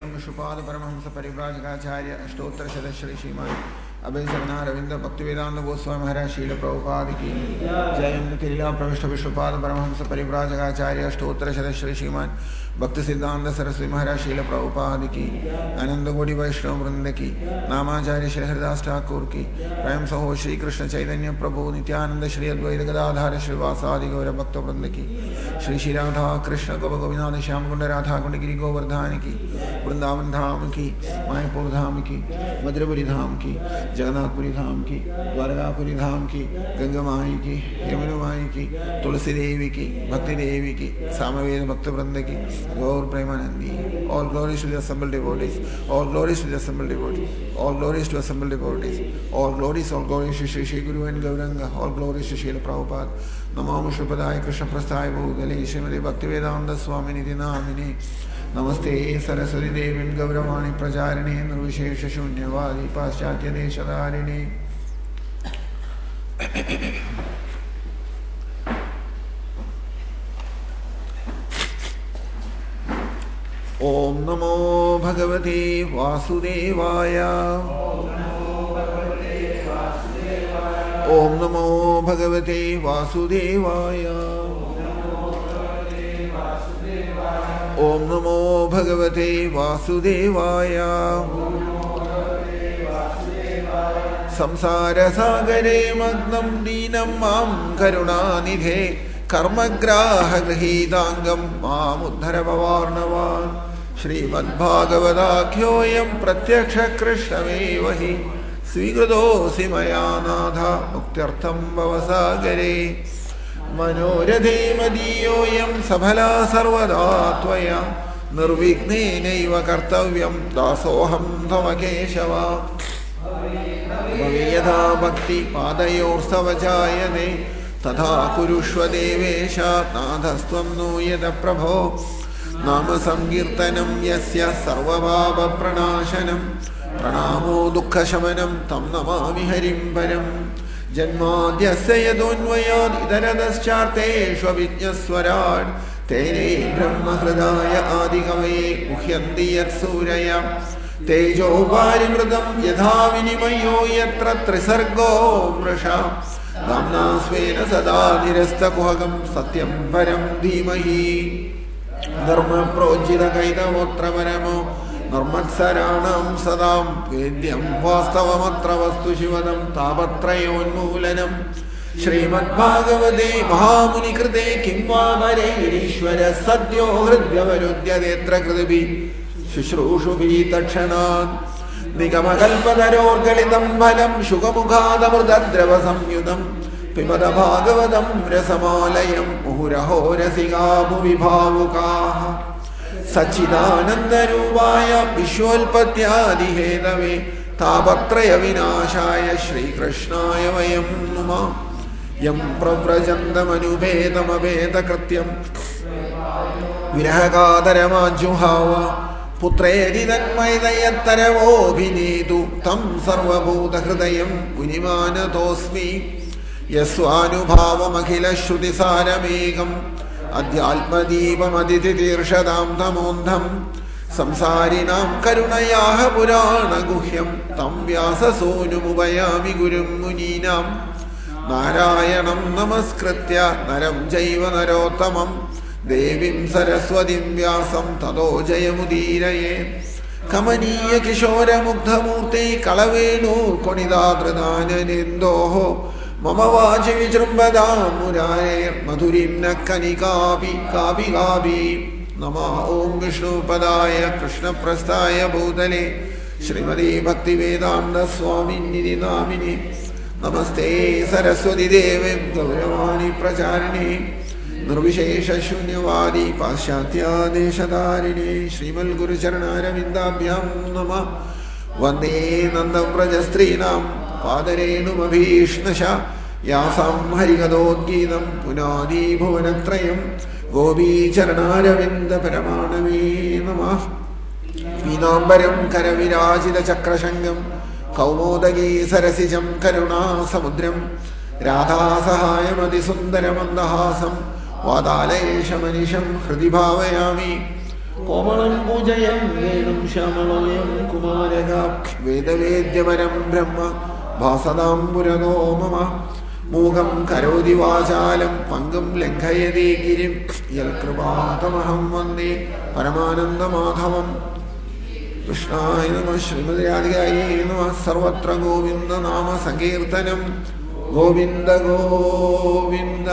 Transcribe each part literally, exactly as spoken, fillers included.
विष्णुपाद परमहंस परिव्राजकाचार्य अष्टोत्तर शतश्री श्रीमान अभय जगन्नाथ भक्तिवेदांत गोस्वामी महाराज शील प्रभुपाद की जय। किरीला प्रविष्ट विष्णुपाद परमहंस परिव्राजकाचार्य अष्टोत्तर शतश्री श्रीमान भक्ति सिद्धांत सरस्वती महाराज शील प्रभुपाद की आनंद कोटि वैष्णव वृंद की नामाचार्य श्री हरिदास ठाकुर की प्रेम सहो श्री कृष्ण चैतन्य प्रभु नित्यानंद श्री अद्वैत गदाधार श्रीवासादि गौर भक्त वृंद की श्री श्री राधा कृष्ण गोप गोविंद श्याम कुंड राधा कुंड गिरी गोवर्धन की वृंदावन धाम की मायापुर धाम की मधुरपुरी धाम की जगन्नाथपुरी धाम की द्वारकापुरी धाम की गंगा माई की यमुना माई की तुलसी देवी की भक्ति देवी की सामवेद भक्त वृंद की गौर Premanandi. All glories to the assembled devotees, all glories to the assembled devotees, all glories to assembled devotees, all glories, all glories to Shri Shri Guru and Gauranga, all glories to Srila Prabhupada. Namo Shripadaya Krishna Prasthaya Bhudale Srimati Bhaktivedanta Swami Niti Namini Namaste Saraswati Devin Gauravani Prajarine Nirvishesha Shunyavadi Paschatya Deshadarine. Om Namo Bhagavate Vasudevaya. Om Namo Bhagavate Vasudevaya. Om Namo Bhagavate Vasudevaya. Samsara Sagare Magnam Dinam Mam Karunanidhe Karmagraha Grihidangam Mam Uddhara Bhavarnavan Srimad Bhagavadakyoyam Pratyaksha Krishnamevahi Svigadosi Mayanadha Muktyartham Bhavasagare Manoradhe Madiyoyam Sabhala Sarvada Tvaya Nirvignenaiva Kartavyam Dasoham Dhamakeshava Bhaviyadha Bhakti Padayor Savajayane Tadha Kurushva Devesha Nadhastvam no Yada Prabho Nama Sankirtanam Yasya Sarvabhava Pranashanam Pranamo Dukkha Shamanam Tam Namami Harim Param Janmadhyasya Yadunvayad Idaradas-charteshu Avidyaswarad Tere Brahma Hridaya Adikavaye Muhyanti Yat Suraya Tejo Varimridam Yadha Vinimayo Yatra Trisargo Mrasha Damna Svena Sada Nirasta Kuhagam Satyam Param Dhimahi Dharma Projita Kaita Motra Maramo Narmatsaranam Sadam Vedyam Vastavamatra Vastu Shivadam Tapatrayon Mulanam Srimad Bhagavate Mahamuni Krite Kimvamare Ishvara Sadyo Hridyavarudya Detra Kritibi Shishrushubi Takshanat Nikama Kalpadaror Galitam Bhalam Shukamukhadamudadrava Samyudam Pimada Bhagavatam Rasamalayam Muhuraho Rasiga Bhuvibhavukaha Sachidananda Rupaya Vishwalpatyadi Hedave Tapatraya Vinashaya Shri Krishnaya Vayam Numa Yam Pravrajandam Anubedam Abeda Kratyam Virahakadarama Juhava Putredi Danmaidayattaravo Bhinetu Tam Sarvabhuta Hridayam Unimana Tosmi Yaswanubhavam Akhila Shruti Saramekam Adhyalpadipam Adititirshadam Tamondham Samsarinam Karunayaha Purana Guhyam Tam Vyasa Sonumubayami Gurum Muninam Narayanam Namaskritya Naram Jaiva Narotamam Devim Saraswatim Vyasam Tado Jayamudiraye Kamaniya Kishora Mukdhamurte Kalavenu Konidadradana Nindoho Mama Vachi Vijrumbada Murare Madhurim Nakanikapi Kapi Kapi Nama Om Vishnu Padaya Krishna Prasthaya Bhudale Srimati Bhaktivedanta Swami Nidhi Namini Namaste Saraswati Devim Gauravani Pracharini Nirvishesha Shunyavadi Paschatya Deshadarine Srimal Guru Charana Vindabhyam Nama Vande Nandam Prajastrinam Padarenu Mabhishnasha Yasam Harigadodgidam Punadi Bhuvanatrayam Gopi Charanara Vinda Paramanave Namah Pinambaram Karavirajita Chakrashangam Kaumodagi Sarasijam Karuna Samudram Radha Sahayam Adi Sundaram Andahasam Vadalesham Anisham Hridibhavayami കോമളം പൂജയം വേണം ശ്യാമളോയം കുമാരക വേദവേദ്യപരം ബ്രഹ്മ ഭാസതാം പുരതോ മമ മൂകം കരോതി വാചാലം പങ്കും ലംഘയതേ ഗിരിം യൽകൃപാതമഹം വന്ദേ പരമാനന്ദമാധവം. കൃഷ്ണായ നമഃ. ശ്രീമതി രാധികായേ നമഃ. സർവത്ര ഗോവിന്ദ നാമ സങ്കീർത്തനം. ഗോവിന്ദ ഗോവിന്ദ.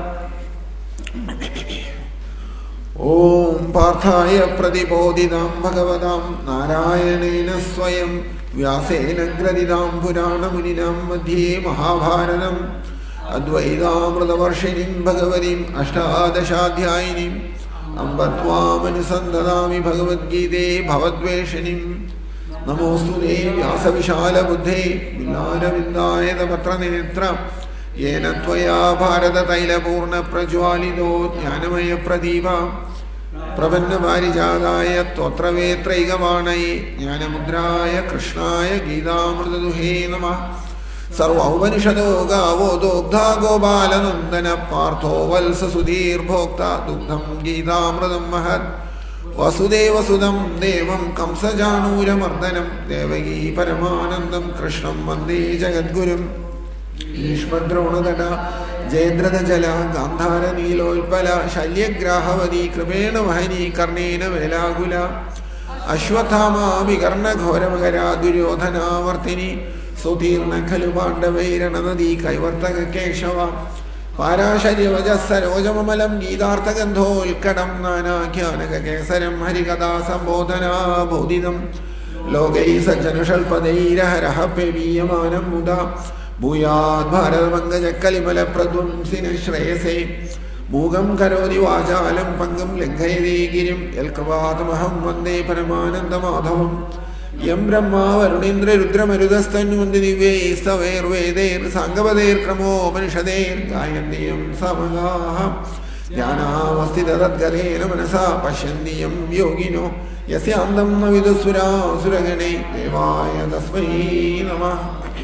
ഓം പാർത്ഥായ പ്രതിബോധിതാം ഭഗവതാം നാരായണേന സ്വയം വ്യാസേന ഗ്രഥിതാം പുരാണമുനിനാം മധ്യേ മഹാഭാരതം അദ്വൈതാമൃതവർഷിണീം ഭഗവതീം അഷ്ടാദശാധ്യായിനീം അംബ ത്വാമനുസന്തതാമി ഭഗവദ്ഗീതേ ഭവദ്വേഷിണീം. നമോസ്തുതേ വ്യാസവിശാലബുദ്ധേ വില്ലാരവിന്ദായതപത്രനേത്ര യേന ത്വയാ ഭാരതതൈലപൂർണപ്രജ്വാലിതോ ജ്ഞാനമയപ്രദീപ പ്രപന്നപാരിജാതായ സ്തോത്രവേത്രൈകവാണയേ ജ്ഞാനമുദ്രായ കൃഷ്ണായ ഗീതാമൃതദുഹേ നമഃ. സർവൗപനിഷദോ ഗാവോ ദോഗ്ധാ ഗോപാലനന്ദന പാർത്ഥോ വത്സസുധീർഭോക്ത ദുഗ്ധം ഗീതാമൃതം മഹത്. വസുദേവസുതം ദേവം കംസജാണൂരമർദ്ദനം ദേവകീ പരമാനന്ദം കൃഷ്ണം വന്ദേ ജഗദ്ഗുരും. ഭീഷ്മദ്രോണതട ജയദ്രഥജല ഗാന്ധാര നീലോൽപല ശല്യഗ്രാഹവതി കൃപേണ വഹനി കർണേന വേലാകുല അശ്വത്ഥാമാ വികർണഘോരമകര ദുര്യോധനാവർത്തിനി സുതീർണ ഖലു പാണ്ഡവൈരണനദീ കൈവർത്തക കേശവ പാരാശര്യവജസ്സരോജമമലം ഗീതാർത്ഥഗന്ധോൽക്കടം നാനാഖ്യാനക കേസരം ഹരികഥാ സംബോധനാ ബോധിതം ലോകൈ സജ്ജനഷൽപദൈരഹരഹ പേവീയമാനം മുദാ ഭൂയാത് ഭാരതമംഗജക്കലിമലപ്രധ്വംസിന ശ്രേയസേ. മൂകം കരോതി വാചാലം പങ്കും ലംഘയതേ ഗിരിം യൽകൃപാതമഹം വന്ദേ പരമാനന്ദമാധവം. യം ബ്രഹ്മാ വരുണേന്ദ്ര രുദ്രമരുതസ്തന്വന്തി ദിവ്യൈസ്തവൈർവേദൈർ സാംഗപതൈർക്രമോപനിഷദൈർ ഗായന്തിയം സമഗാഃ ജ്ഞാനാവസ്ഥിതദ്ഗതേന മനസാ പശ്യന്തി യം യോഗിനോ യസ്യാന്തം ന വിദുസുരാസുരഗണൈ ദേവായ തസ്മൈ നമഃ.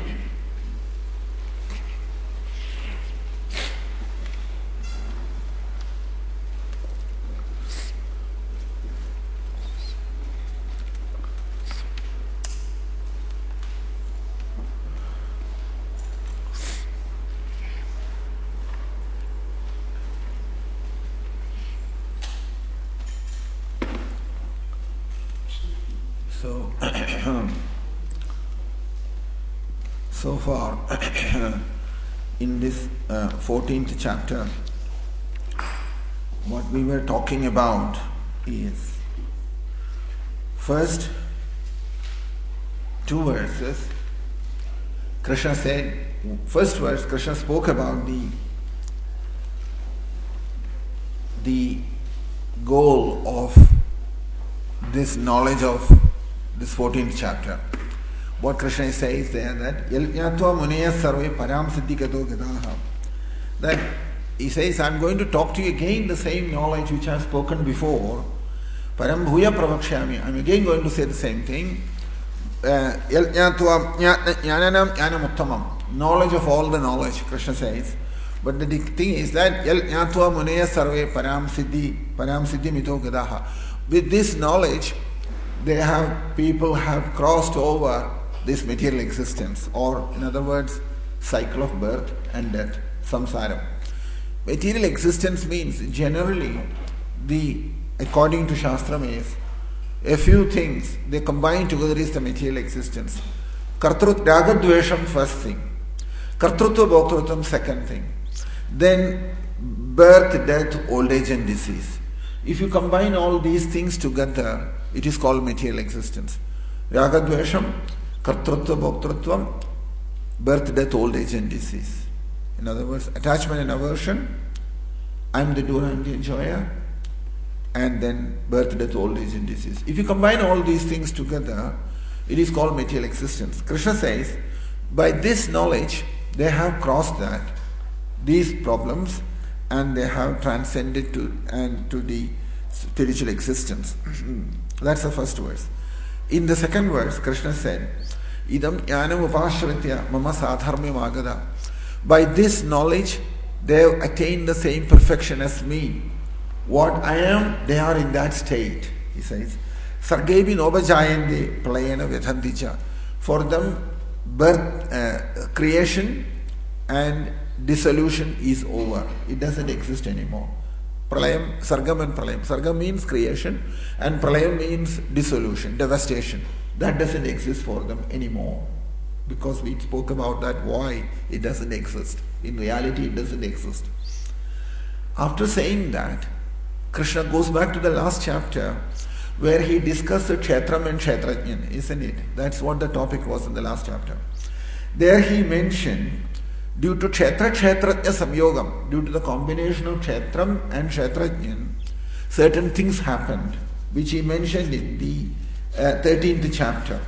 So, so far in this uh, fourteenth chapter, what we were talking about is first two verses. Krishna said, first verse, Krishna spoke about the the goal of this knowledge of this fourteenth chapter. What Krishna says there, that Yalnyatva Munaya Sarve Param Siddhikato Gadaha. That he says, I'm going to talk to you again the same knowledge which I have spoken before. Param Bhuya Pravakshami. I'm again going to say the same thing. Yalnyatva Jnananam Jnanamuttamam. Knowledge of all the knowledge, Krishna says. But the thing is that Yalnyatva Munaya Sarve Param Siddhi Param Siddhi Mito Gadaha. With this knowledge, they have people have crossed over this material existence, or in other words, cycle of birth and death, samsara. Material existence means generally the according to Shastra is a few things they combine together is the material existence. Kartrut ragadvesham first thing, kartrutva bhoktrutvam second thing, then birth, death, old age and disease. If you combine all these things together, it is called material existence. Ragadvesham, kartrutva, bhoktrutvam, birth, death, old age and disease. In other words, attachment and aversion, I am the doer, I am the enjoyer, and then birth, death, old age and disease. If you combine all these things together, it is called material existence. Krishna says, by this knowledge, they have crossed that, these problems, and they have transcended to and to the spiritual existence. That's the first verse. In the second verse, Krishna said, Idam jnanam upashritya mama sadharmyam agada. By this knowledge, they have attained the same perfection as me. What I am, they are in that state. He says, Sargebi Nobajayande Playana Vedhanticha. For them, birth, uh, creation and dissolution is over. It doesn't exist anymore. Pralayam, Sargam and Pralayam. Sargam means creation and Pralayam means dissolution, devastation. That doesn't exist for them anymore. Because we spoke about that, why it doesn't exist. In reality, it doesn't exist. After saying that, Krishna goes back to the last chapter where he discussed Kshetram and Kshetrajnan, isn't it? That's what the topic was in the last chapter. There he mentioned, due to Kshetra Kshetrajna Samyogam, due to the combination of Kshetram and Kshetrajnan, certain things happened, which he mentioned in the uh, thirteenth chapter.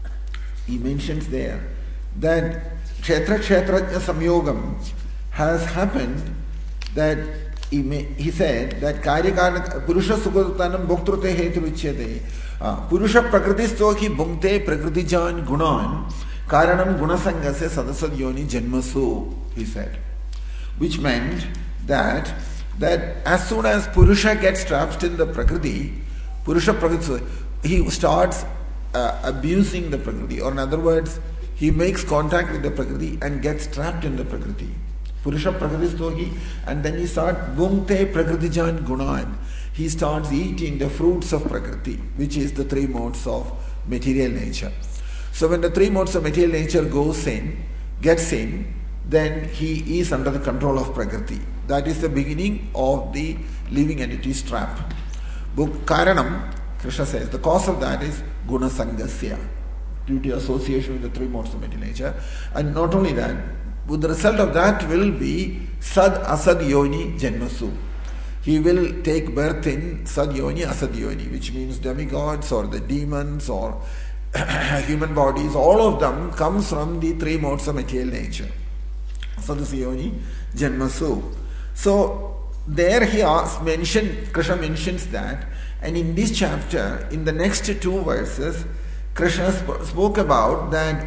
He mentions there that Kshetra Kshetrajna Samyogam has happened, that He, may, he said that Karyakarana Purusha Sukhatanam Bhoktrute Hetu Vichyate Purusha Prakritisто Ki Bhungte Prakritijan Gunan Karanam Gunasangase Sadasad Yoni Janmasu, he said. Which meant that that as soon as Purusha gets trapped in the Prakriti, Purusha Prakriti, he starts uh, abusing the Prakriti, or in other words, he makes contact with the Prakriti and gets trapped in the Prakriti. Purusha Prakritistohi, and then he starts Bhungte Prakritijan Gunan. He starts eating the fruits of Prakriti, which is the three modes of material nature. So when the three modes of material nature goes in, gets in, then he is under the control of Prakriti. That is the beginning of the living entity's trap. Karanam, Krishna says, the cause of that is Guna Sangasya, due to association with the three modes of material nature. And not only that, with the result of that will be Sad Asad Yoni Janmasu. He will take birth in Sad Yoni, Asad Yoni, which means demigods or the demons or human bodies. All of them comes from the three modes of material nature. Sad Asad Yoni Janmasu. So there he asks, mentioned, Krishna mentions that, and in this chapter, in the next two verses, Krishna sp- spoke about that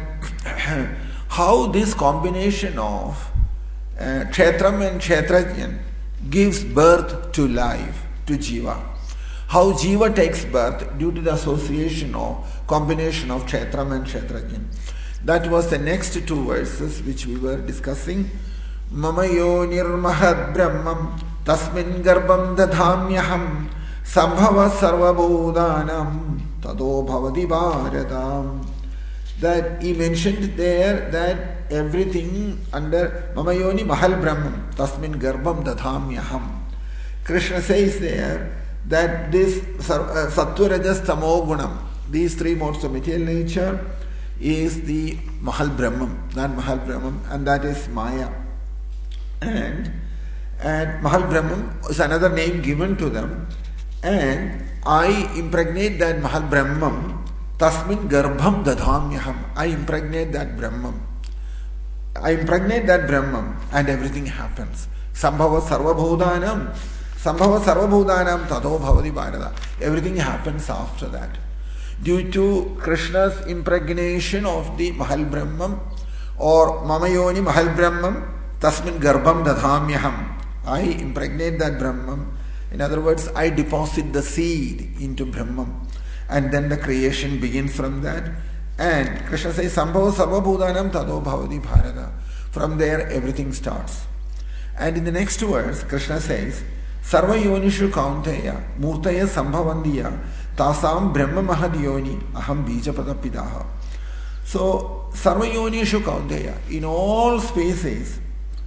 how this combination of uh, Kshetram and Kshetrajnan gives birth to life, to Jiva. How Jiva takes birth due to the association or combination of Kshetram and Kshetrajnan. That was the next two verses which we were discussing. Mamayo nirmahad brahmam tasmin garbam dadhamyaham sambhava sarvabodhanam tado bhavati bharatam. That he mentioned there that everything under Mamayoni Mahal Brahman, Tasmin Garbham Dadhamyaham. Krishna says there that this uh, Sattva Rajas Tamo Gunam, these three modes of material nature, is the Mahal Brahman, that Mahal Brahman, and that is Maya. And, and Mahal Brahman is another name given to them, and I impregnate that Mahal Brahman. Tasmin Garbham Dadhamyaham. I impregnate that Brahman. I impregnate that Brahman and everything happens. Sambhava Sarvabhudanam. Sambhava Sarvabhudanam Tado Bhavati Bharata. Everything happens after that. Due to Krishna's impregnation of the Mahal Brahman or Mamayoni Mahal Brahman, Tasmin Garbham Dadhamyaham. I impregnate that Brahman. In other words, I deposit the seed into Brahman. And then the creation begins from that. And Krishna says, Sambhava Sarvabhudanam Tado Bhavati Bharata. From there, everything starts. And in the next verse, Krishna says, Sarva Yonishu Kaunteya Murtaya Sambhavandiya Tasam Brahma Mahadyoni Aham Bija Padapidaha. So, Sarva Yonishu Kaunteya, in all spaces,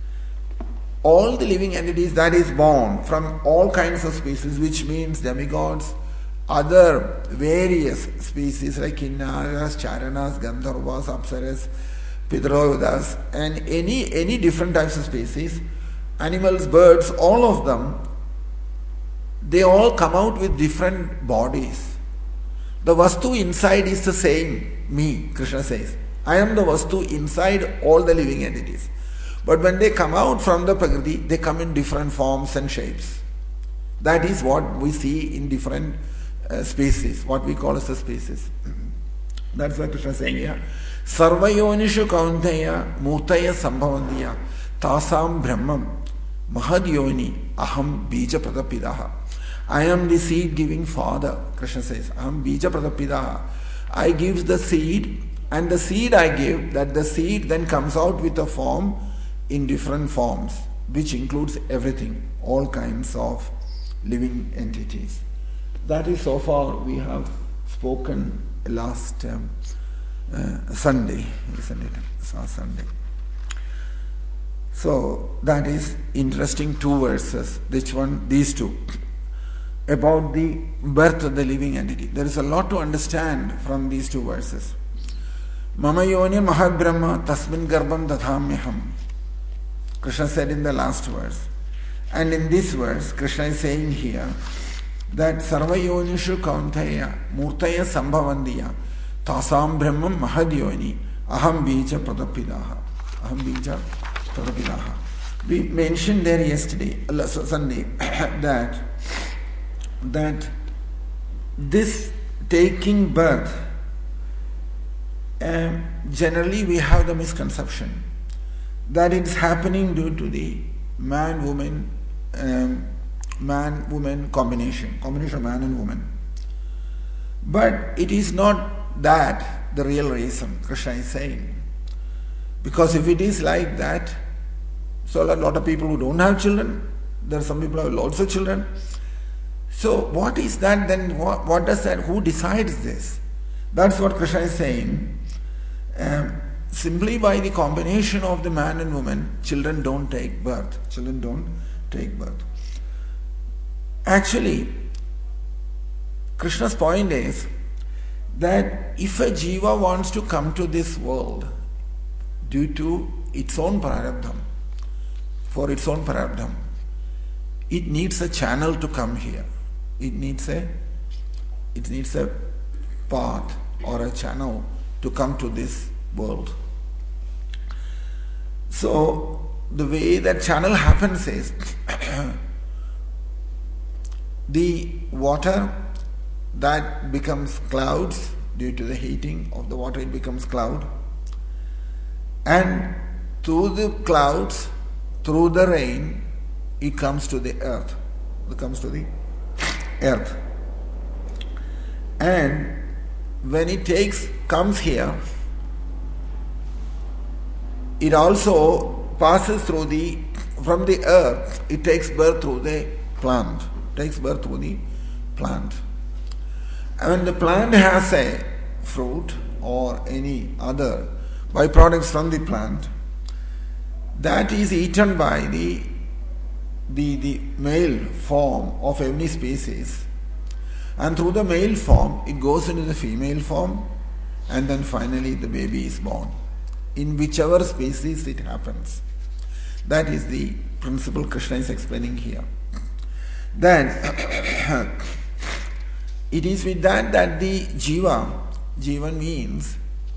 all the living entities that is born from all kinds of species, which means demigods, other various species like Kinnaras, Charanas, Gandharvas, Apsaras, Pitravidas, and any any different types of species, animals, birds, all of them, they all come out with different bodies. The Vastu inside is the same, me, Krishna says. I am the Vastu inside all the living entities. But when they come out from the Prakriti, they come in different forms and shapes. That is what we see in different uh, species, what we call as the species. That's what Krishna is saying here. Sarvayonishu kaunteya murtaya sambhavandiya tasam brahmam mahadyoni aham bija pratapidaha. I am the seed-giving father. Krishna says, Aham bija pradapida. I give the seed, and the seed I give, that the seed then comes out with a form in different forms, which includes everything, all kinds of living entities. That is so far we have spoken last um, uh, Sunday, isn't it? Last Sunday. So that is interesting two verses. Which one? These two. About the birth of the living entity. There is a lot to understand from these two verses. Mama yoni mahad brahma tasmin garbham dadhamyaham. Krishna said in the last verse. And in this verse, Krishna is saying here that sarva yonishu kaunteya murtaya sambhavandiya tasam brahmam mahad yoni aham bija pradapidaha. Aham bija pradapidaha. We mentioned there yesterday, Sunday, that that this taking birth, um, generally we have the misconception that it's happening due to the man-woman um, man-woman combination, combination of man and woman. But it is not that the real reason, Krishna is saying. Because if it is like that, so a lot of people who don't have children, there are some people who have lots of children. So what is that then? What, what does that? Who decides this? That's what Krishna is saying. Um, simply by the combination of the man and woman, children don't take birth. Children don't take birth. Actually, Krishna's point is that if a jiva wants to come to this world due to its own prarabdham, for its own prarabdham, it needs a channel to come here. It needs a it needs a path or a channel to come to this world. So the way that channel happens is the water that becomes clouds due to the heating of the water, it becomes cloud, and through the clouds, through the rain, it comes to the earth. It comes to the earth. And when it takes comes here, it also passes through the from the earth, it takes birth through the plant. Takes birth through the plant. And when the plant has a fruit or any other byproducts from the plant, that is eaten by the The, the male form of any species, and through the male form it goes into the female form, and then finally the baby is born in whichever species it happens. That is the principle Krishna is explaining here. Then it is with that that the jiva, jiva means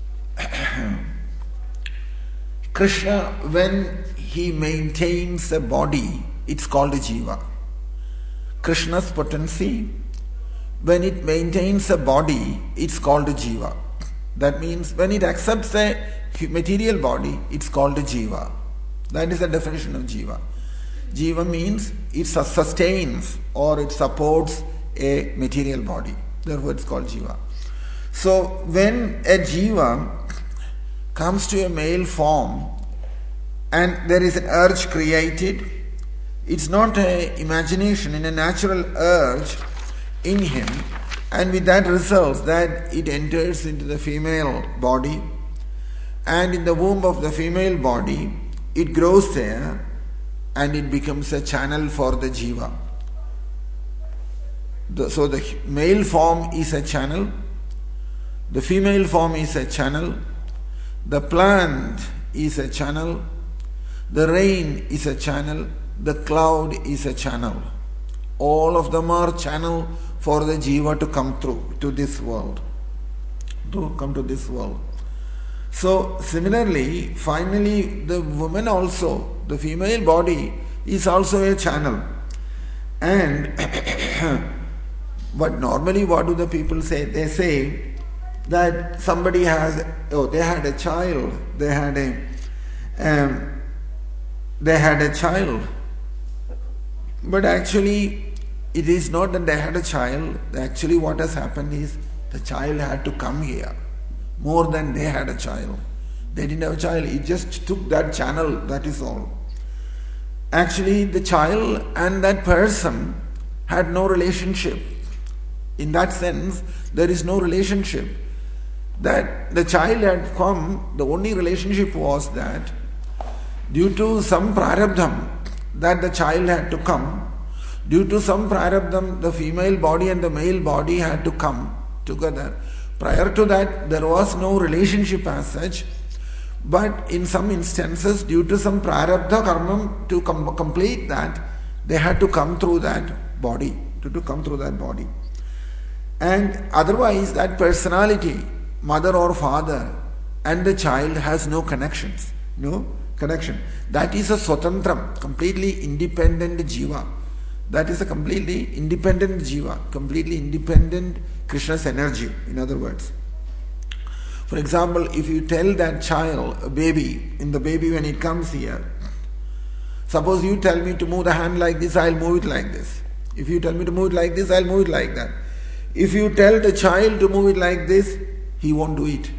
Krishna, when he maintains a body, it's called a jiva. Krishna's potency, when it maintains a body, it's called a jiva. That means when it accepts a material body, it's called a jiva. That is the definition of jiva. Jiva means it sustains or it supports a material body. Therefore it's called jiva. So when a jiva comes to a male form and there is an urge created, it's not an imagination, in a natural urge in him, and with that results that it enters into the female body, and in the womb of the female body it grows there and it becomes a channel for the jiva. The, so the male form is a channel, the female form is a channel, the plant is a channel, the rain is a channel, the cloud is a channel. All of them are channel for the jiva to come through to this world. To come to this world. So similarly, finally the woman also, the female body is also a channel. And but normally what do the people say? They say that somebody has, oh they had a child, they had a um, they had a child. But actually, it is not that they had a child. Actually what has happened is the child had to come here. More than they had a child. They didn't have a child. It just took that channel, that is all. Actually the child and that person had no relationship. In that sense, there is no relationship. That the child had come, the only relationship was that due to some prarabdham that the child had to come, due to some prarabdham the female body and the male body had to come together. Prior to that there was no relationship as such, but in some instances due to some prarabdha karma to com- complete that, they had to come through that body, to, to come through that body. And otherwise that personality, mother or father and the child has no connections, no connection. That is a swatantram, completely independent jiva. That is a completely independent jiva, completely independent Krishna's energy, in other words. For example, if you tell that child, a baby, in the baby when it comes here, suppose you tell me to move the hand like this, I'll move it like this. If you tell me to move it like this, I'll move it like that. If you tell the child to move it like this, he won't do it.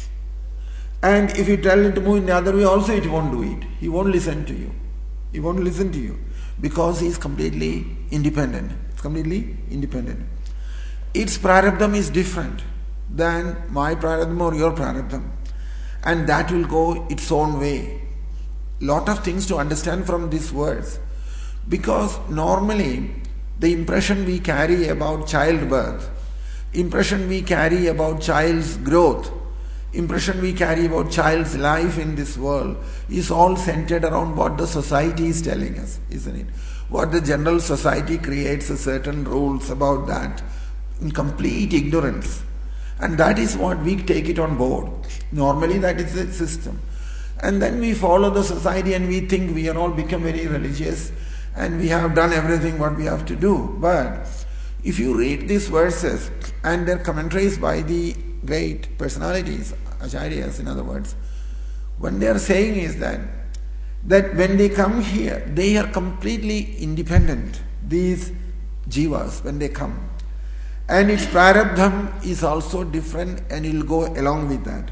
And if you tell him to move in the other way also, it won't do it. He won't listen to you. He won't listen to you. Because he is completely independent. It's completely independent. Its prarabdham is different than my prarabdham or your prarabdham. And that will go its own way. Lot of things to understand from these words. Because normally, the impression we carry about childbirth, impression we carry about child's growth, impression we carry about child's life in this world is all centered around what the society is telling us, isn't it? What the general society creates a certain rules about that in complete ignorance. And that is what we take it on board. Normally that is the system. And then we follow the society and we think we are all become very religious and we have done everything what we have to do. But if you read these verses and their commentaries by the great personalities, acharyas in other words, what they are saying is that that when they come here, they are completely independent, these jivas, when they come. And its prarabdham is also different and it will go along with that.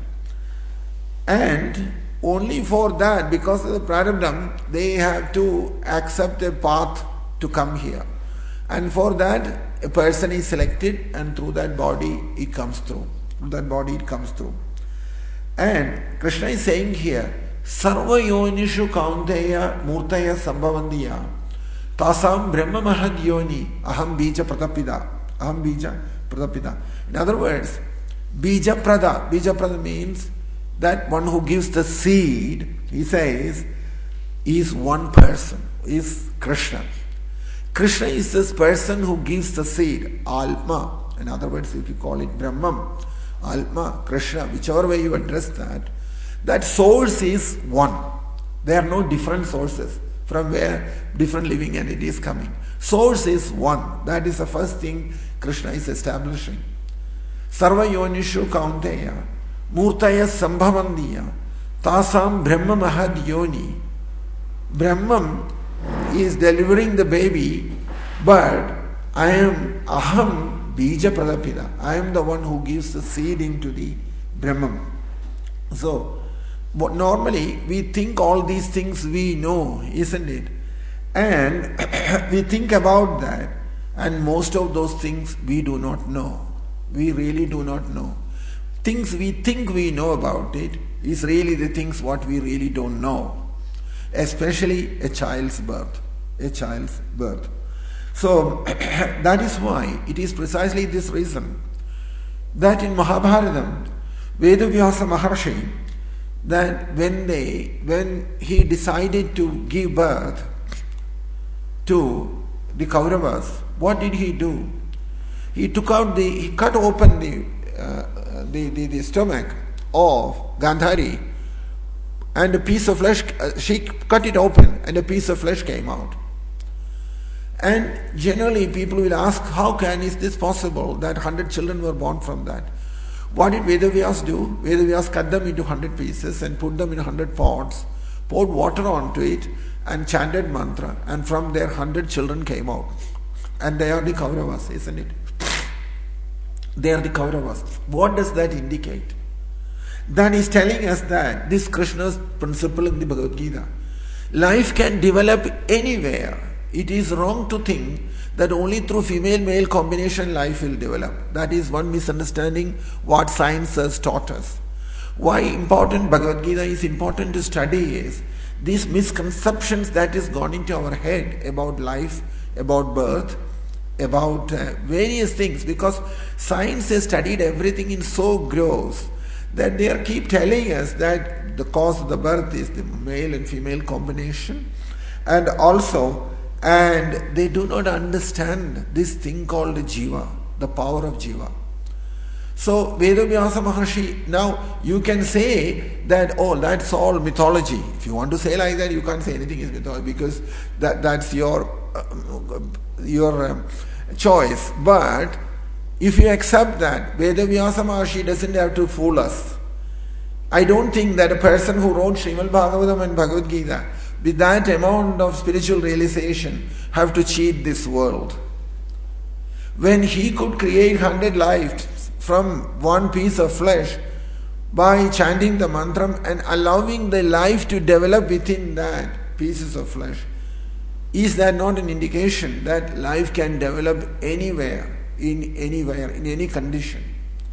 And only for that, because of the prarabdham, they have to accept a path to come here. And for that, a person is selected and through that body it comes through. Through that body it comes through. And Krishna is saying here, Sarva yonishu kaunteya murtaya sambhavandiya tasam brahma mahad yoni aham bija pratapida. Aham bija pratapida. In other words, bija prada. Bija prada means that one who gives the seed, he says, is one person, is Krishna. Krishna is this person who gives the seed, Alma. In other words, if you call it Brahman, Alma, Krishna, whichever way you address that, that source is one. There are no different sources from where different living entities coming. Source is one. That is the first thing Krishna is establishing. Sarva yonishu kaunteya murtaya sambhavandiya tasam brahma mahad yoni. Brahman is delivering the baby, but I am aham bija pradapida. I am the one who gives the seed into the Brahman. So, but normally we think all these things we know, isn't it? And we think about that, and most of those things we do not know. We really do not know. Things we think we know about it is really the things what we really don't know. Especially a child's birth. A child's birth. So, that is why it is precisely this reason that in Mahabharatam, Vedavyasa Maharshi, that when they, when he decided to give birth to the Kauravas, what did he do? He took out the, he cut open the, uh, the, the, the stomach of Gandhari, and a piece of flesh, uh, she cut it open and a piece of flesh came out. And generally people will ask, how can is this possible that hundred children were born from that? What did Vedavyas do? Vedavyas cut them into hundred pieces and put them in hundred pots, poured water onto it and chanted mantra, and from there hundred children came out. And they are the Kauravas, isn't it? They are the Kauravas. What does that indicate? That is telling us that this Krishna's principle in the Bhagavad Gita, life can develop anywhere. It is wrong to think that only through female-male combination life will develop. That is one misunderstanding what science has taught us. Why important Bhagavad Gita is important to study is these misconceptions that is gone into our head about life, about birth, about uh, various things, because science has studied everything in so gross that they are keep telling us that the cause of the birth is the male and female combination, and also and they do not understand this thing called Jiva, the power of Jiva. So Vedavyasa Maharshi, now you can say that, oh, that's all mythology. If you want to say like that, you can't say anything is mythology, because that, that's your uh, your um, choice. But if you accept that, Vedavyasa Maharshi doesn't have to fool us. I don't think that a person who wrote Srimad Bhagavatam and Bhagavad Gita with that amount of spiritual realization have to cheat this world. When he could create hundred lives from one piece of flesh by chanting the mantra and allowing the life to develop within that pieces of flesh, is that not an indication that life can develop anywhere, in anywhere, in any condition?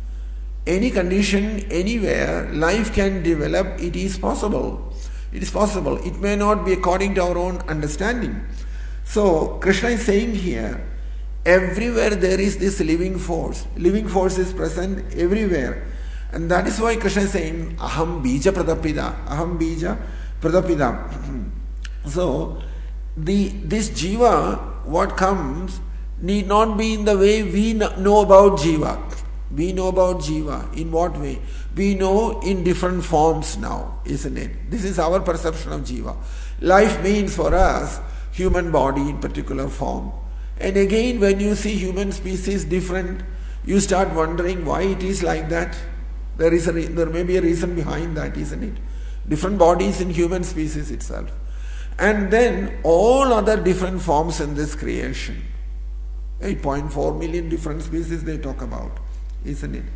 Any condition, anywhere, life can develop. It is possible. It is possible. It may not be according to our own understanding. So Krishna is saying here, everywhere there is this living force. Living force is present everywhere. And that is why Krishna is saying, Aham Bija Pradapida. Aham Bija Pradapida. So, the this Jiva, what comes, need not be in the way we know about Jiva. We know about Jiva. In what way? We know in different forms now, isn't it? This is our perception of Jiva. Life means for us, human body in particular form. And again, when you see human species different, you start wondering why it is like that. There is a re- there may be a reason behind that, isn't it? Different bodies in human species itself. And then all other different forms in this creation. eight point four million different species they talk about, isn't it?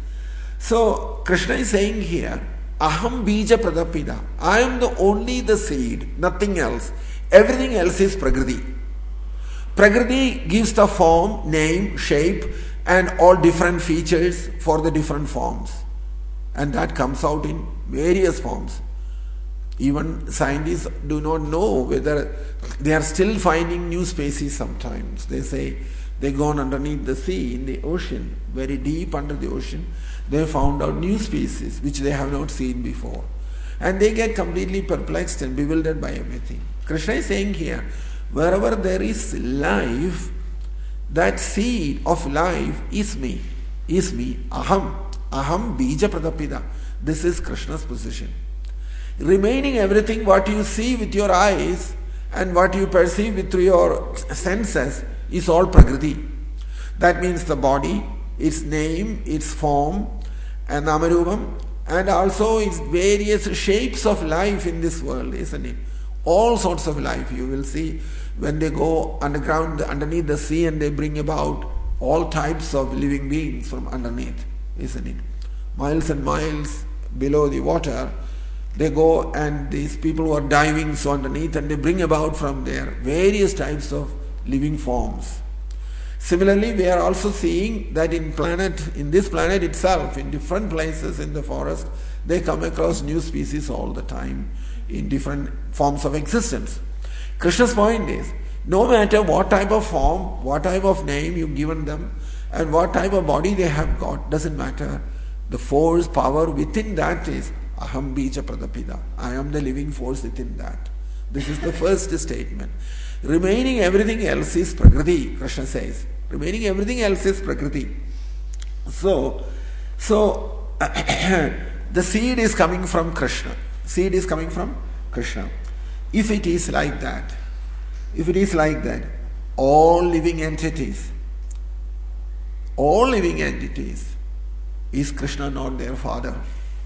So Krishna is saying here, Aham Bija Pradapida. I am the only the seed, nothing else. Everything else is Prakriti. Prakriti gives the form, name, shape, and all different features for the different forms. And that comes out in various forms. Even scientists do not know whether they are still finding new species sometimes. They say they gone underneath the sea, in the ocean, very deep under the ocean. They found out new species which they have not seen before. And they get completely perplexed and bewildered by everything. Krishna is saying here, wherever there is life, that seed of life is me, is me, aham, aham bija pradapida. This is Krishna's position. Remaining everything what you see with your eyes and what you perceive with your senses is all Prakriti. That means the body, its name, its form, and Namarupam, and also its various shapes of life in this world, isn't it? All sorts of life you will see when they go underground, underneath the sea, and they bring about all types of living beings from underneath, isn't it? Miles and miles below the water, they go, and these people who are diving so underneath, and they bring about from there various types of living forms. Similarly, we are also seeing that in planet, in this planet itself, in different places in the forest, they come across new species all the time in different forms of existence. Krishna's point is, no matter what type of form, what type of name you've given them, and what type of body they have got, doesn't matter. The force, power within that is Aham Bija Pradapida. I am the living force within that. This is the first statement. Remaining everything else is Prakriti, Krishna says. Remaining everything else is Prakriti. So, so the seed is coming from Krishna. Seed is coming from Krishna. If it is like that, if it is like that, all living entities, all living entities, is Krishna not their father?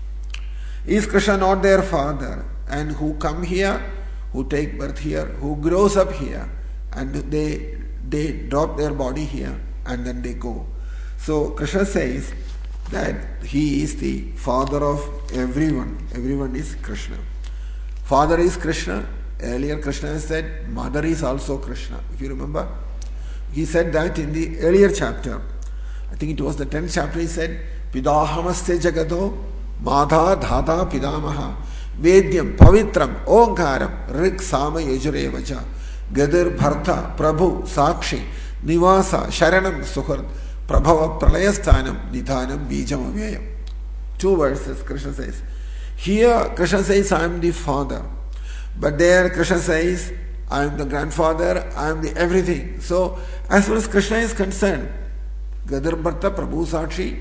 Is Krishna not their father? And who come here, who take birth here, who grows up here, and they they drop their body here and then they go. So Krishna says that he is the father of everyone. Everyone is Krishna. Father is Krishna. Earlier Krishna has said mother is also Krishna. If you remember, he said that in the earlier chapter. I think it was the tenth chapter. He said, Pidahamaste jagato madha dhata pidamaha vedyam pavitram omkaram rik sama yajurevacha gadir bharta prabhu sakshi nivasa sharanam sukhar prabhava pralayasthanam nidhanam bijam avyayam. Two verses Krishna says. Here Krishna says, I am the father. But there Krishna says, I am the grandfather, I am the everything. So as far as Krishna is concerned, Gadir Bharta Prabhu Sakshi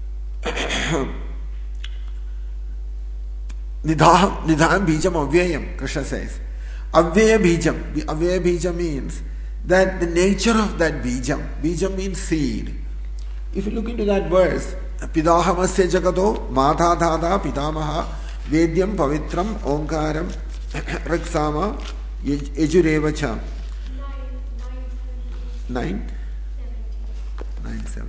Nidham Nidham Bijam Avyayam, Krishna says. Avyaya Bijam. Avyaya Bijam means that the nature of that Bijam. Bijam means seed. If you look into that verse, Pidahamasya Jagato Madha Dhada Pidamaha Vedyam Pavitram Omkaram Raksama Ejurevacha. Nine? Nine seventy.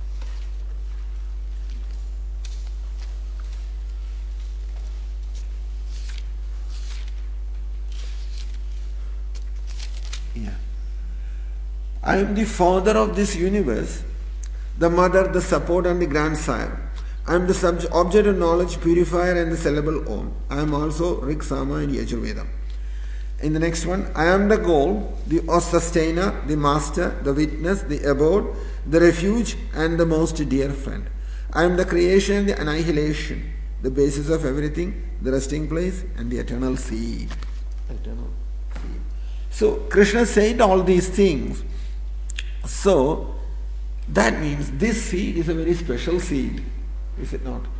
Yeah. I am the father of this universe, the mother, the support, and the grandsire. I am the subject, object of knowledge, purifier, and the syllable Om. I am also Rig, Sama, and Yajurveda. In the next one, I am the goal, the sustainer, the master, the witness, the abode, the refuge, and the most dear friend. I am the creation, the annihilation, the basis of everything, the resting place, and the eternal seed. Eternal seed. So Krishna said all these things. So that means this seed is a very special seed, is it not?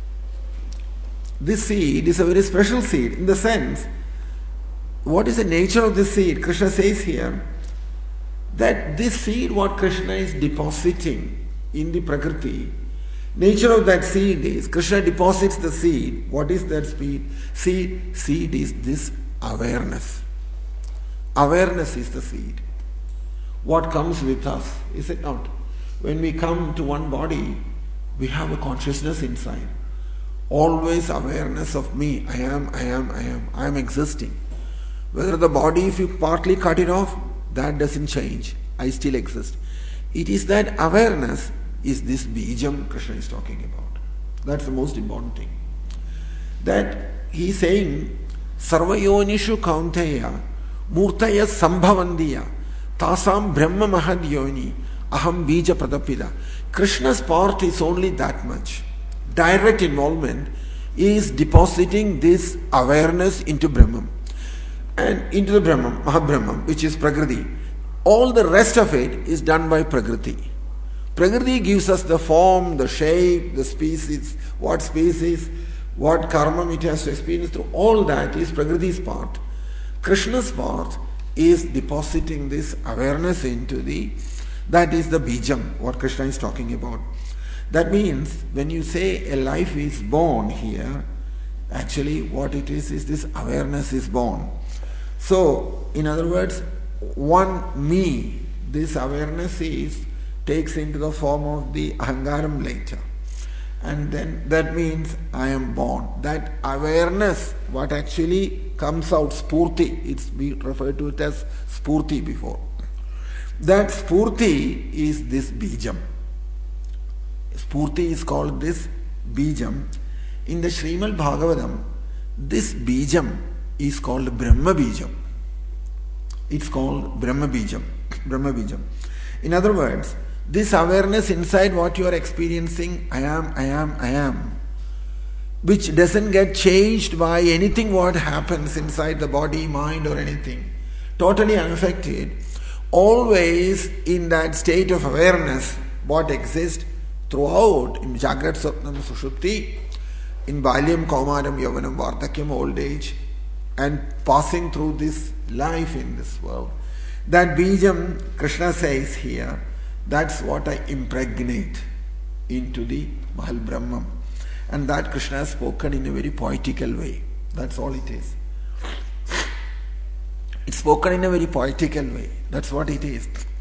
This seed is a very special seed in the sense, what is the nature of this seed? Krishna says here that this seed, what Krishna is depositing in the Prakriti, nature of that seed is, Krishna deposits the seed. What is that seed? Seed, seed is this awareness. Awareness is the seed. What comes with us, is it not? When we come to one body, we have a consciousness inside. Always awareness of me. I am, I am, I am. I am existing. Whether the body, if you partly cut it off, that doesn't change. I still exist. It is that awareness is this bijam Krishna is talking about. That's the most important thing. That he is saying, Sarvayonishu kaunteya murtaya sambhavandiya tasam brahma mahadyoni aham bija pradapida. Krishna's part is only that much. Direct involvement is depositing this awareness into Brahman. And into the Brahman, Mahabrahman, which is Prakriti. All the rest of it is done by Prakriti. Prakriti gives us the form, the shape, the species, what species, what karma it has to experience through. All that is Prakriti's part. Krishna's part is depositing this awareness into the, that is the bijam, what Krishna is talking about. That means when you say a life is born here, actually what it is is this awareness is born. So, in other words, one me, this awareness is, takes into the form of the ahangaram later. And then that means I am born. That awareness, what actually comes out, spurti, it's we referred to it as spurti before. That spurti is this bijam. Spurti is called this bijam. In the Srimad Bhagavatam, this bijam is called Brahma Bijam. It's called Brahma Bijam. Brahma Bijam. In other words, this awareness inside what you are experiencing, I am, I am, I am, which doesn't get changed by anything what happens inside the body, mind or anything, totally unaffected, always in that state of awareness, what exists throughout in Jagrat Swapnam Sushupti, in Balyam, Kaumaram, Yavanam, Vardhakyam, old age, and passing through this life in this world. That bijam, Krishna says here, that's what I impregnate into the Mahal Brahman. And that Krishna has spoken in a very poetical way. That's all it is. It's spoken in a very poetical way. That's what it is.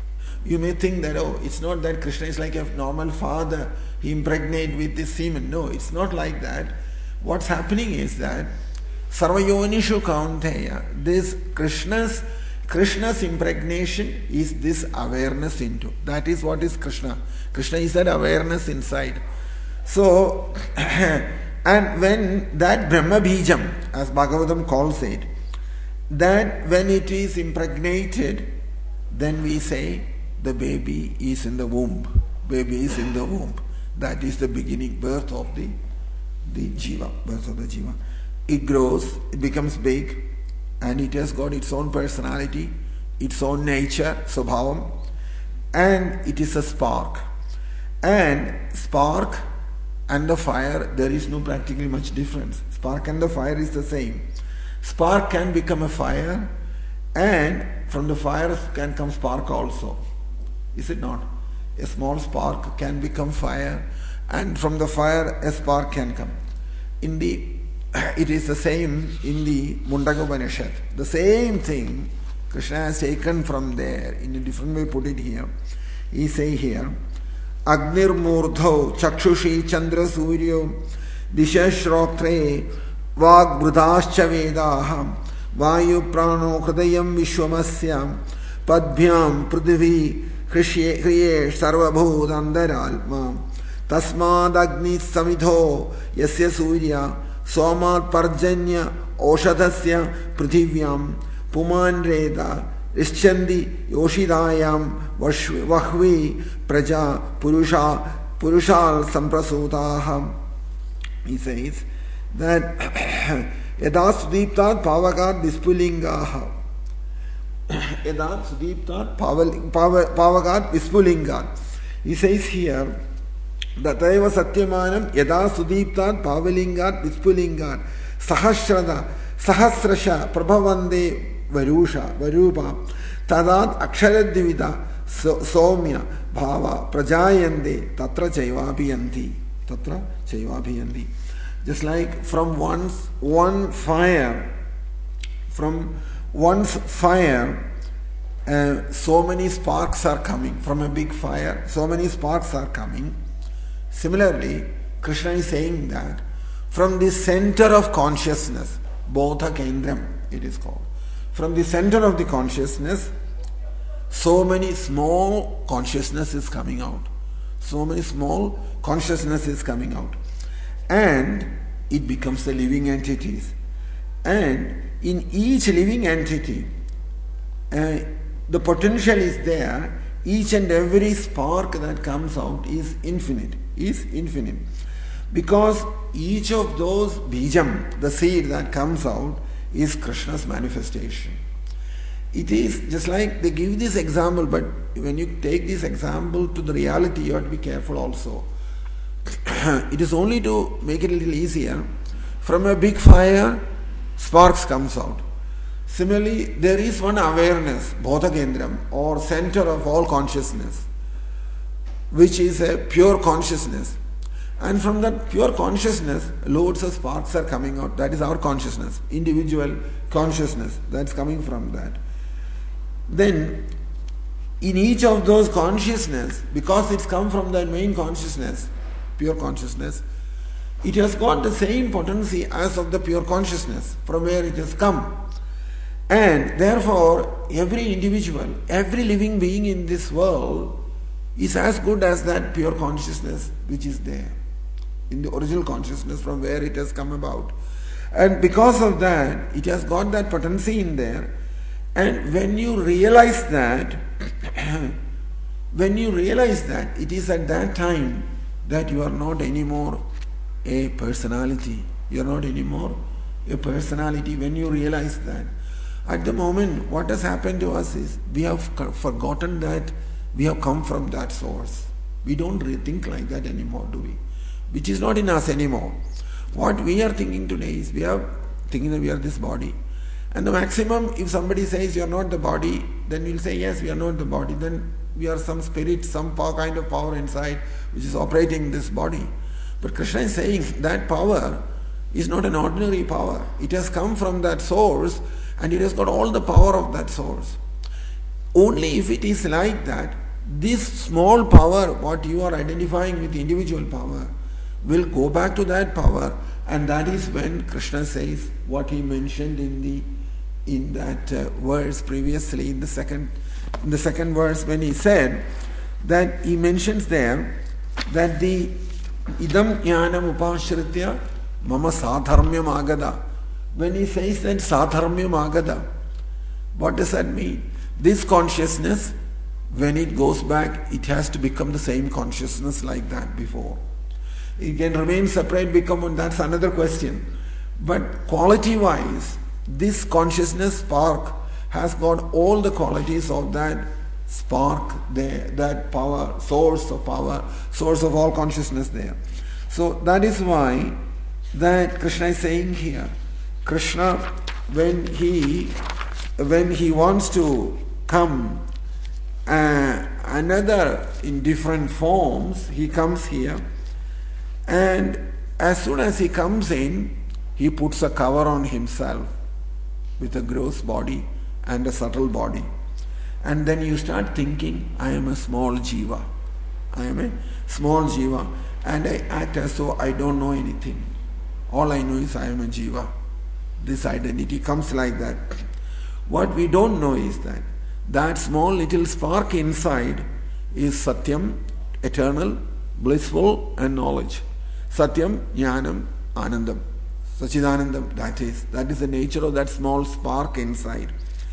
You may think that, oh, it's not that Krishna is like a normal father, he impregnates with this semen. No, it's not like that. What's happening is that Sarvayonishu Kaunteya, this Krishna's Krishna's impregnation is this awareness into. That is what is Krishna. Krishna is that awareness inside. So, and when that Brahma Bijam, as Bhagavatam calls it, that when it is impregnated, then we say the baby is in the womb. Baby is in the womb. That is the beginning, birth of the, the Jiva, birth of the Jiva. It grows, it becomes big, and it has got its own personality, its own nature, Swabhavam, and it is a spark. And spark and the fire, there is no practically much difference. Spark and the fire is the same. Spark can become a fire, and from the fire can come spark also. Is it not? A small spark can become fire, and from the fire a spark can come. In the, it is the same in the Mundaka Upanishad. The same thing Krishna has taken from there, in a different way put it here. He say here, Agnir Murdho Chakshushi Chandra Suryo Dishashrotre Vag Brudascha Vedaham Vayu Prano Hridayam Vishwamasyam Padbhyam Prithvi Kriye Sarvabhud Andaralma Tasmad Agni Samidho Yasya Surya Somat Parjanya Oshadasya Prithivyam Puman Reda Ischandi Yoshidayam Vahvi Praja Purusha Purushal Samprasutaham. He says that Yada Sudiptat Pavagat Vispulingaha. Yada Sudiptat Pavagat Vispulingat. He says here, Dataiva Satyamanam Yada Sudiptat Pavalingat Vispulingat Sahasrada Sahasrasha Prabhavande Varusha Varupa Tadat Aksharadivida Somya Bhava Prajayande Tatra Chaivabhiyanti. Tatra Chaivabhiyanti. Just like from one's one fire, from one's fire, uh, so many sparks are coming. From a big fire, so many sparks are coming. Similarly, Krishna is saying that from the center of consciousness, Bodha Kendram it is called, from the center of the consciousness, so many small consciousness is coming out. So many small consciousness is coming out. And it becomes the living entities. And in each living entity, uh, the potential is there. Each and every spark that comes out is infinite, is infinite. Because each of those bijam, the seed that comes out, is Krishna's manifestation. It is just like they give this example, but when you take this example to the reality, you have to be careful also. It is only to make it a little easier. From a big fire, sparks comes out. Similarly, there is one awareness, Bodha Kendram, or center of all consciousness, which is a pure consciousness. And from that pure consciousness, loads of sparks are coming out. That is our consciousness, individual consciousness that's coming from that. Then, in each of those consciousness, because it's come from that main consciousness, pure consciousness, it has got the same potency as of the pure consciousness from where it has come. And therefore, every individual, every living being in this world is as good as that pure consciousness which is there, in the original consciousness from where it has come about. And because of that, it has got that potency in there. And when you realize that, when you realize that, it is at that time that you are not anymore a personality. You are not anymore a personality when you realize that. At the moment, what has happened to us is we have forgotten that we have come from that source. We don't really think like that anymore, do we? Which is not in us anymore. What we are thinking today is we are thinking that we are this body. And the maximum, if somebody says you are not the body, then we'll say yes, we are not the body. Then we are some spirit, some power, kind of power inside which is operating this body. But Krishna is saying that power is not an ordinary power. It has come from that source and it has got all the power of that source. Only if it is like that, this small power, what you are identifying with individual power, will go back to that power, and that is when Krishna says what he mentioned in the in that uh, verse previously in the second in the second verse, when he said that he mentions there that the idam jnanam upashritya mama sadharmyam agada. When he says that sadharmyam agada, what does that mean? This consciousness, when it goes back, it has to become the same consciousness like that before. It can remain separate, become, that's another question. But quality-wise, this consciousness spark has got all the qualities of that spark there, that power, source of power, source of all consciousness there. So that is why that Krishna is saying here, Krishna, when he when he wants to come uh, another in different forms, he comes here, and as soon as he comes in, he puts a cover on himself with a gross body and a subtle body. And then you start thinking, I am a small jiva. I am a small jiva. And I act as though I don't know anything. All I know is I am a jiva. This identity comes like that. What we don't know is that that small little spark inside is Satyam, eternal, blissful, and knowledge. Satyam, Jnanam, Anandam. Sachidanandam, that is. That is the nature of that small spark inside.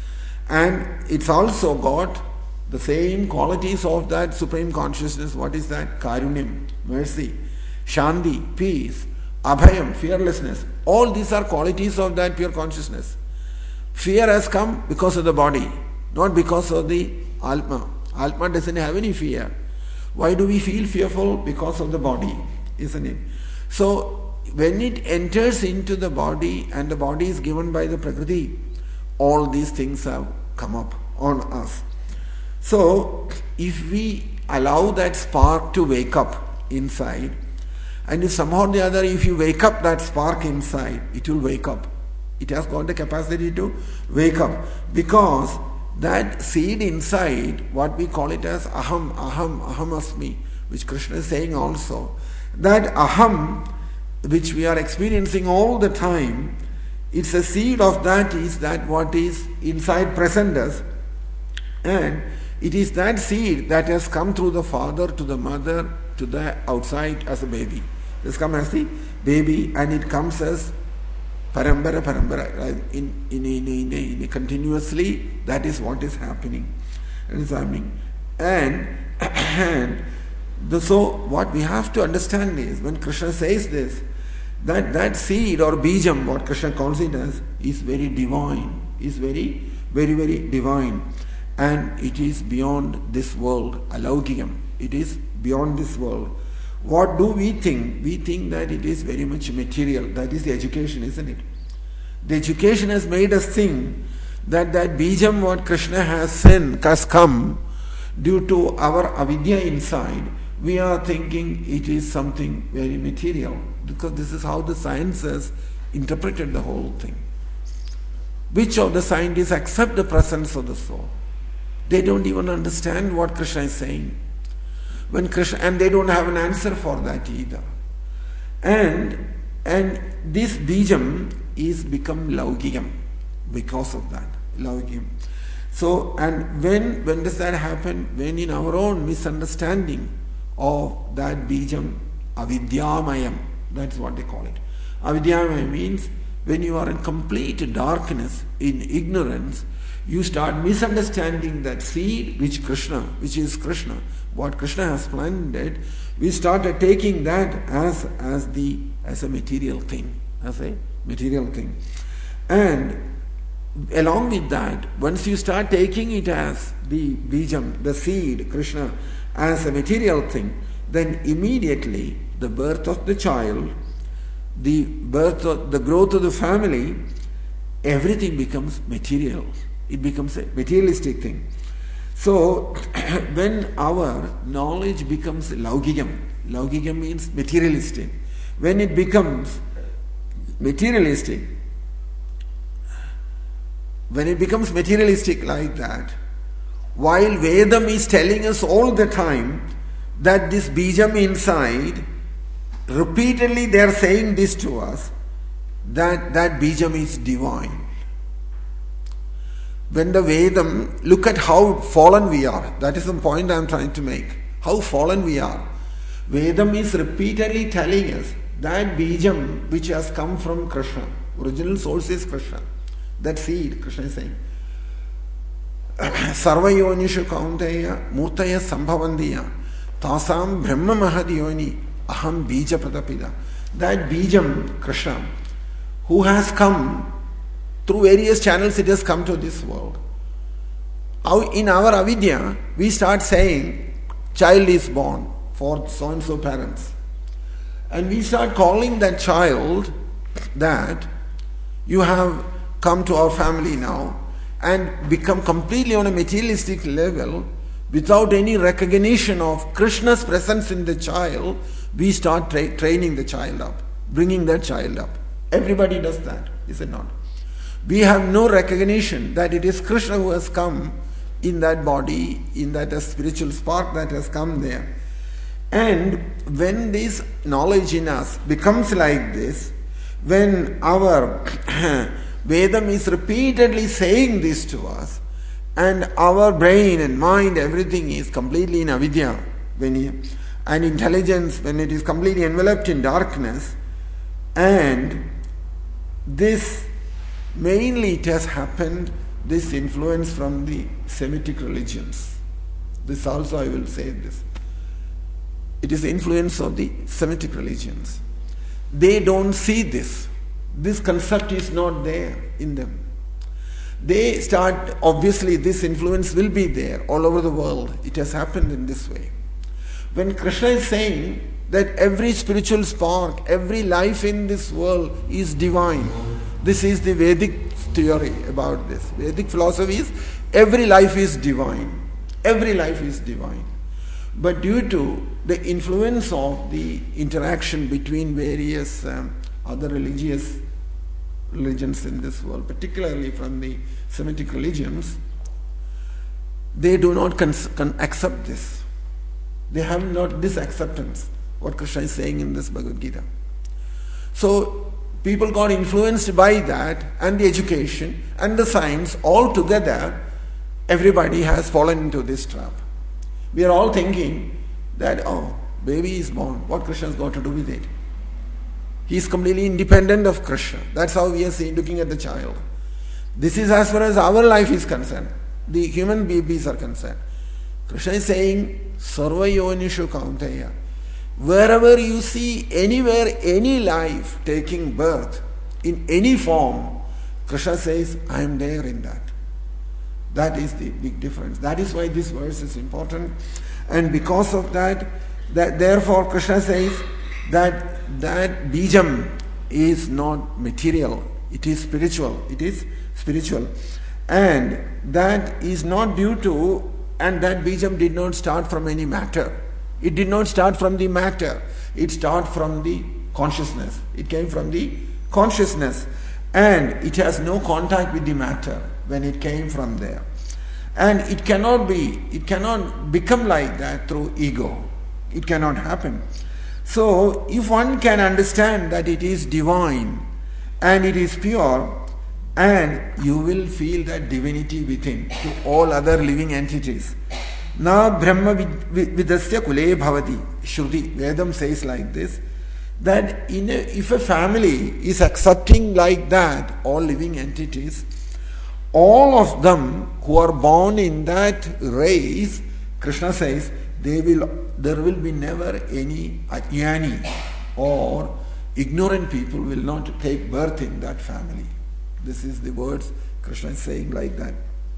And it's also got the same qualities of that Supreme Consciousness. What is that? Karunyam, mercy, Shanti, peace, Abhayam, fearlessness. All these are qualities of that pure consciousness. Fear has come because of the body, not because of the Atma. Atma doesn't have any fear. Why do we feel fearful? Because of the body, isn't it? So, when it enters into the body and the body is given by the Prakriti, all these things have come up on us. So, if we allow that spark to wake up inside, and if somehow or the other, if you wake up that spark inside, it will wake up. It has got the capacity to wake up, because that seed inside, what we call it as aham, aham, aham asmi, which Krishna is saying also, that aham, which we are experiencing all the time, it's a seed of that is that what is inside present us, and it is that seed that has come through the father to the mother to the outside as a baby. It has come as the baby, and it comes as parambara parambara, right? in, in, in, in, in, in continuously. That is what is happening. It is happening. And, and the, so what we have to understand is, when Krishna says this, that that seed or bijam, what Krishna calls it as, is very divine, is very, very, very divine. And it is beyond this world, alaukikam. It is beyond this world. What do we think? We think that it is very much material. That is the education, isn't it? The education has made us think that that bijam what Krishna has sent, has come due to our avidya inside. We are thinking it is something very material, because this is how the sciences interpreted the whole thing. Which of the scientists accept the presence of the soul? They don't even understand what Krishna is saying. When Krishna, and they don't have an answer for that either. And and this bijam is become laukikam because of that. Laukikam. So, and when when does that happen? When in our own misunderstanding of that bijam, avidyamayam, that's what they call it. Avidyamayam means when you are in complete darkness, in ignorance, you start misunderstanding that seed which Krishna, which is Krishna, what Krishna has planted. We started taking that as as the as a material thing, as a material thing. And along with that, once you start taking it as the bijam, the seed, Krishna, as a material thing, then immediately the birth of the child, the birth of the growth of the family, everything becomes material. It becomes a materialistic thing. So, when our knowledge becomes laukikam, laukikam means materialistic. When it becomes materialistic, when it becomes materialistic like that, while Vedam is telling us all the time that this Bijam inside, repeatedly they are saying this to us, that that Bijam is divine. When the Vedam, look at how fallen we are. That is the point I am trying to make. How fallen we are. Vedam is repeatedly telling us that Bijam which has come from Krishna, original source is Krishna. That seed, Krishna is saying, Sarvayonishu kaunteya murtaya sambhavandiya tasam brahma mahadiyoni aham bija pradapida. That Bijam, Krishna, who has come through various channels, it has come to this world. In our avidya, we start saying, child is born for so-and-so parents. And we start calling that child that you have come to our family now and become completely on a materialistic level without any recognition of Krishna's presence in the child. We start tra- training the child up, bringing that child up. Everybody does that, is it not? We have no recognition that it is Krishna who has come in that body, in that a spiritual spark that has come there. And when this knowledge in us becomes like this, when our Vedam is repeatedly saying this to us, and our brain and mind, everything is completely in avidya, when he, and intelligence, when it is completely enveloped in darkness, and this mainly it has happened, this influence from the Semitic religions. This also I will say this. It is the influence of the Semitic religions. They don't see this. This concept is not there in them. They start, obviously this influence will be there all over the world. It has happened in this way. When Krishna is saying that every spiritual spark, every life in this world is divine, this is the Vedic theory about this. Vedic philosophy is every life is divine. Every life is divine. But due to the influence of the interaction between various um, other religious religions in this world, particularly from the Semitic religions, they do not cons- con- accept this. They have not this acceptance, what Krishna is saying in this Bhagavad Gita. So, people got influenced by that, and the education and the science all together, everybody has fallen into this trap. We are all thinking that, oh, baby is born, what Krishna has got to do with it? He is completely independent of Krishna. That's how we are seeing, looking at the child. This is as far as our life is concerned. The human babies are concerned. Krishna is saying, Sarva yonishu kaunteya. Wherever you see anywhere, any life taking birth, in any form, Krishna says, I am there in that. That is the big difference. That is why this verse is important. And because of that, that therefore Krishna says that that Bijam is not material. It is spiritual. It is spiritual. And that is not due to, and that Bijam did not start from any matter. It did not start from the matter. It started from the consciousness. It came from the consciousness. And it has no contact with the matter when it came from there. And it cannot be, it cannot become like that through ego. It cannot happen. So, if one can understand that it is divine and it is pure, and you will feel that divinity within to all other living entities. Na Brahma vidasya kule bhavati. Shruti, Vedam says like this, that in a, if a family is accepting like that all living entities, all of them who are born in that race, Krishna says, they will, there will be never any ajnani or ignorant people will not take birth in that family. This is the words Krishna is saying like that.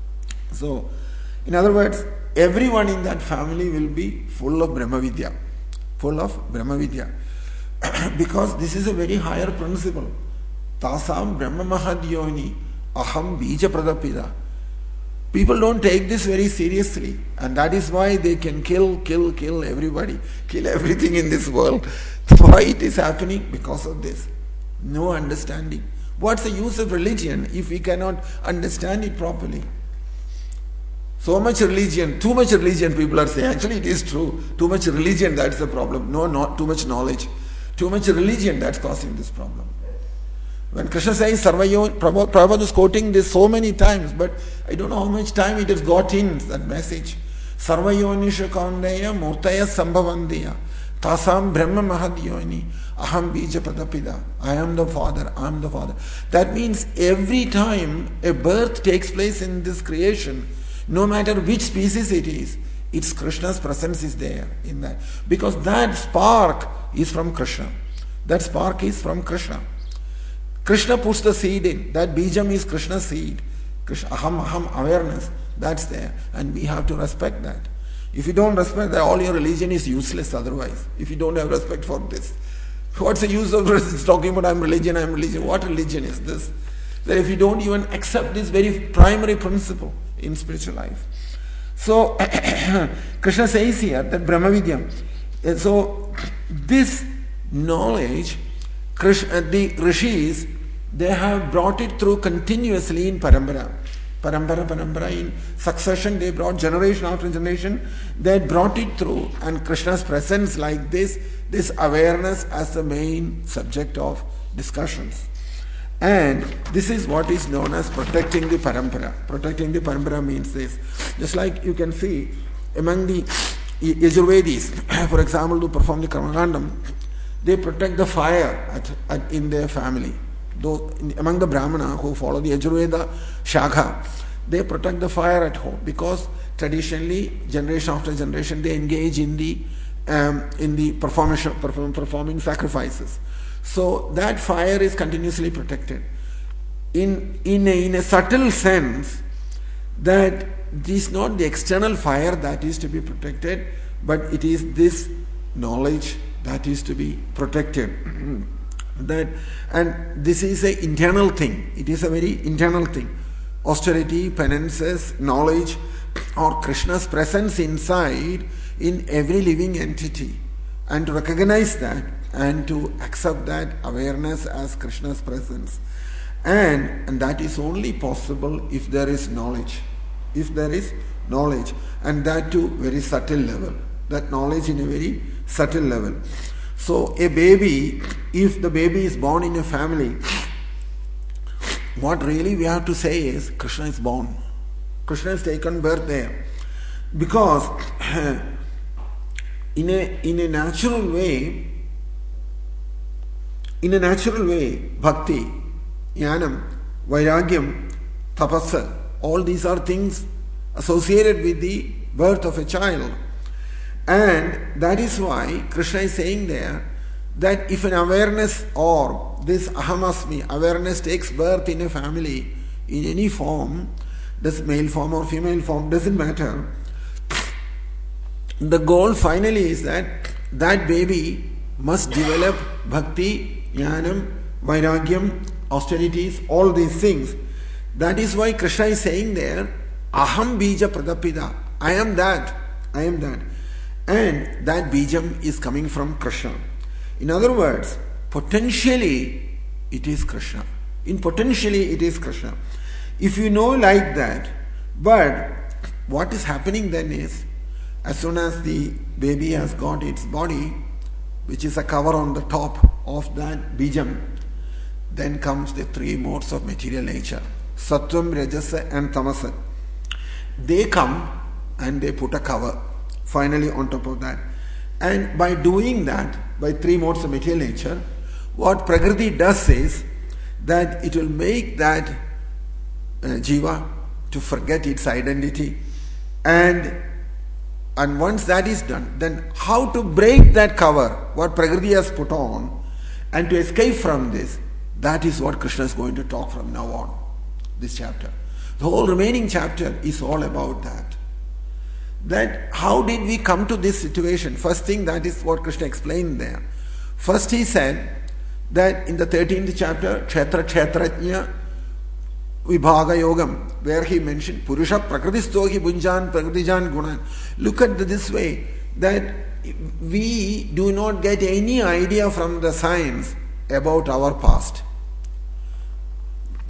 So, in other words, everyone in that family will be full of Brahma Vidya. Full of Brahma Vidya. Because this is a very higher principle. Tasam Brahma Mahadyoni Aham Bija Pradapida. People don't take this very seriously, and that is why they can kill, kill, kill everybody, kill everything in this world. Why it is happening? Because of this. No understanding. What's the use of religion if we cannot understand it properly? So much religion, too much religion, people are saying. Actually, it is true. Too much religion, that's the problem. No, not too much knowledge. Too much religion, that's causing this problem. When Krishna says Sarvayon, Prabhupada is quoting this so many times, but I don't know how much time it has got in, that message. Sarvayonisha kaundeya murtaya sambhavandiya tasam brahma mahadyoni aham bija pradapida. I am the father, I am the father. That means every time a birth takes place in this creation, no matter which species it is, it's Krishna's presence is there in that. Because that spark is from Krishna. That spark is from Krishna. Krishna puts the seed in. That bijam is Krishna's seed. Krishna, aham, aham, awareness, that's there. And we have to respect that. If you don't respect that, all your religion is useless otherwise. If you don't have respect for this. What's the use of talking about I'm religion, I'm religion? What religion is this? That if you don't even accept this very primary principle in spiritual life. So, Krishna says here that Brahma Vidyam. So, this knowledge, Krishna, the rishis, they have brought it through continuously in parampara. Parampara, parampara, in succession, they brought generation after generation, they brought it through, and Krishna's presence like this, this awareness as the main subject of discussions. And this is what is known as protecting the parampara. Protecting the parampara means this. Just like you can see among the Yajurvedis, for example, to perform the Karmakandam, they protect the fire at, at, in their family. Though among the Brahmana who follow the Yajurveda Shakha, they protect the fire at home because traditionally, generation after generation, they engage in the um, in the performance, perform, performing sacrifices. So that fire is continuously protected. In in a, in a subtle sense, that it is not the external fire that is to be protected, but it is this knowledge that is to be protected. That and this is an internal thing. It is a very internal thing. Austerity, penances, knowledge, or Krishna's presence inside in every living entity, and to recognize that and to accept that awareness as Krishna's presence, and and that is only possible if there is knowledge. If there is knowledge, and that to very subtle level. That knowledge in a very subtle level. So a baby, if the baby is born in a family, what really we have to say is Krishna is born. Krishna has taken birth there. Because in a in a natural way, in a natural way, bhakti, jnanam, vairagyam, tapasa, all these are things associated with the birth of a child. And that is why Krishna is saying there that if an awareness or this ahamasmi, awareness takes birth in a family in any form, this male form or female form, doesn't matter. The goal finally is that that baby must develop bhakti, jnanam, vairagyam, austerities, all these things. That is why Krishna is saying there, aham bija pradapida. I am that. I am that. And that bijam is coming from Krishna. In other words, potentially it is Krishna. In potentially it is Krishna. If you know like that, but what is happening then is, as soon as the baby has got its body, which is a cover on the top of that bijam, then comes the three modes of material nature. Sattvam, Rajasa and Tamasa. They come and they put a cover finally on top of that. And by doing that, by three modes of material nature, what Prakriti does is that it will make that uh, jiva to forget its identity. And, and once that is done, then how to break that cover, what Prakriti has put on, and to escape from this, that is what Krishna is going to talk from now on, this chapter. The whole remaining chapter is all about that. That how did we come to this situation? First thing, that is what Krishna explained there. First he said that in the thirteenth chapter, Kshetra Kshetrajna Vibhaga Yogam, where he mentioned Purusha Prakritisto hi Bunjan Prakritijan Gunan. Look at this way, that we do not get any idea from the science about our past.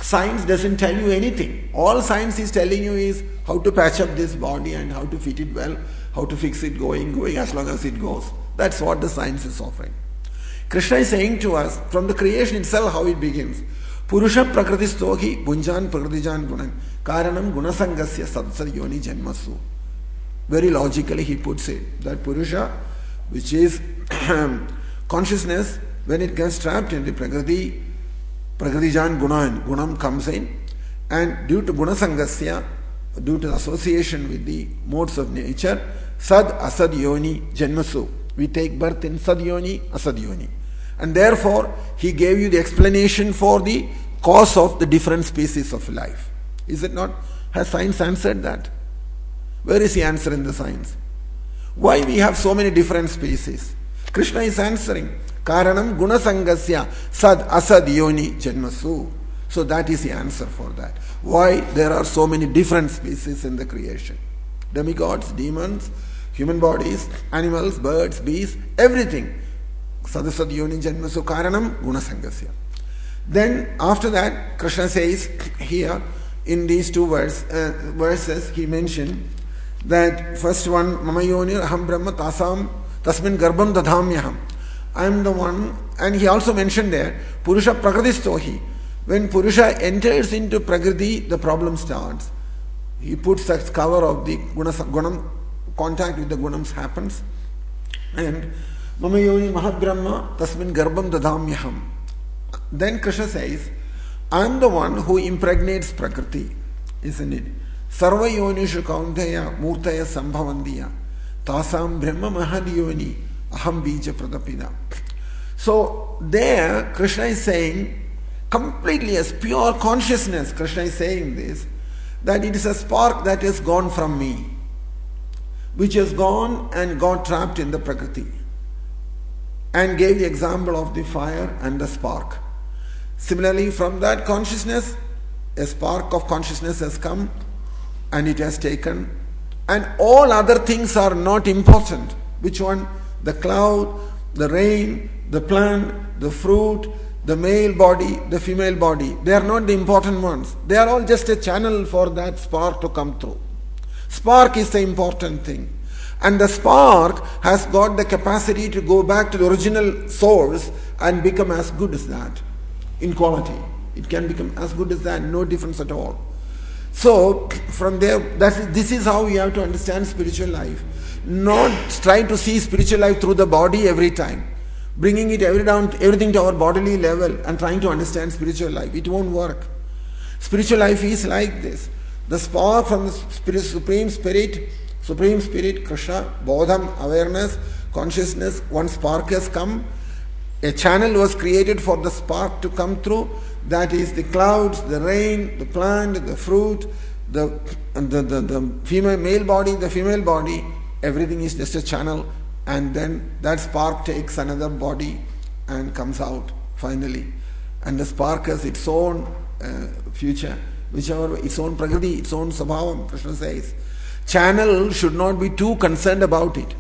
Science doesn't tell you anything. All science is telling you is how to patch up this body and how to fit it well, how to fix it going, going as long as it goes. That's what the science is offering. Krishna is saying to us, from the creation itself, how it begins. Purusha prakritistohi bunjan prakritijan gunan karanam gunasangasya satsar yoni janmasu. Very logically he puts it, that Purusha, which is consciousness, when it gets trapped in the prakriti, prakritijan gunan, gunam comes in, and due to gunasangasya, due to association with the modes of nature, sad asad yoni janmasu. We take birth in sad yoni, asad yoni. And therefore, he gave you the explanation for the cause of the different species of life. Is it not? Has science answered that? Where is the answer in the science? Why we have so many different species? Krishna is answering. Karanam gunasangasya sad asad yoni janmasu. So that is the answer for that. Why there are so many different species in the creation. Demigods, demons, human bodies, animals, birds, beasts, everything. Sadasad yoni janmasu karanam gunasangasya. Then after that, Krishna says here in these two verse, uh, verses, he mentioned that first one, mama yoni aham brahma tasam tasmin garbham dadhamyaham. I am the one, and he also mentioned there, Purusha prakritistohi. When Purusha enters into prakriti, the problem starts. He puts that cover of the gunam, contact with the gunams happens. And mama yoni mahabrahma tasmin garbham dadhamyaham. Then Krishna says, I am the one who impregnates prakriti, isn't it? Sarva yonishu kaunteya murtaya sambhavandiya tasam brahma mahadiyoni aham bija pradapida. So there Krishna is saying, completely as pure consciousness, Krishna is saying this, that it is a spark that has gone from me, which has gone and got trapped in the prakriti, and gave the example of the fire and the spark. Similarly, from that consciousness, a spark of consciousness has come and it has taken, and all other things are not important. Which one? The cloud, the rain, the plant, the fruit, the male body, the female body. They are not the important ones. They are all just a channel for that spark to come through. Spark is the important thing. And the spark has got the capacity to go back to the original source and become as good as that. In quality, it can become as good as that, no difference at all. So, from there, that's, this is how you have to understand spiritual life. Not trying to see spiritual life through the body every time, bringing it every down, everything to our bodily level and trying to understand spiritual life. It won't work. Spiritual life is like this. The spark from the spirit, Supreme Spirit, Supreme Spirit, Krishna, Bodham, awareness, consciousness, one spark has come. A channel was created for the spark to come through. That is the clouds, the rain, the plant, the fruit, the, the, the, the female male body, the female body. Everything is just a channel, and then that spark takes another body and comes out finally. And the spark has its own uh, future, whichever, its own prakriti, its own sabhavam, Krishna says. Channel should not be too concerned about it.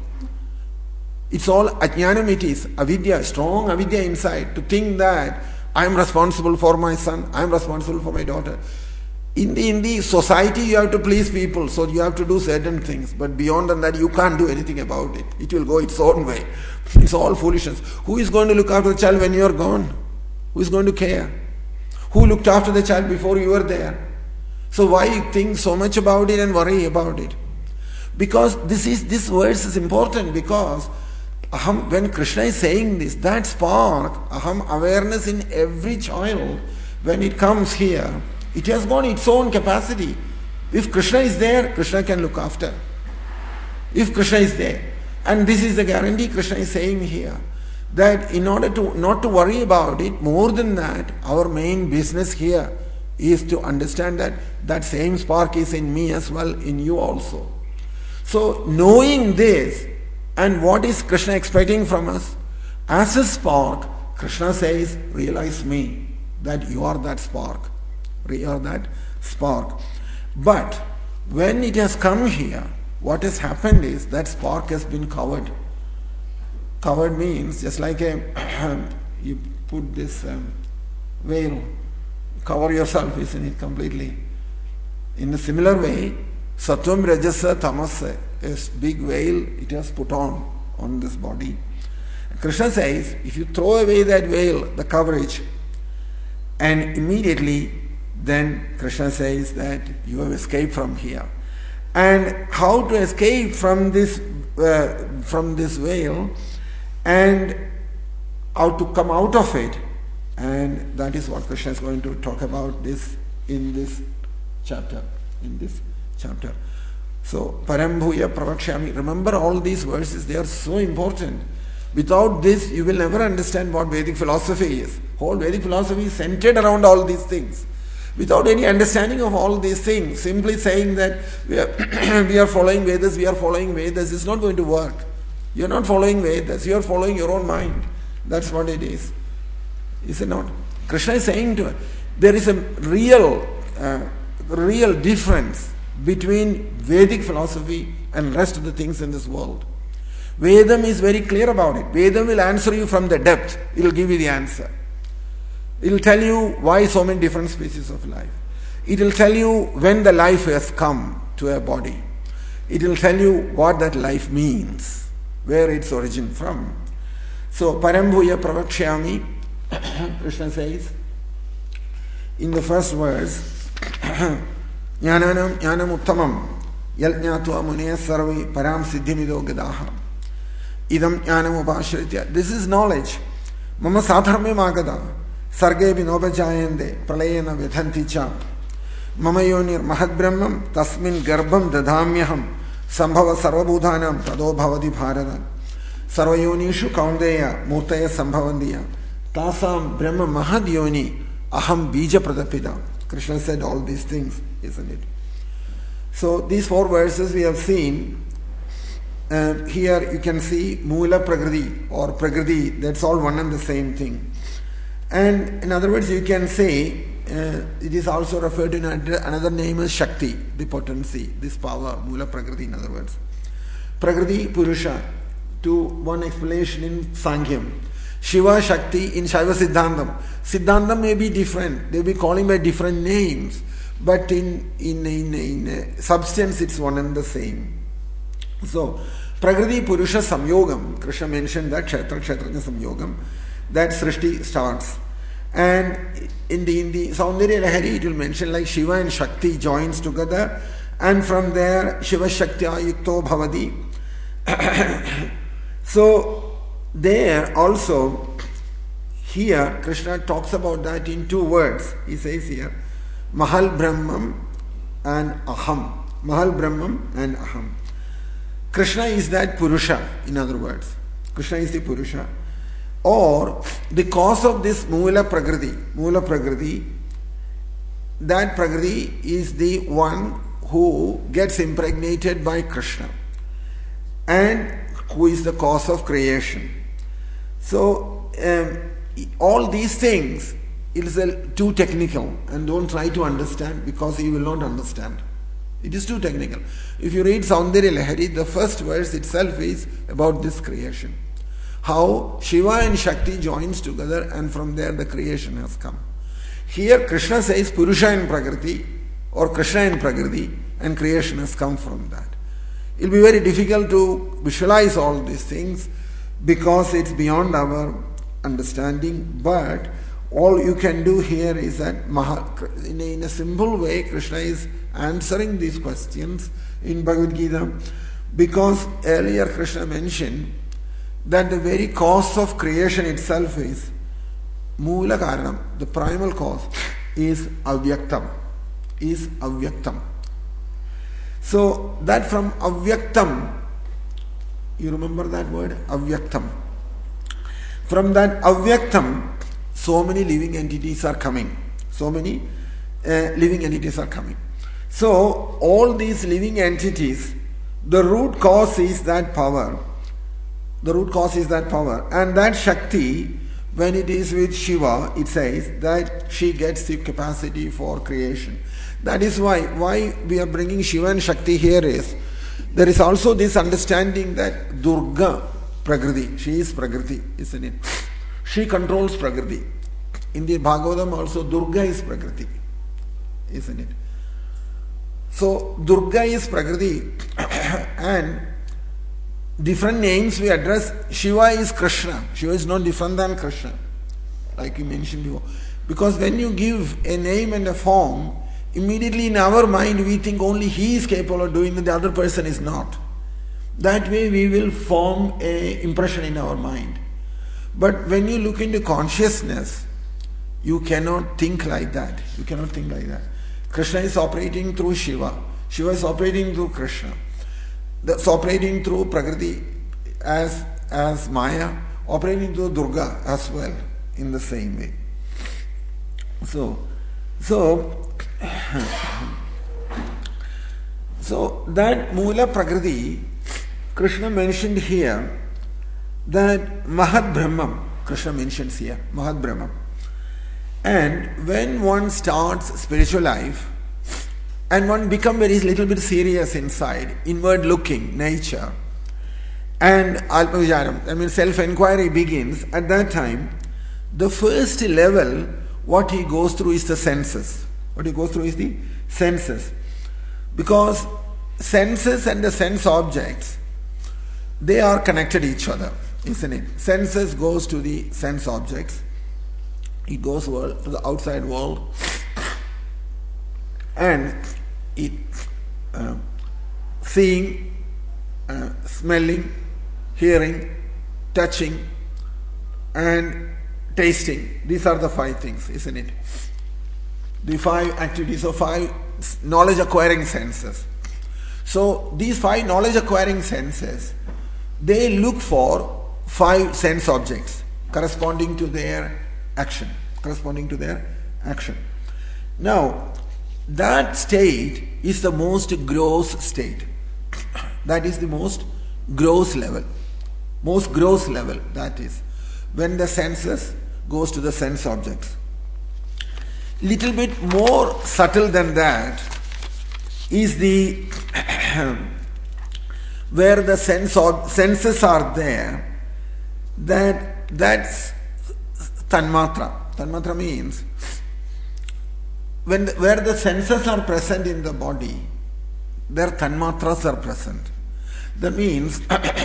It's all ajnanam it is, avidya, strong avidya inside, to think that I am responsible for my son, I am responsible for my daughter. In the, in the society you have to please people, so you have to do certain things, but beyond that you can't do anything about it. It will go its own way. It's all foolishness. Who is going to look after the child when you are gone? Who is going to care? Who looked after the child before you were there? So why think so much about it and worry about it? Because this is this verse is important, because aham, when Krishna is saying this, that spark, aham, awareness in every child, when it comes here, it has got its own capacity. If Krishna is there, Krishna can look after. If Krishna is there. And this is the guarantee Krishna is saying here. That in order to not to worry about it, more than that, our main business here is to understand that that same spark is in me as well, in you also. So knowing this, and what is Krishna expecting from us? As a spark, Krishna says, realize me, that you are that spark. You are that spark. But when it has come here, what has happened is that spark has been covered. Covered means just like a you put this um, veil, cover yourself, isn't it, completely? In a similar way, Sattvam, Rajasa, Tamasa, a big veil it has put on on this body. Krishna says, if you throw away that veil, the coverage, and immediately then Krishna says that you have escaped from here. And how to escape from this uh, from this veil and how to come out of it, and that is what Krishna is going to talk about this in this chapter. In this chapter. So, Parambhuya Pravakshami. Remember all these verses, they are so important. Without this, you will never understand what Vedic philosophy is. Whole Vedic philosophy is centered around all these things. Without any understanding of all these things, simply saying that we are, we are following Vedas, we are following Vedas, is not going to work. You are not following Vedas, you are following your own mind. That's what it is. Is it not? Krishna is saying to her, there is a real, uh, real difference between Vedic philosophy and rest of the things in this world. Vedam is very clear about it. Vedam will answer you from the depth. It will give you the answer. It will tell you why so many different species of life. It will tell you when the life has come to a body. It will tell you what that life means, where its origin from. So, Parambhuya Pravakshami, Krishna says, in the first verse, Jnananam Jnanam Uttamam Yalnyatva Munaya Sarvi Param Siddhimido Gadaha Idam Jnanam Upashritya. This is knowledge. Mama Sadharme Magada Sarge Binobajayande Pralayana Vedhanticha Mama Yonir Mahad Brahmam Tasmin Garbham Dadhamyaham Sambhava Sarvabhudhanam Tado Bhavadi Bharata Sarvayonishu Kaundeya Murtaya Sambhavandiya Tasam Brahma Mahad Yoni Aham Bija Pradapida. Krishna said all these things, isn't it? So these four verses we have seen. Uh, here you can see Mula Prakriti or Prakriti, that's all one and the same thing. And in other words, you can say uh, it is also referred to in another name as Shakti, the potency, this power, Mula Prakriti in other words. Prakriti Purusha, to one explanation in Sankhya. Shiva Shakti in Shaiva Siddhantam. Siddhantam may be different, they will be calling by different names, but in, in, in, in uh, substance it's one and the same. So, Prakriti Purusha Samyogam, Krishna mentioned that, Kshetra Kshetrajna Samyogam, that Srishti starts. And in the, in the Saundarya Lahari it will mention like Shiva and Shakti joins together, and from there Shiva Shakti Ayukto Bhavadi. So, there also, here Krishna talks about that in two words. He says here, Mahal Brahmam and Aham. Mahal Brahmam and Aham. Krishna is that Purusha, in other words. Krishna is the Purusha. Or the cause of this Mula Prakriti, Mula Prakriti, that Prakriti is the one who gets impregnated by Krishna and who is the cause of creation. So, um, all these things, it is a, too technical, and don't try to understand because you will not understand. It is too technical. If you read Saundarya Lahari, the first verse itself is about this creation. How Shiva and Shakti joins together and from there the creation has come. Here Krishna says Purusha and Prakriti or Krishna and Prakriti and creation has come from that. It will be very difficult to visualize all these things because it's beyond our understanding, but all you can do here is that Maha, in, a, in a simple way Krishna is answering these questions in Bhagavad Gita, because earlier Krishna mentioned that the very cause of creation itself is Mula Karanam, the primal cause is Avyaktam, is Avyaktam. So that from Avyaktam, you remember that word? Avyaktam. From that Avyaktam, so many living entities are coming. So many uh, living entities are coming. So all these living entities, the root cause is that power. The root cause is that power. And that Shakti, when it is with Shiva, it says that she gets the capacity for creation. That is why, why we are bringing Shiva and Shakti here is, there is also this understanding that Durga, Prakriti, she is Prakriti, isn't it? She controls Prakriti. In the Bhagavatam also Durga is Prakriti, isn't it? So Durga is Prakriti and different names we address. Shiva is Krishna. Shiva is not different than Krishna, like you mentioned before. Because when you give a name and a form, immediately in our mind we think only he is capable of doing it, the other person is not. That way we will form an impression in our mind. But when you look into consciousness, you cannot think like that. You cannot think like that. Krishna is operating through Shiva. Shiva is operating through Krishna. That's operating through Prakriti as, as Maya, operating through Durga as well in the same way. So, so, so that Mula Prakriti, Krishna mentioned here that Mahat Brahmam, Krishna mentions here, Mahat Brahmam. And when one starts spiritual life and one becomes very little bit serious inside, inward looking nature, and Alpa Vicharam, I mean self-inquiry begins, at that time, the first level, what he goes through is the senses. What he goes through is the senses. Because senses and the sense objects, they are connected to each other, isn't it? Senses goes to the sense objects. It goes world, to the outside world. And it uh, seeing, uh, smelling, hearing, touching, and tasting. These are the five things, isn't it? The five activities of five knowledge acquiring senses. So these five knowledge acquiring senses, they look for five sense objects corresponding to their action. Corresponding to their action. Now, that state is the most gross state. That is the most gross level. Most gross level, that is. When the senses goes to the sense objects. Little bit more subtle than that is the where the sense or, senses are there, that that's tanmatra. Tanmatra means when the, where the senses are present in the body, their tanmatras are present. That means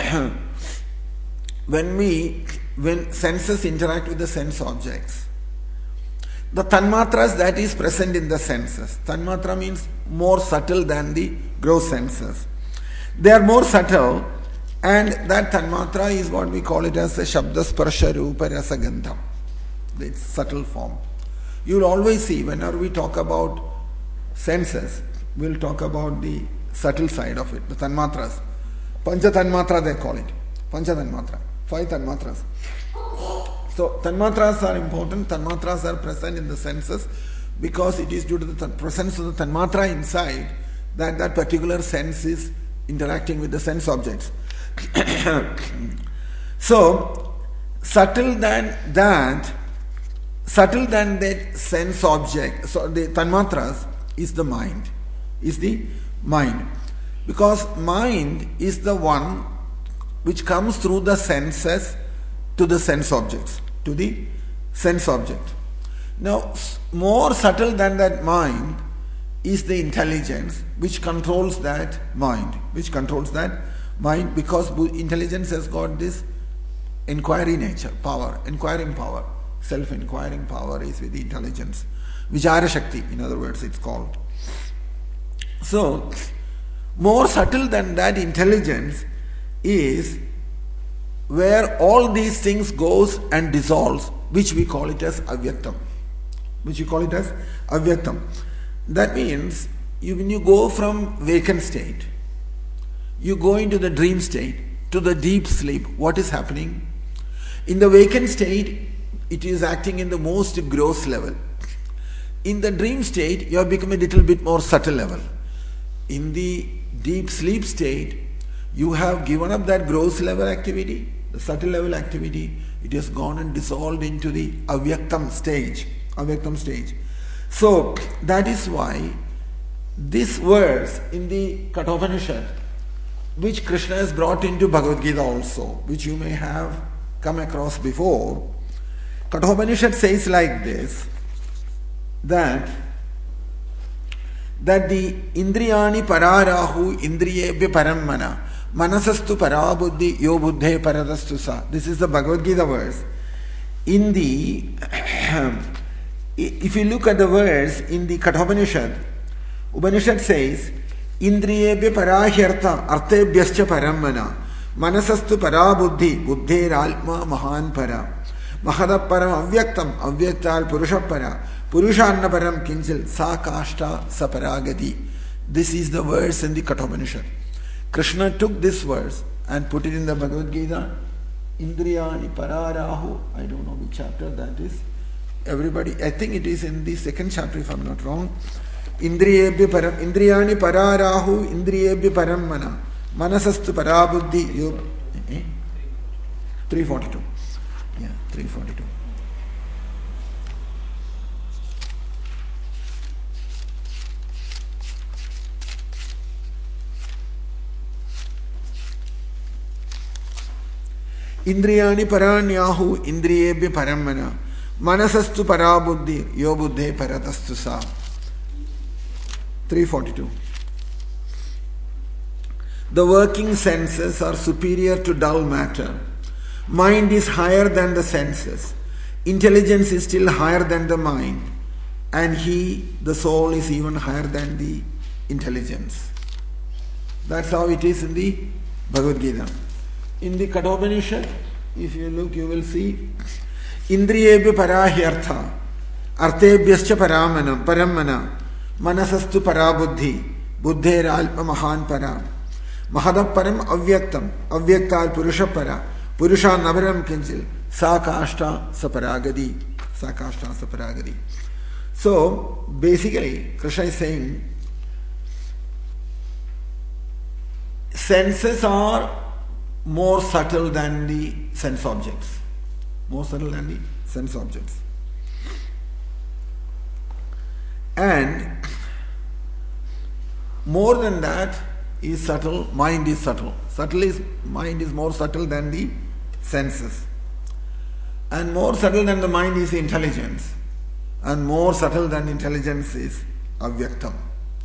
when we when senses interact with the sense objects, the tanmatras that is present in the senses. Tanmatra means more subtle than the gross senses. They are more subtle, and that tanmatra is what we call it as the Shabda Sparsha Rupa Rasa Gandha. Its subtle form. You will always see whenever we talk about senses, we will talk about the subtle side of it, the tanmatras. Pancha tanmatra they call it. Pancha tanmatra. Five tanmatras. So tanmatras are important. Tanmatras are present in the senses because it is due to the presence of the tanmatra inside that that particular sense is interacting with the sense objects. So subtle than that, subtle than that sense object, so the tanmatras is the mind, is the mind. Because mind is the one which comes through the senses to the sense objects, to the sense object. Now, more subtle than that mind is the intelligence which controls that mind, which controls that mind because intelligence has got this inquiry nature, power, inquiring power. Self-inquiring power is with the intelligence. Vichara Shakti, in other words, it's called. So, more subtle than that intelligence is where all these things goes and dissolves, which we call it as avyaktam. Which we call it as avyaktam. That means, you, when you go from vacant state, you go into the dream state, to the deep sleep. What is happening? In the vacant state, it is acting in the most gross level. In the dream state, you have become a little bit more subtle level. In the deep sleep state, you have given up that gross level activity, the subtle level activity, it has gone and dissolved into the avyaktam stage. Avyaktam stage. So, that is why this verse in the Kathopanishad, which Krishna has brought into Bhagavad Gita also, which you may have come across before, Kathopanishad says like this, that that the indriyani pararahu indriyebhya parammana manasastu parabuddhi yo buddhe paradastu sa. This is the Bhagavad Gita verse. In the if you look at the verse in the Kathopanishad, Upanishad says indriyebhya parahyartha artebhyascha parammana manasastu parabuddhi buddher alma mahan para mahadaparam avyaktam avyaktal purushapara Purushanna param kinchil sa kashta sa paragati. This is the verse in the Kathopanishad. Krishna took this verse and put it in the Bhagavad Gita. Indriyani pararahu. I don't know which chapter that is. Everybody, I think it is in the second chapter if I am not wrong. Indriyebhya param, Indriyani pararahu indriyebhya parammana manasastu parabuddhi. You, eh? three forty-two. Yeah, three forty-two. Indriyani paranyahu indriyebhya parammana manasastu parabuddhi yo buddhe paradastu sa. three forty-two. The working senses are superior to dull matter. Mind is higher than the senses. Intelligence is still higher than the mind. And he, the soul, is even higher than the intelligence. That's how it is in the Bhagavad Gita. In the Kathopanishad, if you look, you will see Indriyebhya parahyartha artebhyascha paramana parammana manasastu parabuddhi buddher alpa mahan para mahadaparam avyaktam avyaktal purushapara purusha nabaram kinchil sa kashta saparagadi sa kashta saparagadi. So basically Krishna is saying senses are more subtle than the sense objects. More subtle than the sense objects. And more than that is subtle, mind is subtle. Subtle is, mind is more subtle than the senses. And more subtle than the mind is intelligence. And more subtle than intelligence is avyaktam.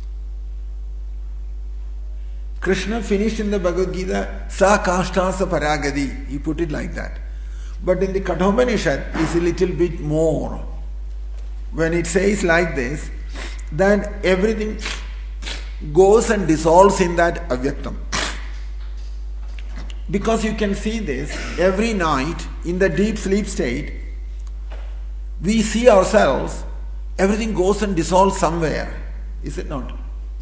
Krishna finished in the Bhagavad Gita, sa kashta sa paragadi. He put it like that. But in the Kathopanishad, it's a little bit more. When it says like this, then everything goes and dissolves in that avyaktam. Because you can see this every night in the deep sleep state, we see ourselves, everything goes and dissolves somewhere. Is it not?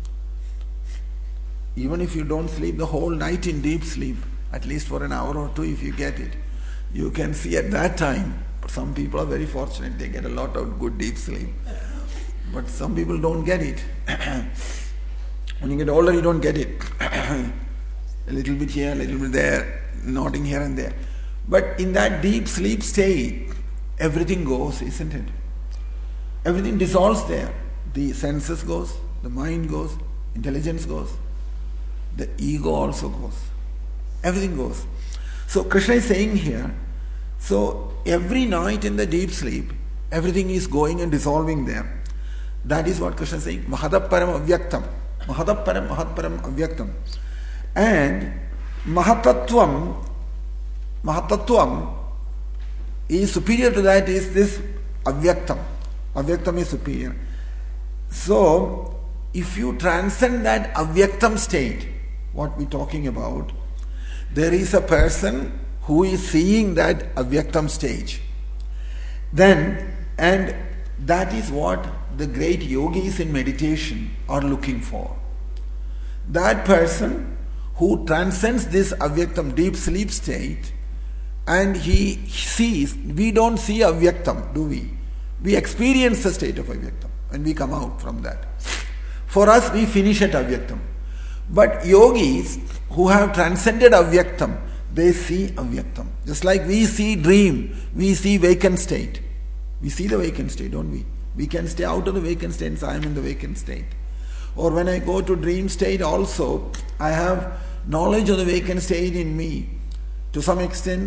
Even if you don't sleep the whole night in deep sleep, at least for an hour or two if you get it, you can see at that time. But some people are very fortunate, they get a lot of good deep sleep. But some people don't get it. When you get older, you don't get it. A little bit here, a little bit there, nodding here and there. But in that deep sleep state, everything goes, isn't it? Everything dissolves there. The senses goes, the mind goes, intelligence goes. The ego also goes. Everything goes. So Krishna is saying here, so every night in the deep sleep, everything is going and dissolving there. That is what Krishna is saying. Mahadaparam avyaktam. Mahadaparam, mahatparam avyaktam. And mahatattvam, mahatattvam is superior to that is this avyaktam. Avyaktam is superior. So, if you transcend that avyaktam state, what we're talking about, there is a person who is seeing that avyaktam stage. Then, and that is what the great yogis in meditation are looking for. That person who transcends this avyaktam deep sleep state, and he sees, we don't see avyaktam, do we? We experience the state of avyaktam and we come out from that. For us, we finish at avyaktam. But yogis who have transcended avyaktam, they see avyaktam. Just like we see dream, we see vacant state. We see the vacant state, don't we? We can stay out of the vacant state and say, I am in the vacant state. Or when I go to dream state also, I have knowledge of the vacant state in me to some extent,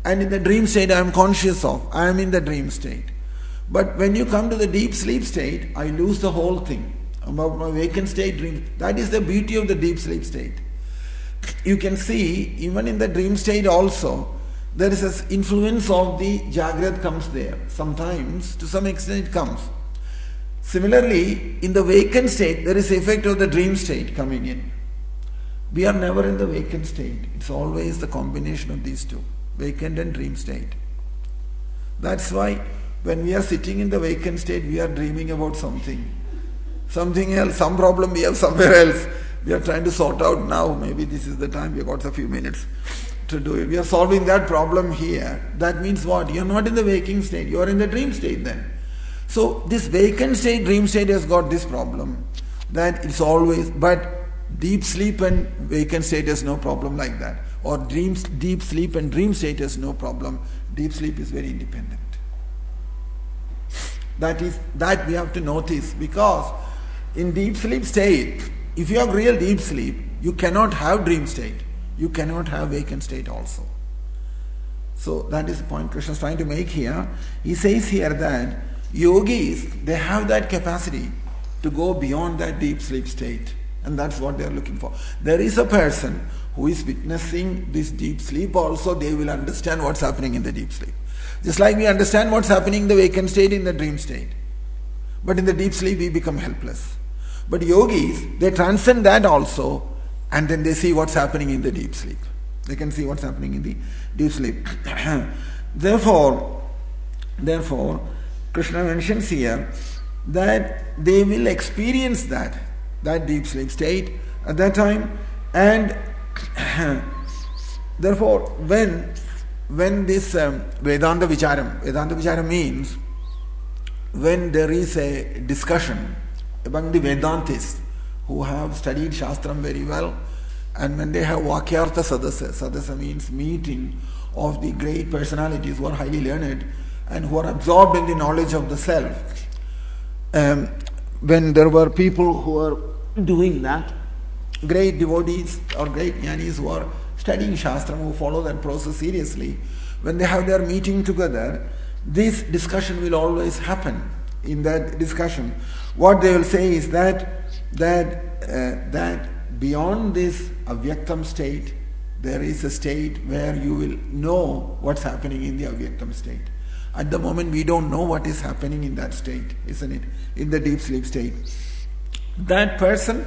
And in the dream state, I am conscious of. I am in the dream state. But when you come to the deep sleep state, I lose the whole thing. About my awakened state, dream. That is the beauty of the deep sleep state. You can see, even in the dream state also, there is an influence of the Jagrat comes there. Sometimes, to some extent, it comes. Similarly, in the awakened state, there is the effect of the dream state coming in. We are never in the awakened state. It's always the combination of these two, awakened and dream state. That's why when we are sitting in the awakened state, we are dreaming about something. Something else, some problem we have somewhere else. We are trying to sort out now. Maybe this is the time, we have got a few minutes to do it. We are solving that problem here. That means what? You are not in the waking state, you are in the dream state then. So this vacant state, dream state has got this problem, that it's always, but deep sleep and vacant state has no problem like that. Or dreams, deep sleep and dream state has no problem. Deep sleep is very independent. That is, that we have to notice, because in deep sleep state, if you have real deep sleep, you cannot have dream state. You cannot have vacant state also. So that is the point Krishna is trying to make here. He says here that yogis, they have that capacity to go beyond that deep sleep state. And that's what they are looking for. There is a person who is witnessing this deep sleep also, they will understand what's happening in the deep sleep. Just like we understand what's happening in the vacant state, in the dream state. But in the deep sleep we become helpless. But yogis, they transcend that also, and then they see what's happening in the deep sleep. They can see what's happening in the deep sleep. Therefore, therefore, Krishna mentions here that they will experience that, that deep sleep state at that time, and therefore when when this um, Vedanta Vicharam, Vedanta Vicharam means when there is a discussion among the Vedantists who have studied Shastram very well, and when they have Vakyartha Sadasa, Sadasa means meeting of the great personalities who are highly learned and who are absorbed in the knowledge of the self. Um, when there were people who were doing that, great devotees or great jnanis who are studying Shastram, who follow that process seriously, when they have their meeting together, this discussion will always happen. In that discussion, what they will say is that that uh, that beyond this avyaktam state, there is a state where you will know what's happening in the avyaktam state. At the moment, we don't know what is happening in that state, isn't it? In the deep sleep state. That person,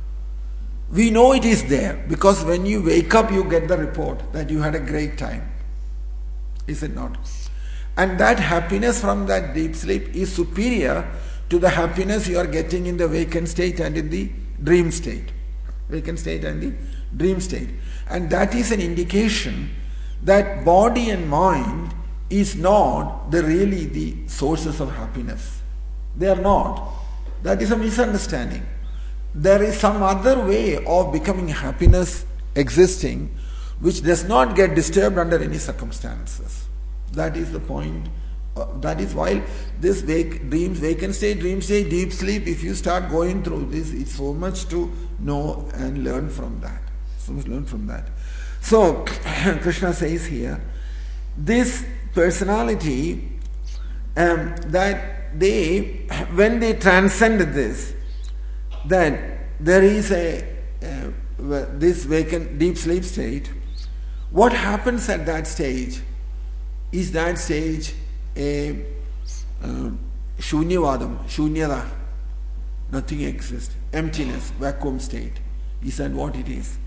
we know it is there, because when you wake up, you get the report that you had a great time. Is it not? And that happiness from that deep sleep is superior to the happiness you are getting in the vacant state and in the dream state. Vacant state and the dream state. And that is an indication that body and mind is not the really the sources of happiness. They are not. That is a misunderstanding. There is some other way of becoming happiness existing which does not get disturbed under any circumstances. That is the point. Uh, that is why this wake, dreams, vacant state, dream state, deep sleep, if you start going through this, it's so much to know and learn from that. So much learn from that. So, Krishna says here, this personality, um, that they, when they transcend this, that there is a, uh, this vacant, deep sleep state, what happens at that stage? Is that stage a uh, shunyavadam, shunyada, nothing exists, emptiness, vacuum state? Is that what it is?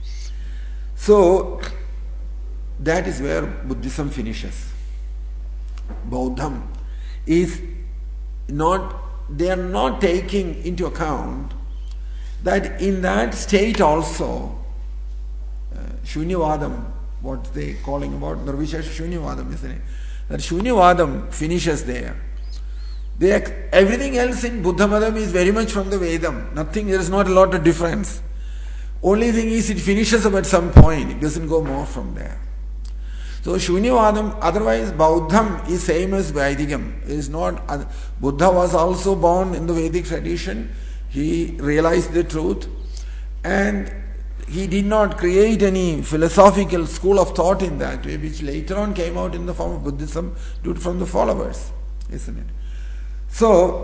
So, that is where Buddhism finishes. Bauddham is not, they are not taking into account that in that state also, uh, shunyavadam, what they calling about Nirvishesha Shunyavadam, isn't it? That Shunyavadam finishes there. They, everything else in Buddha Madam is very much from the Vedam. Nothing, there is not a lot of difference. Only thing is it finishes up at some point. It doesn't go more from there. So Shunyavadam, otherwise Bauddham is same as Vaidikam. It is not, Buddha was also born in the Vedic tradition. He realized the truth. And he did not create any philosophical school of thought in that way, which later on came out in the form of Buddhism due from the followers, isn't it? So,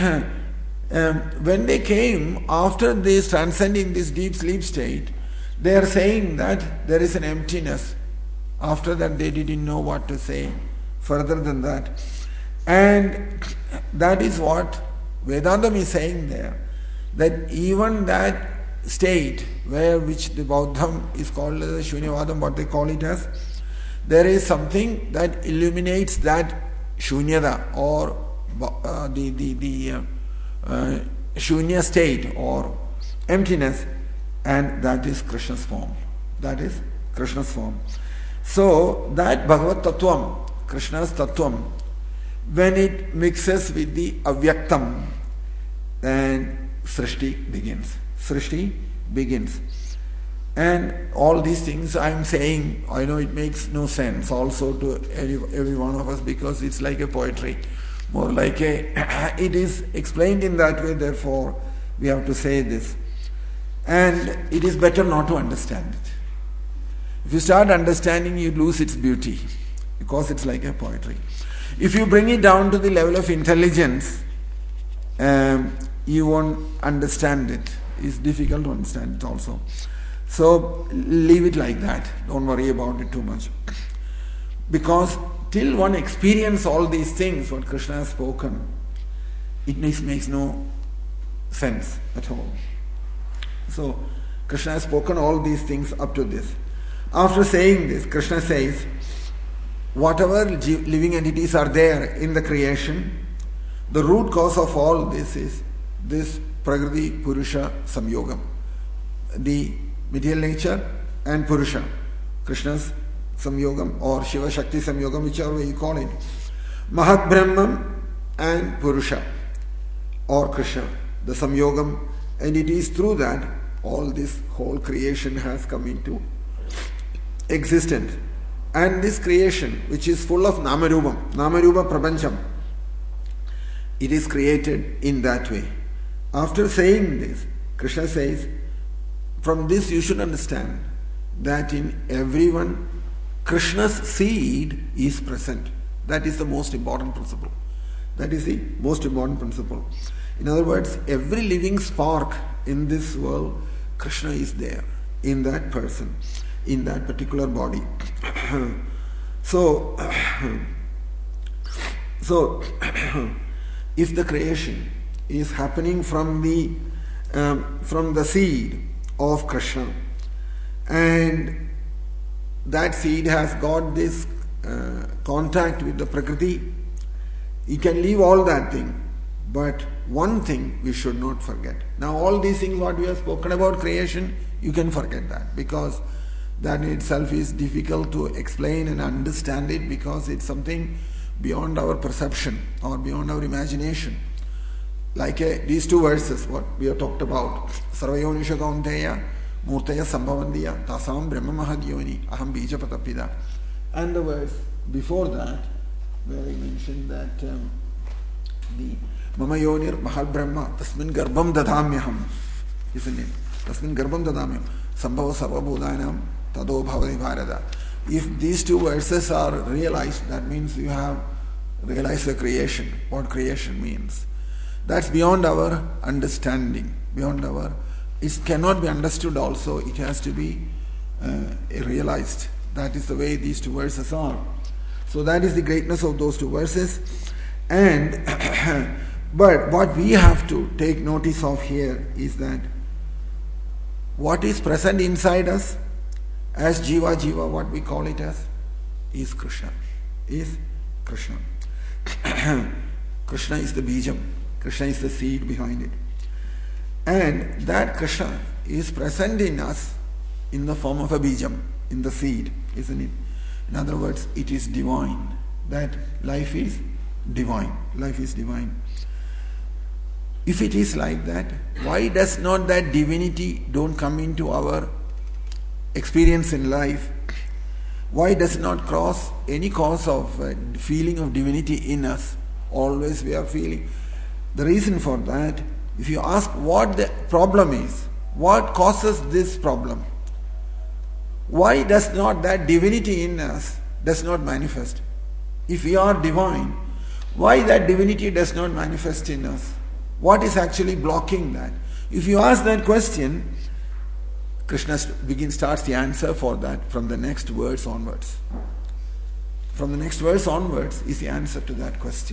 um, when they came after this transcending this deep sleep state, they are saying that there is an emptiness. After that, they didn't know what to say further than that. And that is what Vedantam is saying there, that even that state where which the Bauddham is called as Shunyavadam, what they call it as, there is something that illuminates that Shunyada or uh, the, the, the uh, uh, Shunya state or emptiness, and that is Krishna's form. That is Krishna's form. So that Bhagavat Tattvam, Krishna's Tattvam, when it mixes with the Avyaktam, then Srishti begins. Srishti begins. And all these things I am saying, I know it makes no sense also to every, every one of us, because it's like a poetry. More like a, it is explained in that way, therefore we have to say this. And it is better not to understand it. If you start understanding, you lose its beauty, because it's like a poetry. If you bring it down to the level of intelligence, um, you won't understand it. It's difficult to understand it also. So leave it like that. Don't worry about it too much. Because till one experiences all these things, what Krishna has spoken, it makes, makes no sense at all. So Krishna has spoken all these things up to this. After saying this, Krishna says, whatever living entities are there in the creation, the root cause of all this is this Prakriti Purusha Samyogam. The material nature and Purusha. Krishna's Samyogam or Shiva Shakti Samyogam, whichever way you call it. Mahat Brahman and Purusha or Krishna, the Samyogam, and it is through that all this whole creation has come into existence. And this creation, which is full of Namarubam, Namarupa Prapancham, it is created in that way. After saying this, Krishna says, from this you should understand that in everyone, Krishna's seed is present. That is the most important principle. That is the most important principle. In other words, every living spark in this world, Krishna is there in that person, in that particular body. so, so if the creation is happening from the um, from the seed of Krishna, and that seed has got this uh, contact with the Prakriti, you can leave all that thing, but one thing we should not forget. Now all these things what we have spoken about creation, you can forget that, because that in itself is difficult to explain and understand it, because it's something beyond our perception or beyond our imagination. Like a, these two verses, what we have talked about, Sarvayonisha Kaunteya, Murtaya Sambhavandiya, Tasam Brahma Mahadyoni, Aham Bija Patapida. And the verse before that, where I mentioned that um, the Mama Yonir Mahal Brahma, Tasmin Garbham Dadhamyaham, isn't it? Tasmin Garbham Dadhamyaham, Sambhava Sarva Bodhanam, Tado Bhavati Bharada. If these two verses are realized, that means you have realized the creation, what creation means. That's beyond our understanding, beyond our, it cannot be understood also, it has to be uh, realized. That is the way these two verses are. So that is the greatness of those two verses. And, but what we have to take notice of here is that what is present inside us, as Jiva Jiva, what we call it as, is Krishna. Is Krishna. Krishna is the Bijam. Krishna is the seed behind it. And that Krishna is present in us in the form of a Bijam, in the seed, isn't it? In other words, it is divine. That life is divine. Life is divine. If it is like that, why does not that divinity don't come into our experience in life? Why does it not cross any cause of uh, feeling of divinity in us? Always we are feeling. The reason for that, if you ask what the problem is, What causes this problem? Why does not that divinity in us does not manifest? If we are divine, why that divinity does not manifest in us? What is actually blocking that? If you ask that question, Krishna begins starts the answer for that from the next verse onwards. From the next verse onwards is the answer to that question.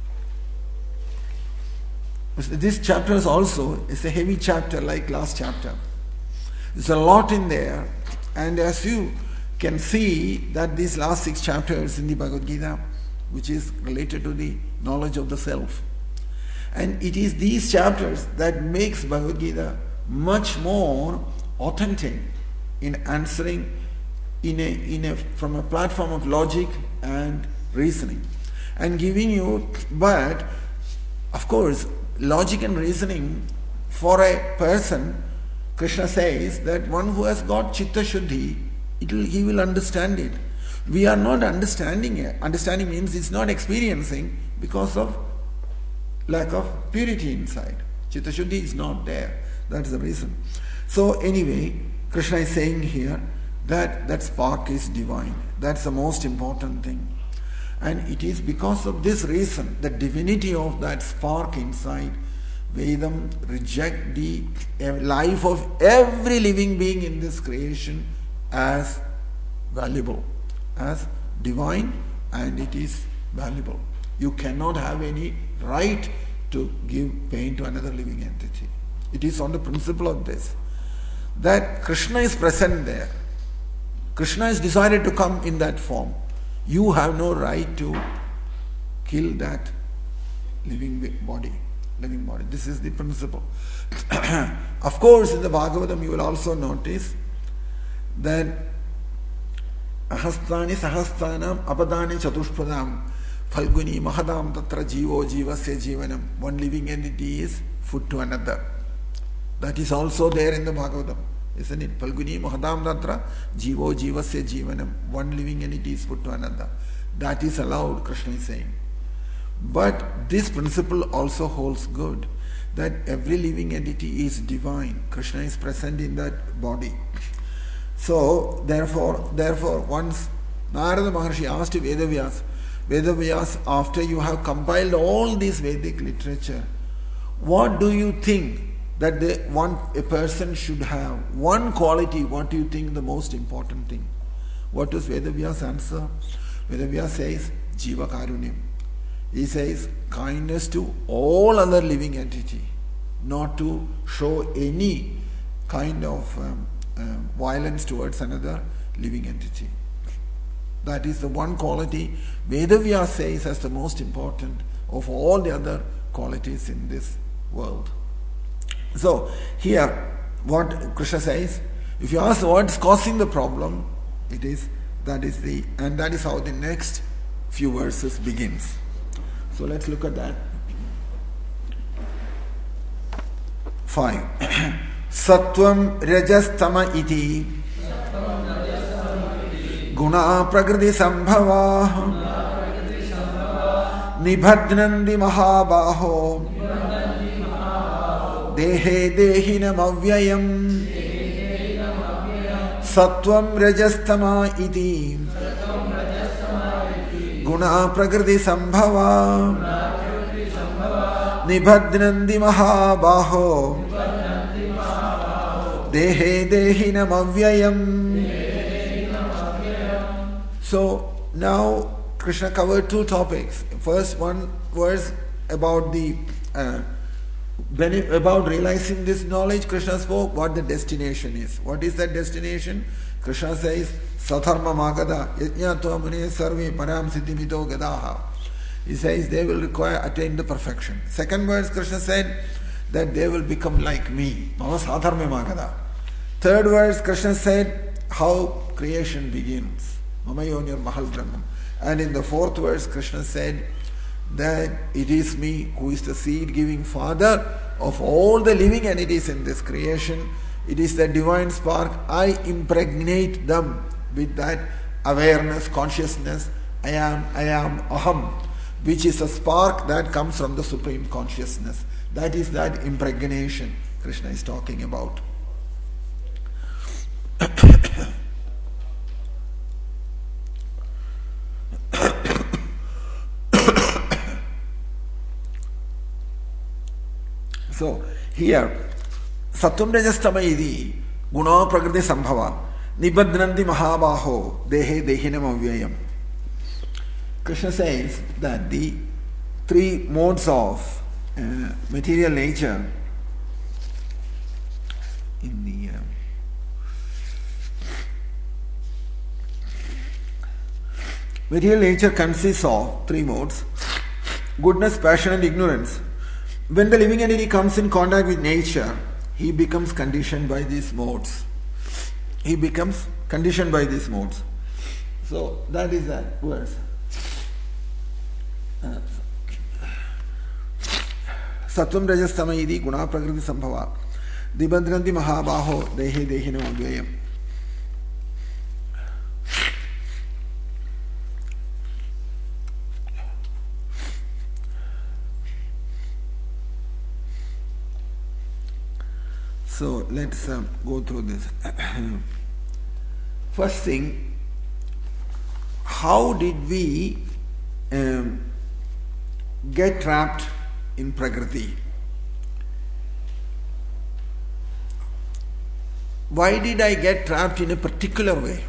This chapter is also is a heavy chapter like last chapter. There's a lot in there, and as you can see that these last six chapters in the Bhagavad Gita, which is related to the knowledge of the self, and it is these chapters that makes Bhagavad Gita much more authentic in answering in a in a from a platform of logic and reasoning, and giving you, but of course, logic and reasoning for a person, Krishna says that one who has got Chitta Shuddhi, it will, he will understand it. We are not understanding it. Understanding means it's not experiencing because of lack of purity inside. Chitta Shuddhi is not there. That's the reason. So anyway, Krishna is saying here that that spark is divine. That's the most important thing. And it is because of this reason, the divinity of that spark inside, Vedam reject the life of every living being in this creation as valuable, as divine, and it is valuable. You cannot have any right to give pain to another living entity. It is on the principle of this, that Krishna is present there. Krishna is decided to come in that form. You have no right to kill that living body. Living body. This is the principle. Of course, in the Bhagavatam you will also notice that ahastani sahasthanam apadani chatushpadam falguni mahadam tatra jivo jivasya jivanam. One living entity is food to another. That is also there in the Bhagavatam. Isn't it? Falguni mahadam tatra jivo jivasya jivanam. One living entity is put to another. That is allowed, Krishna is saying. But this principle also holds good, that every living entity is divine. Krishna is present in that body. So therefore, therefore once Narada Maharshi asked Vedavyas, Vedavyas, after you have compiled all this Vedic literature, what do you think that the one a person should have? One quality, what do you think the most important thing? What does Vedavyas answer? Vedavyas says, Jiva Karunyam. He says, kindness to all other living entity, not to show any kind of um, uh, violence towards another living entity. That is the one quality Vedavyas says as the most important of all the other qualities in this world. So here, what Krishna says, if you ask what's causing the problem, it is that is the and that is how the next few verses begins. So let's look at that. Five. Sattvam rajastama iti guna prakriti sambhava nibhadnandi mahabaho dehe dehinam avyayam sattvam rajastama iti guna prakriti sambhava nibhadnandi mahabaho dehe dehinam avyayam. So now Krishna covered two topics. First one was about the uh, about realizing this knowledge. Krishna spoke what the destination is. What is that destination? Krishna says, Satharma Magada Yajñatva Mune Sarve Param Siddhimito Gadaha. He says they will require attain the perfection. Second verse, Krishna said that they will become like me. Mama Satharma Magada. Third verse, Krishna said how creation begins. Mama Yonir Mahal Brahman. And in the fourth verse, Krishna said that it is me who is the seed-giving father of all the living entities in this creation. It is the divine spark. I impregnate them with that awareness, consciousness. I am, I am, aham, which is a spark that comes from the supreme consciousness. That is that impregnation Krishna is talking about. So here, Sattvam Rajas Tama iti guna prakriti sambhava nibadnanti mahabaho dehe dehinam avyayam. Krishna says that the three modes of uh, material nature in the uh, material nature consists of three modes: goodness, passion, and ignorance. When the living entity comes in contact with nature, he becomes conditioned by these modes. He becomes conditioned by these modes. So that is that verse. Sattvam Rajas Tama iti guna prakriti sambhava dibandranti mahabaho dehe dehinam avyayam. So let's uh, go through this. First thing, how did we um, get trapped in Prakriti? Why did I get trapped in a particular way?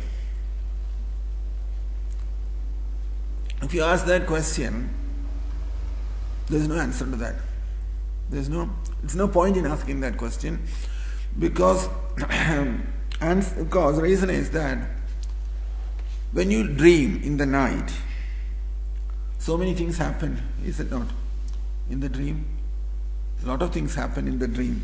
If you ask that question, there is no answer to that. There is no, it's no point in asking that question, because and because the reason is that when you dream in the night, so many things happen, is it not? In the dream, a lot of things happen in the dream.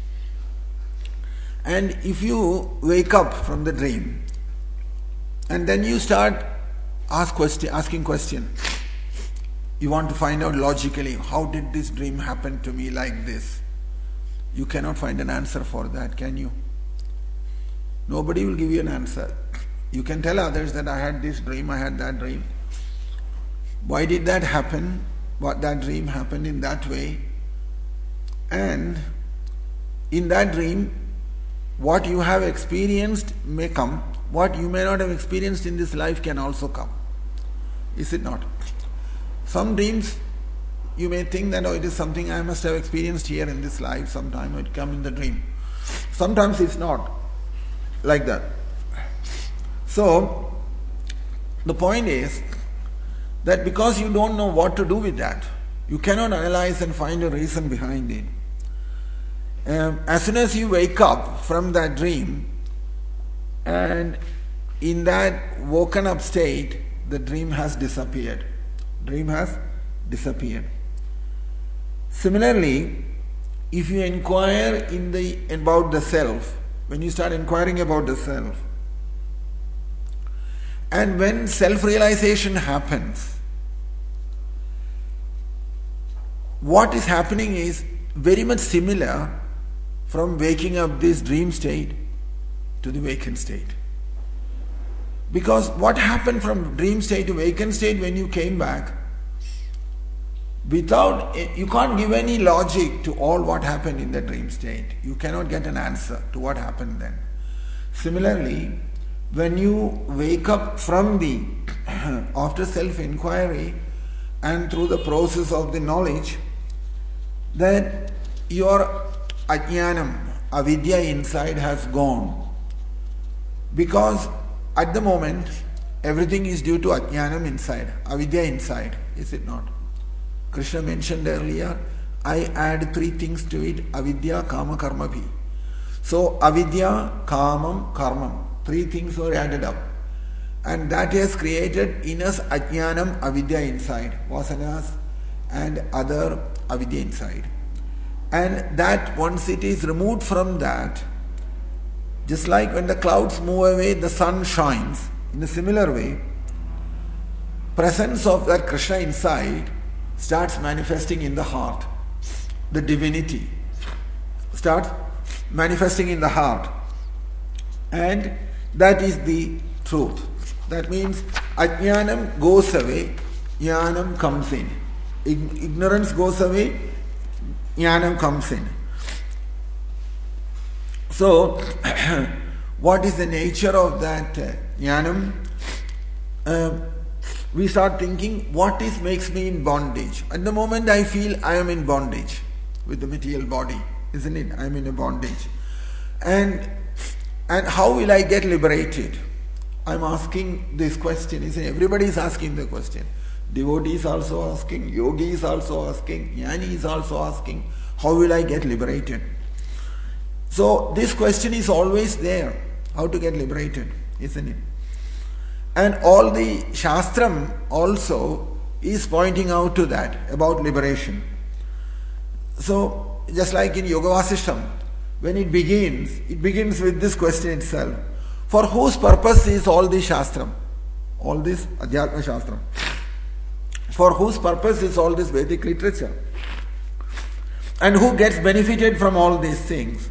And if you wake up from the dream and then you start ask question, asking question, you want to find out logically, how did this dream happen to me like this? You cannot find an answer for that, can you? Nobody will give you an answer. You can tell others that I had this dream, I had that dream. Why did that happen? What that dream happened in that way? And in that dream, what you have experienced may come. What you may not have experienced in this life can also come. Is it not? Some dreams, you may think that, oh, it is something I must have experienced here in this life sometime, it come in the dream. Sometimes it's not like that. So, the point is that because you don't know what to do with that, you cannot analyze and find a reason behind it. Um, as soon as you wake up from that dream, and in that woken up state, the dream has disappeared. Dream has disappeared. Similarly, if you inquire in the about the self, when you start inquiring about the self, and when self-realization happens, what is happening is very much similar from waking up this dream state to the wakened state. Because what happened from dream state to wakened state when you came back, without, you can't give any logic to all what happened in the dream state. You cannot get an answer to what happened then. Similarly, when you wake up from the, after self-inquiry and through the process of the knowledge, that your ajnanam, avidya inside has gone. Because at the moment, everything is due to ajnanam inside, avidya inside, is it not? Krishna mentioned earlier, I add three things to it, avidya, kama, karma, bhi. So, avidya, kamam, karmam, three things were added up. And that has created in us ajnanam, avidya inside, vasanas and other avidya inside. And that once it is removed from that, just like when the clouds move away, the sun shines. In a similar way, presence of that Krishna inside starts manifesting in the heart. The divinity starts manifesting in the heart. And that is the truth. That means ajnanam goes away, jnanam comes in. Ignorance goes away, jnanam comes in. So, what is the nature of that uh, jnanam? Uh, we start thinking, what is makes me in bondage? At the moment I feel I am in bondage. with the material body, isn't it? I'm in a bondage. And and how will I get liberated? I'm asking this question, isn't it? Everybody is asking the question. Devotees also asking, yogis also asking, jnanis also asking, how will I get liberated? So this question is always there, how to get liberated, isn't it? And all the Shastram also is pointing out to that, about liberation. So, just like in Yoga Vasishtam, when it begins, it begins with this question itself. For whose purpose is all this Shastram? All this Adhyatma Shastram. For whose purpose is all this Vedic literature? And who gets benefited from all these things?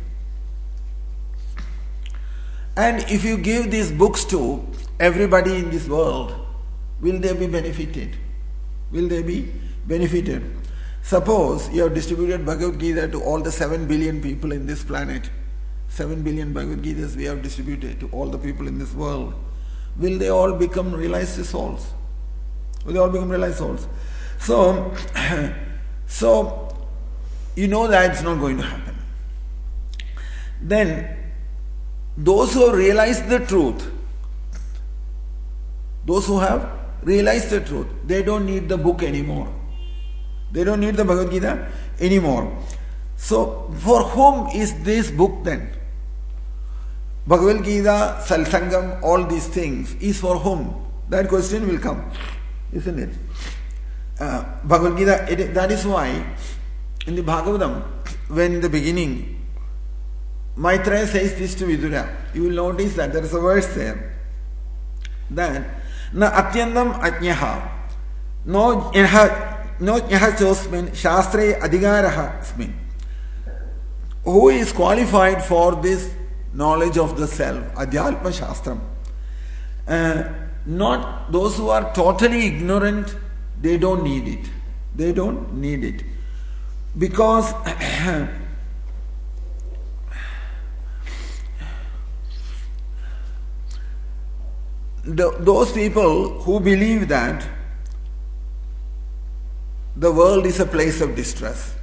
And if you give these books to everybody in this world, will they be benefited? Will they be benefited? Suppose you have distributed Bhagavad Gita to all the seven billion people in this planet. seven billion Bhagavad Gitas we have distributed to all the people in this world. Will they all become realized souls? Will they all become realized souls? So, so you know that it's not going to happen. Then, those who have realized the truth, those who have realized the truth, they don't need the book anymore. They don't need the Bhagavad Gita anymore. So, for whom is this book then? Bhagavad Gita, Satsangam, all these things is for whom? That question will come, isn't it? Uh, Bhagavad Gita, it, that is why in the Bhagavatam, when in the beginning Maitreya says this to Vidura, you will notice that there is a verse there that na atyandam ajnaha no jnaha no jnaha chosmin shastre adhigaraha smin. Who is qualified for this knowledge of the self, Adhyatma Shastram? Uh, not those who are totally ignorant, they don't need it. They don't need it. Because The, those people who believe that the world is a place of distress,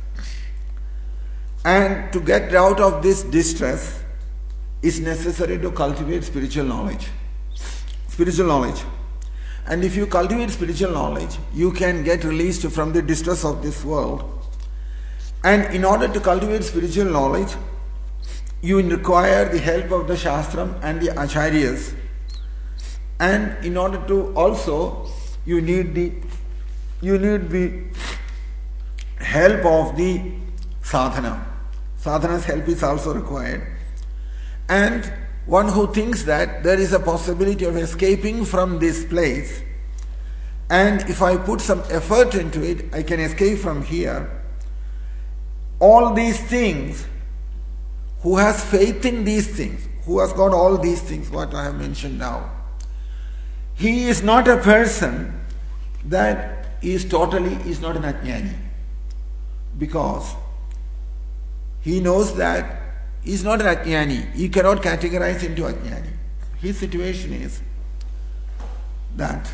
and to get out of this distress is necessary to cultivate spiritual knowledge. Spiritual knowledge. And if you cultivate spiritual knowledge, you can get released from the distress of this world. And in order to cultivate spiritual knowledge, you require the help of the Shastram and the Acharyas. And in order to also, you need the you need the help of the sadhana. Sadhana's help is also required. And one who thinks that there is a possibility of escaping from this place, and if I put some effort into it, I can escape from here. All these things, who has faith in these things, who has got all these things, what I have mentioned now, he is not a person that is totally, is not an ajnani. Because he knows that he is not an ajnani. He cannot categorize into ajnani. His situation is that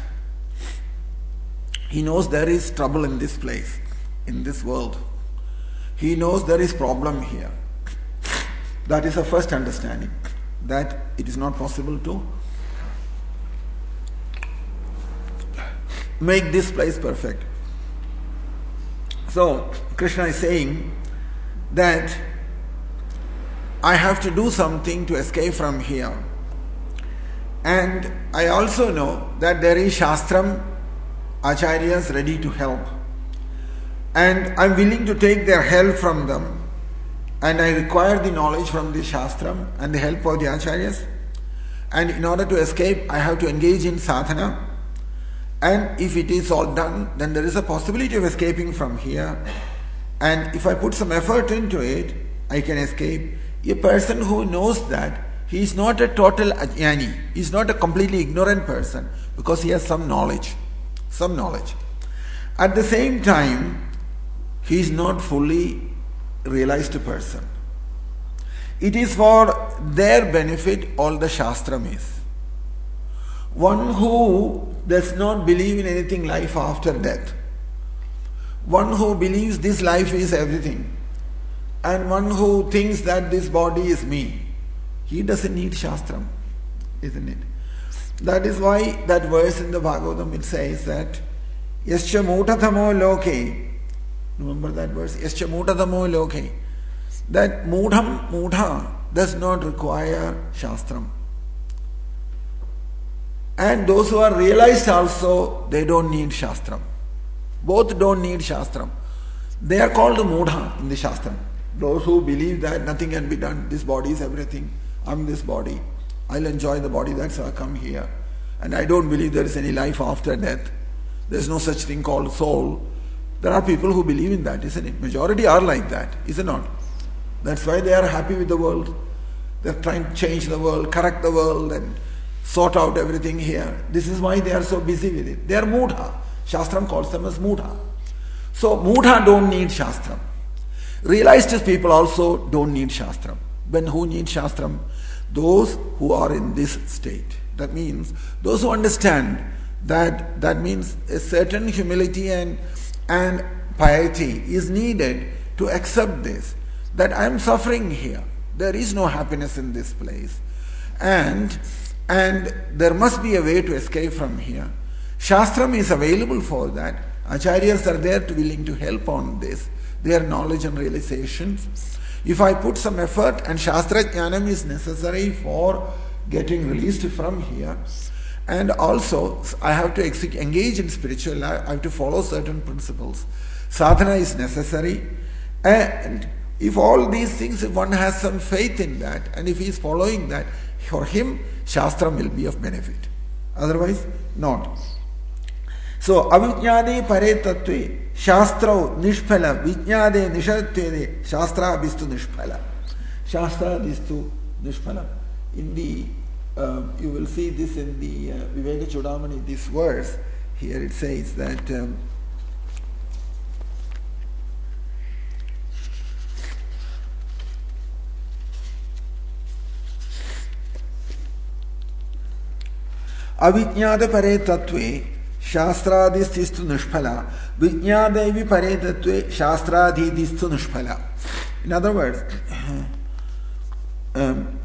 he knows there is trouble in this place, in this world. He knows there is problem here. That is the first understanding, that it is not possible to make this place perfect. So, Krishna is saying that I have to do something to escape from here. And I also know that there is Shastram, Acharyas ready to help. And I'm willing to take their help from them. And I require the knowledge from the Shastram and the help of the Acharyas. And in order to escape, I have to engage in sadhana. And if it is all done, then there is a possibility of escaping from here. And if I put some effort into it, I can escape. A person who knows that, he is not a total ajnani. He is not a completely ignorant person, because he has some knowledge. Some knowledge. At the same time, he is not fully realized person. It is for their benefit all the Shastram is. One who does not believe in anything life after death, one who believes this life is everything, and one who thinks that this body is me, he doesn't need Shastram, isn't it? That is why that verse in the Bhagavatam, it says that Yascha Mutatamo Loke. Remember that verse? Yascha Mutatamo Loke. That Mudham Mudha does not require Shastram. And those who are realized also, they don't need Shastram. Both don't need Shastram. They are called Mudha in the Shastram. Those who believe that nothing can be done, this body is everything, I'm this body, I'll enjoy the body, that's why I come here. And I don't believe there is any life after death. There is no such thing called soul. There are people who believe in that, isn't it? Majority are like that, is it not? That's why they are happy with the world. They're trying to change the world, correct the world, and sort out everything here. This is why they are so busy with it. They are Mudha. Shastram calls them as Mudha. So Mudha don't need Shastram. Realized people also don't need Shastram. When who need Shastram? Those who are in this state. That means those who understand that that means a certain humility and, and piety is needed to accept this. That I am suffering here. There is no happiness in this place. And, and there must be a way to escape from here. Shastram is available for that. Acharyas are there to willing to help on this. Their knowledge and realizations. If I put some effort and Shastra Jnanam is necessary for getting released from here, and also I have to execute, engage in spiritual life, I have to follow certain principles. Sadhana is necessary, and if all these things, if one has some faith in that, and if he is following that, for him Shastram will be of benefit. Otherwise, not. So, avijñāde pare tattve Shastra nishphala, vijñāde nishatvede Shastra bistu nishphala. Shastra bistu nishphala. In the, uh, you will see this in the uh, Viveka Chudamani, this verse, here it says that um, avijñāde pare tattve Shastradhististu nishphala, vijñādevi pare tattve Shastradhidistu nishphala. In other words, um,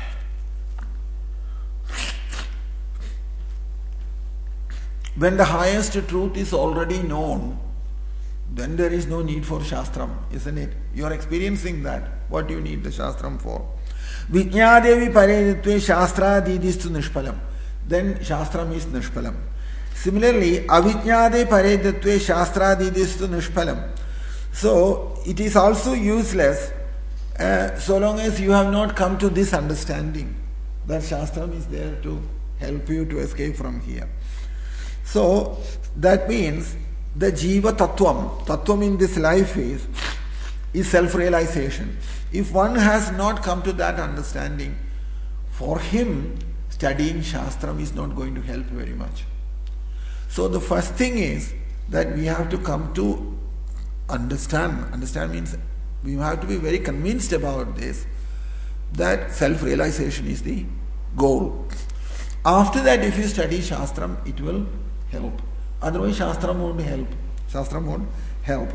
when the highest truth is already known, then there is no need for Shastram, isn't it? You are experiencing that. What do you need the Shastram for? Vijñādevi pare tattve Shastradhidistu nishpalam. Then Shastram is nishpalam. Similarly, avijñāde pare tattve Shastradhidistu nishpalam. So, it is also useless uh, so long as you have not come to this understanding that Shastram is there to help you to escape from here. So, that means the Jiva Tattvam, Tattvam in this life is, is self-realization. If one has not come to that understanding, for him, studying Shastram is not going to help very much. So the first thing is that we have to come to understand. Understand means we have to be very convinced about this, that self-realization is the goal. After that, if you study Shastram, it will help. Otherwise, Shastram won't help. Shastram won't help.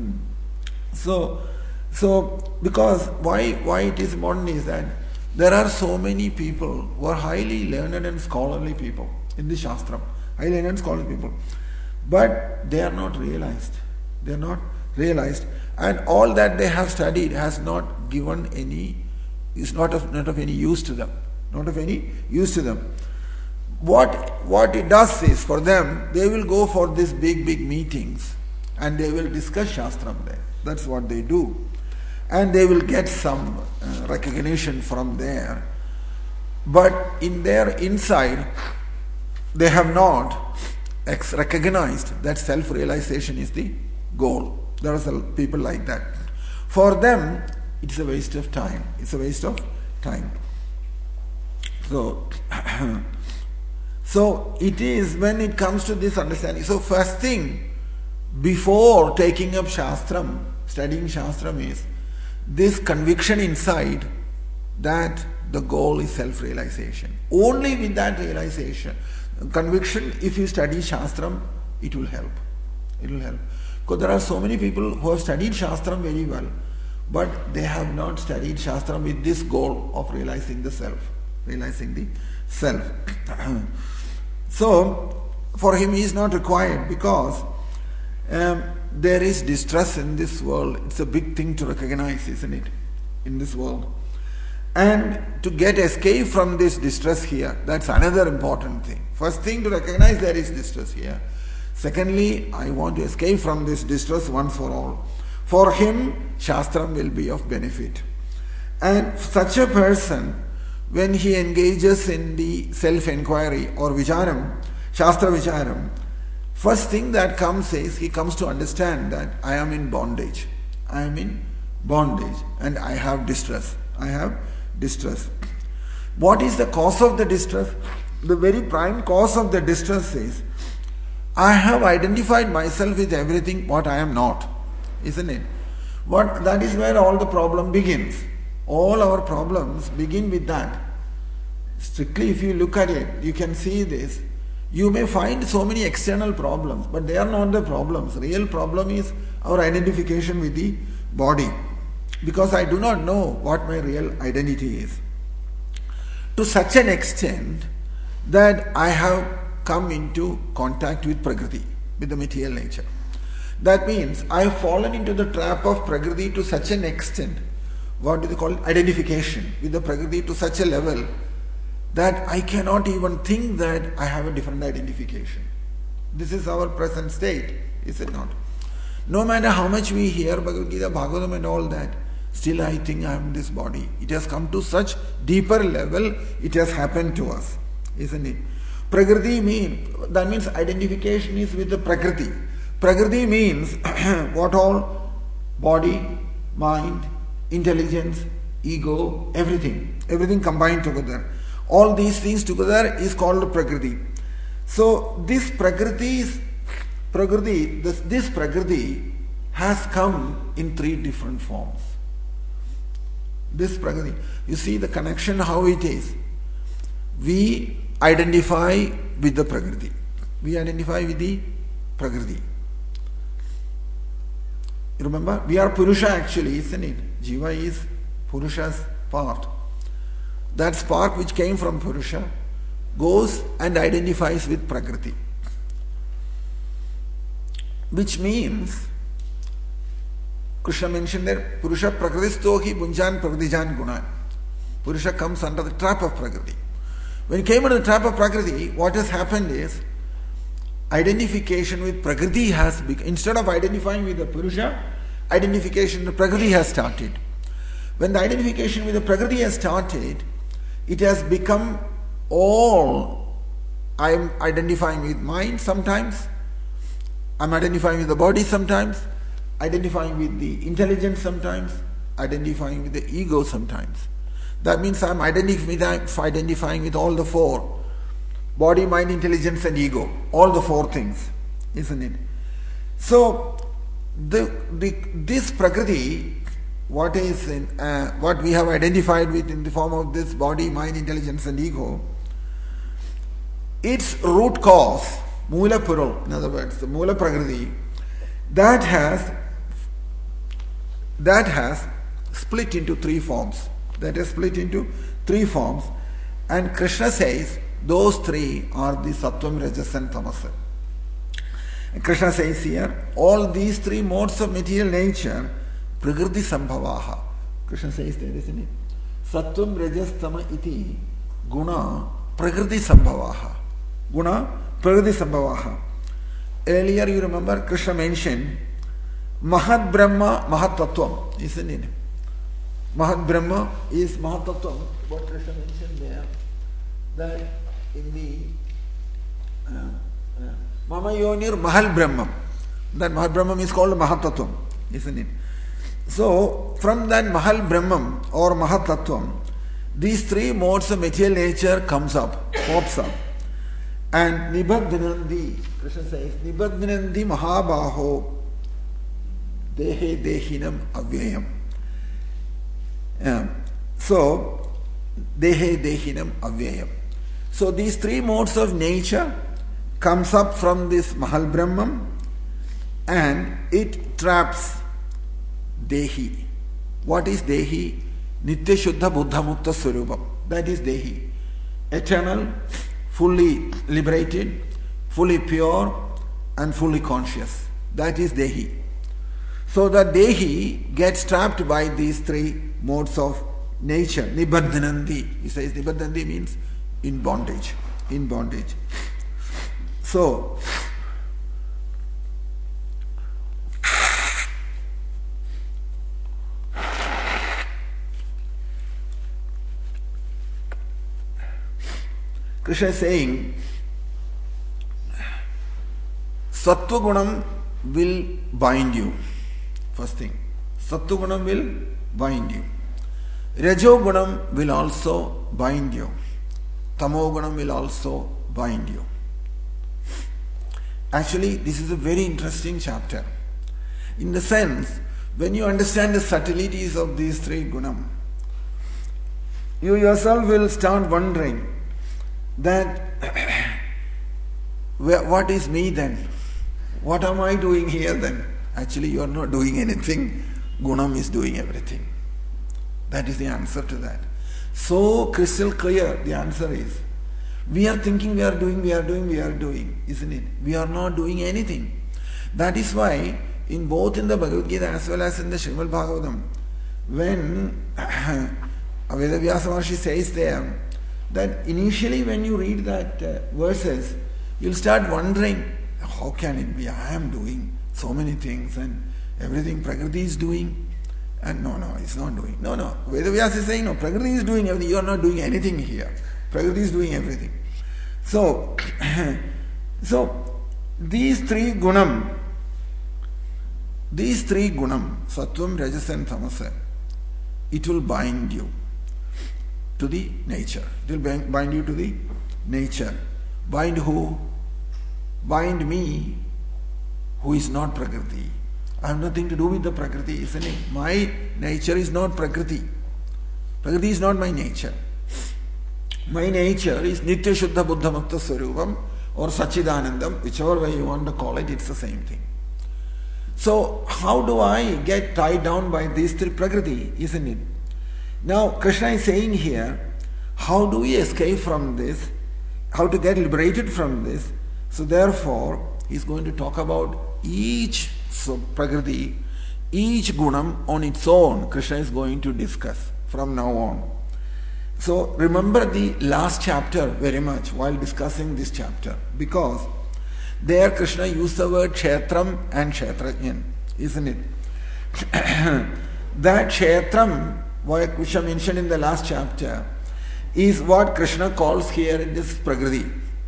so, so because why why it is important is that there are so many people who are highly learned and scholarly people in the Shastram. Highly learned and scholarly people. But they are not realized. They are not realized. And all that they have studied has not given any, is not of, not of any use to them. Not of any use to them. What, what it does is, for them, they will go for these big, big meetings and they will discuss Shastram there. That's what they do. And they will get some uh, recognition from there. But in their inside, they have not ex- recognized that self-realization is the goal. There are some people like that. For them, it's a waste of time. It's a waste of time. So, so it is when it comes to this understanding. So first thing, before taking up Shastram, studying Shastram is this conviction inside that the goal is self-realization. Only with that realization, conviction, if you study Shastram, it will help. It will help. Because there are so many people who have studied Shastram very well, but they have not studied Shastram with this goal of realizing the self. Realizing the self. So, for him he is not required because um, there is distress in this world. It's a big thing to recognize, isn't it? In this world. And to get escape from this distress here, that's another important thing. First thing, to recognize there is distress here. Secondly, I want to escape from this distress once for all. For him, Shastram will be of benefit. And such a person, when he engages in the self-inquiry or vicharam, Shastra vicharam, first thing that comes is he comes to understand that I am in bondage. I am in bondage and I have distress. I have distress. What is the cause of the distress? The very prime cause of the distress is I have identified myself with everything what I am not, isn't it? What, that is where all the problem begins. All our problems begin with that. Strictly, if you look at it, you can see this. You may find so many external problems, but they are not the problems. Real problem is our identification with the body. Because I do not know what my real identity is. To such an extent that I have come into contact with Prakriti, with the material nature. That means I have fallen into the trap of Prakriti to such an extent, what do they call it? Identification with the Prakriti to such a level that I cannot even think that I have a different identification. This is our present state, is it not? No matter how much we hear Bhagavad Gita, Bhagavatam and all that, still I think I am this body. It has come to such deeper level, it has happened to us, isn't it? Prakriti means, that means identification is with the Prakriti. Prakriti means what all? Body, mind, intelligence, ego, everything. Everything combined together. All these things together is called Prakriti. So this Prakriti is, Prakriti, this, this Prakriti has come in three different forms. This Prakriti, you see the connection how it is. We identify with the Prakriti. We identify with the Prakriti. You remember? We are Purusha actually, isn't it? Jiva is Purusha's part. That spark which came from Purusha goes and identifies with Prakriti. Which means, Krishna mentioned that Purusha Prakristo hi bunjan prakrijan gunan. Purusha comes under the trap of Prakriti. When he came under the trap of Prakriti, what has happened is, identification with Prakriti has become, instead of identifying with the Purusha, identification with Prakriti has started. When the identification with the Prakriti has started, it has become all, I am identifying with mind sometimes, I am identifying with the body sometimes, identifying with the intelligence sometimes, identifying with the ego sometimes. That means I am identifying with all the four. Body, mind, intelligence and ego. All the four things. Isn't it? So, the, the, this Prakriti, what is in, uh, what we have identified with in the form of this body, mind, intelligence and ego, its root cause, Mula Purul, in other words, the Mula Prakriti, that has that has split into three forms. That is split into three forms. And Krishna says, those three are the Sattvam, Rajas and Tamas. And Krishna says here, all these three modes of material nature, Prakriti Sambhavaha. Krishna says there, isn't it? Sattvam, Rajas, Tama iti Guna Prakriti Sambhavaha. Guna Prakriti Sambhavaha. Earlier you remember Krishna mentioned Mahat Brahma Mahat Tattvam, isn't it? Mahat Brahma is Mahat Tattvam. What Krishna mentioned there, that in the uh, uh, Mama Yonir Mahal Brahma, that Mahal Brahma is called Mahat Tattvam, isn't it? So, from that Mahal Brahman or Mahat Tattvam, these three modes of material nature comes up, pops up. And Nibadhanandi, Krishna says, Nibadhanandi Mahabaho Dehe Dehinam Avyayam. Um, so, Dehe Dehinam Avyayam. So, these three modes of nature comes up from this Mahal Brahman and it traps Dehi. What is Dehi? Nitya Shuddha Buddha Mukta Swarupam. That is Dehi. Eternal, fully liberated, fully pure and fully conscious. That is Dehi. So the Dehi gets trapped by these three modes of nature. Nibbadhanandi. He says Nibbadhanandi means in bondage. In bondage. So, Krishna is saying, Sattva Gunam will bind you. First thing. Sattva Gunam will bind you. Rajo Gunam will also bind you. Tamo Gunam will also bind you. Actually, this is a very interesting chapter. In the sense, when you understand the subtleties of these three Gunam, you yourself will start wondering that what is me then? What am I doing here then? Actually, you are not doing anything. Gunam is doing everything. That is the answer to that. So crystal clear, the answer is, we are thinking we are doing, we are doing, we are doing, isn't it? We are not doing anything. That is why, in both in the Bhagavad Gita as well as in the Srimad Bhagavatam, when Vedavyasa Maharshi says there, that initially when you read that uh, verses, you'll start wondering, how can it be? I am doing so many things and everything Prakriti is doing. And no, no, it's not doing. No, no. Vedavyasa is saying, no, Prakriti is doing everything. You are not doing anything here. Prakriti is doing everything. So, so these three gunam, these three gunam, sattvam, rajas and tamasa, it will bind you to the nature. It will bind you to the nature. Bind who? Bind me, who is not Prakriti. I have nothing to do with the Prakriti, isn't it? My nature is not Prakriti. Prakriti is not my nature. My nature is Nitya Shuddha Buddha Mukta Swarupam or Sachidanandam, whichever way you want to call it, it's the same thing. So, how do I get tied down by these three Prakriti, isn't it? Now, Krishna is saying here, how do we escape from this? How to get liberated from this? So, therefore, he is going to talk about each so Prakriti, each Gunam on its own, Krishna is going to discuss from now on. So, remember the last chapter very much while discussing this chapter, because there Krishna used the word Kshetram and Kshetrajnan, isn't it? That Kshetram, which I mentioned in the last chapter, is what Krishna calls here in this Prakriti.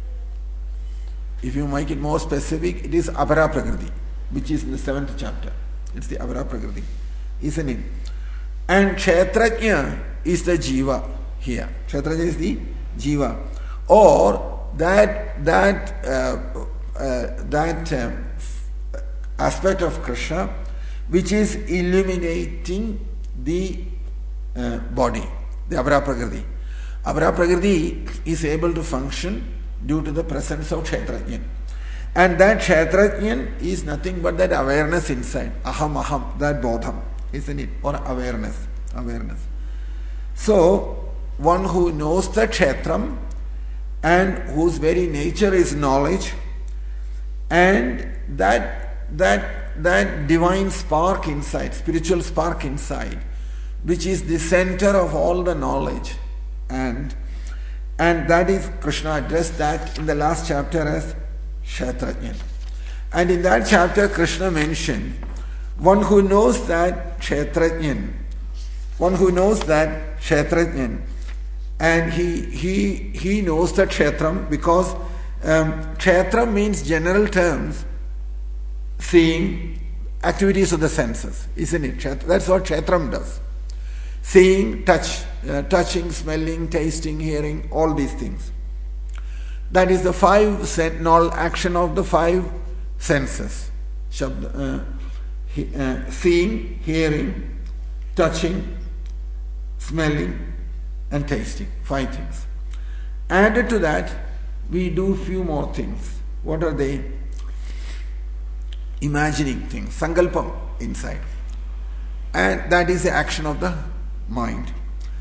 If you make it more specific, it is Apara Prakriti, which is in the seventh chapter. It's the Apara Prakriti, isn't it? And Kshetrajna is the Jiva here. Kshetrajna is the Jiva, or that that uh, uh, that uh, aspect of Krishna which is illuminating the uh, body, the Apara Prakriti. Apara Prakriti is able to function due to the presence of Kshetrajna. And that Kshetrajna is nothing but that awareness inside. Aham, aham, that bodham, isn't it? Or awareness. Awareness. So, one who knows the Kshetram and whose very nature is knowledge, and that, that, that divine spark inside, spiritual spark inside, which is the center of all the knowledge, and and that is, Krishna addressed that in the last chapter as Kshetrajna. And in that chapter, Krishna mentioned one who knows that Kshetrajna, one who knows that Kshetrajna, and he he he knows that Kshetram, because um, Kshetram means general terms, seeing, activities of the senses, isn't it? That's what Kshetram does. Seeing, touch, uh, touching, smelling, tasting, hearing, all these things. That is the five sen- action of the five senses. Shabda, uh, he, uh, seeing, hearing, touching, smelling, and tasting. Five things. Added to that, we do few more things. What are they? Imagining things, sankalpam inside. and that is the action of the mind.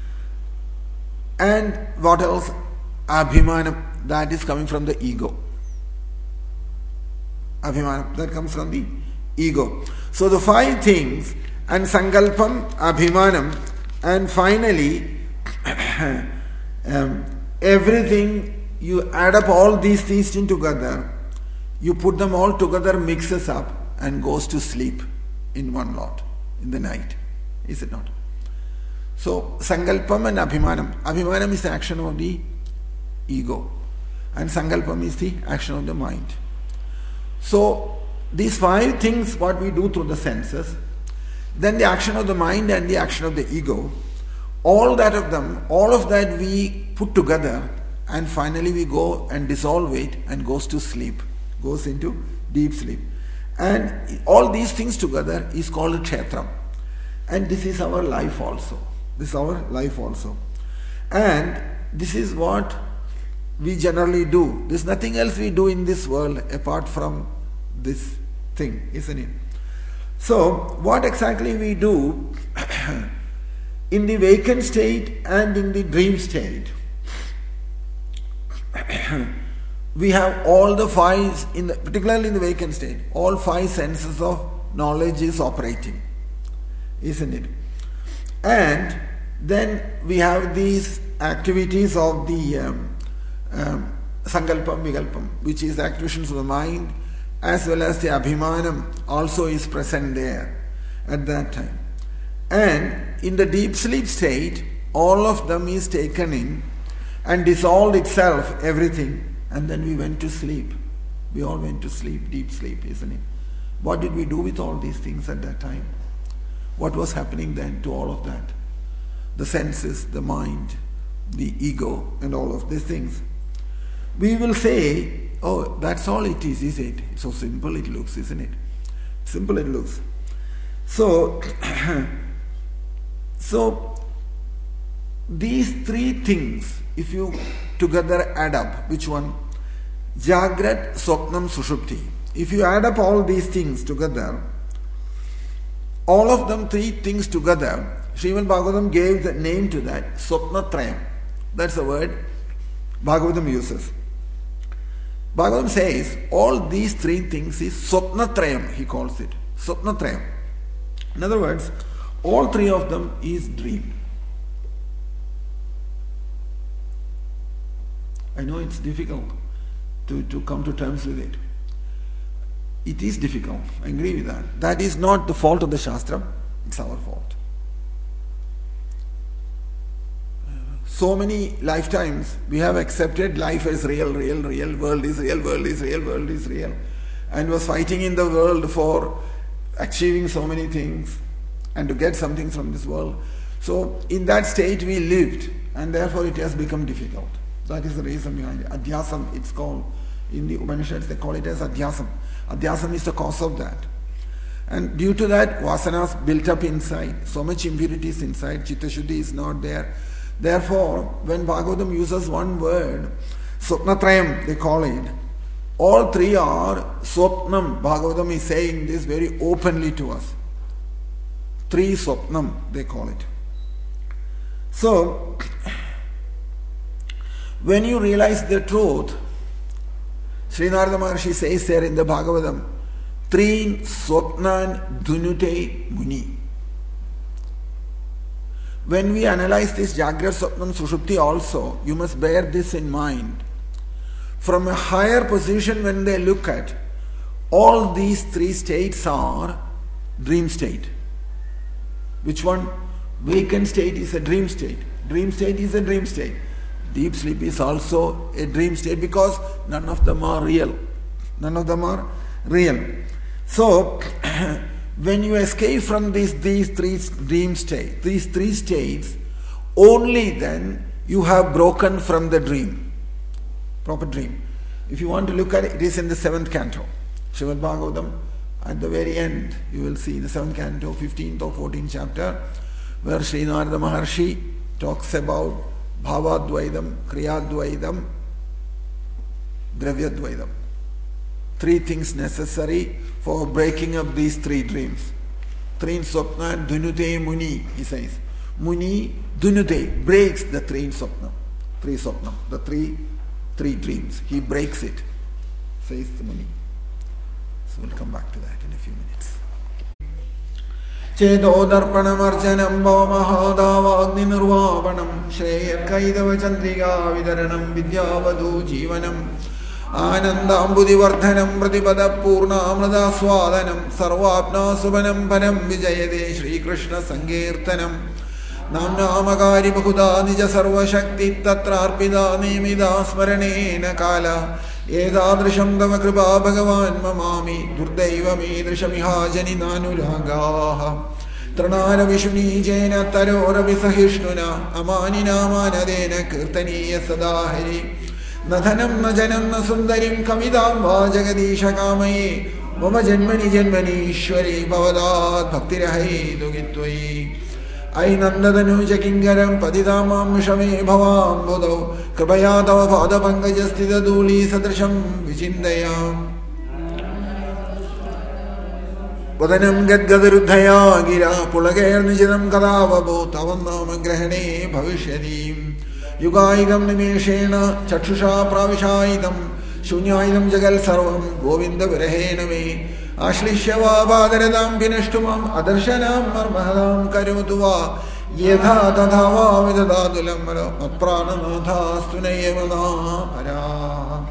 And what else? Abhimanam, that is coming from the ego. Abhimanam, that comes from the ego. So the five things, and Sankalpam, Abhimanam, and finally um, everything, you add up all these things in together, you put them all together, mixes up and goes to sleep in one lot in the night. Is it not? So Sankalpam and Abhimanam. Abhimanam is the action of the ego and Sankalpam is the action of the mind. So these five things what we do through the senses, then the action of the mind and the action of the ego, all that of them, all of that we put together and finally we go and dissolve it and goes to sleep, goes into deep sleep. And all these things together is called Kshetram. And this is our life also. This is our life also. And this is what we generally do. There's nothing else we do in this world apart from this thing, isn't it? So, what exactly we do in the vacant state and in the dream state? We have all the five, in the, particularly in the vacant state, all five senses of knowledge is operating, isn't it? And then we have these activities of the um, um, Sankalpam, Vikalpam, which is the activations of the mind, as well as the Abhimanam also is present there at that time. And in the deep sleep state, all of them is taken in and dissolved itself, everything, and then we went to sleep. We all went to sleep, deep sleep, isn't it? What did we do with all these things at that time? What was happening then to all of that? The senses, the mind, the ego, and all of these things. We will say, oh, that's all it is, is it? It's so simple it looks, isn't it? Simple it looks. So, so these three things, if you together add up, which one? Jagrat, Swapnam, Sushupti. If you add up all these things together, all of them, three things together, Srimad Bhagavatam gave the name to that, Swapnatrayam. That's the word Bhagavatam uses. Bhagavatam says all these three things is Swapnatrayam, he calls it. Swapnatrayam. In other words, all three of them is dream. I know it's difficult to, to come to terms with it. It is difficult, I agree with that. That is not the fault of the Shastra, it's our fault. So many lifetimes we have accepted life as real, real, real, world is real, world is real, world is real, and was fighting in the world for achieving so many things and to get something from this world. So in that state we lived, and therefore it has become difficult. That is the reason behind it. Adhyasam, it's called. In the Upanishads they call it as Adhyasam. Adhyasam is the cause of that. And due to that, vasanas built up inside, so much impurities inside, Chitta Shuddhi is not there. Therefore, when Bhagavatam uses one word, Swapnatrayam they call it, all three are Swapnam. Bhagavatam is saying this very openly to us. Three Swapnam they call it. So, when you realize the truth, Sri Narada Maharshi says there in the Bhagavatam, Trin Swapnan Dhunute Muni. When we analyze this Jagrat, Swapnam, Sushupti also, you must bear this in mind. From a higher position when they look at, all these three states are dream state. Which one? Vacant state is a dream state. Dream state is a dream state. Deep sleep is also a dream state because none of them are real. None of them are real. So, when you escape from these, these three dream states, these three states, only then you have broken from the dream. Proper dream. If you want to look at it, it is in the seventh canto. Srimad Bhagavatam, at the very end, you will see the seventh canto, fifteenth or fourteenth chapter, where Sri Narada Maharshi talks about Bhavadvaidam, Kriyadvaidam, Dravyadvaidam. Three things necessary for breaking up these three dreams. Trin Swapna Dunute Muni, he says. Muni Dunute breaks the Trin Swapna. Three Swapna, the three three dreams. He breaks it, says the Muni. So we'll come back to that in a few minutes. Cheto darpanam arjanam bhavamahadavagni nirvapanam shreyat kaidava chandriga vidaranam vidyavadu jivanam Anandambudivardhanam Pratipada Purna Amrada Swadanam Sarvapna Subanam Panam Vijayade Shri Krishna Sankirtanam Namnamagari Bahuda Nija Sarva Shakti Tatrarpida Nimida Smaranena Kala Edadrisham Dava Kripa Bhagavan Mamami Durdaiva Midrishamiha Janinanuragaha Tranara Vishuni Jaina Tarora Visahishnuna Amani Namanadena Kirtaniya Sadahiri Nathanam Najanam Nasundarim Kamidam Vajagadisha Kamayi Mama Janmani Janmani Ishwari Bhavadat Bhaktirahai Dugitwai Ainandadanu Jakingaram Padidamam Shame Bhavam Bodho Kripayatava Pada Pankajastida Duli Sadrasham Vichindayam Vadanam Gadgadarudhaya Gira Pulagair Nijadam Kadavabo Tavannam Grahane Bhavishadim Yugaidam Nimeshena Chachusha Pravishaidam Shunyaidam Jagal Sarvam Govinda Virahena Me Ashlishava Badaradam Pinashtumam Adarshanam Marmahadam Karyutuva Yedha Tadhava Vidadadulam Prana Stunayamana Para.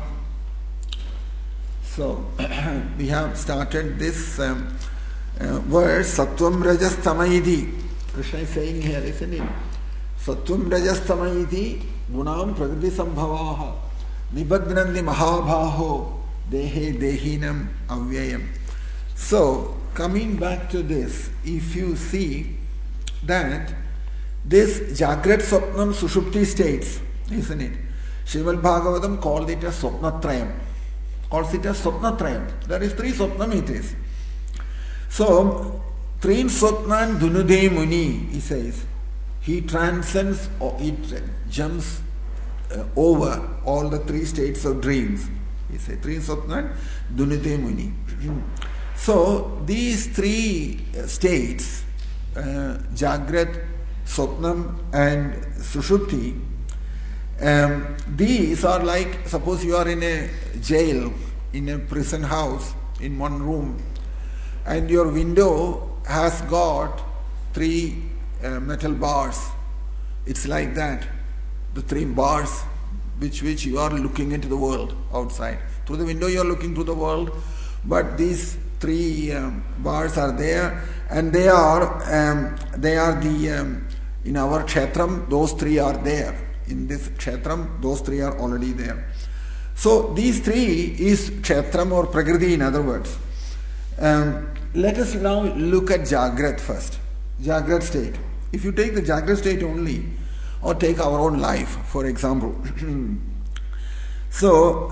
So we have started this um, uh, verse Sattvam Rajas Tamaidi. Krishna is saying here, isn't it? Sattvam Rajas Tamaidi Gunam Prakriti Sambhavaha Nibadnandi Mahabhaho Dehe Dehinam Avyayam. So, coming back to this, if you see that this Jagrat Swapnam Sushupti states, isn't it? Srimad Bhagavatam called it a Swapnatrayam. Calls it a Swapnatrayam. There is three Swapnam it is. So, Trin Swapnan Dunude Muni, he says, he transcends or it jumps uh, over all the three states of dreams. He says, Trin Swapnan Dunude Muni. So, these three states, uh, Jagrat, Swapnam and Sushupti, um, these are like, suppose you are in a jail, in a prison house, in one room, and your window has got three uh, metal bars. It's like that, the three bars which which you are looking into the world outside. Through the window you are looking to the world, but these three um, bars are there, and they are um, they are the um, in our kshetram, those three are there. In this kshetram, those three are already there. So these three is kshetram or prakriti, in other words. Um, let us now look at Jagrat first. Jagrat state. If you take the Jagrat state only, or take our own life, for example. so,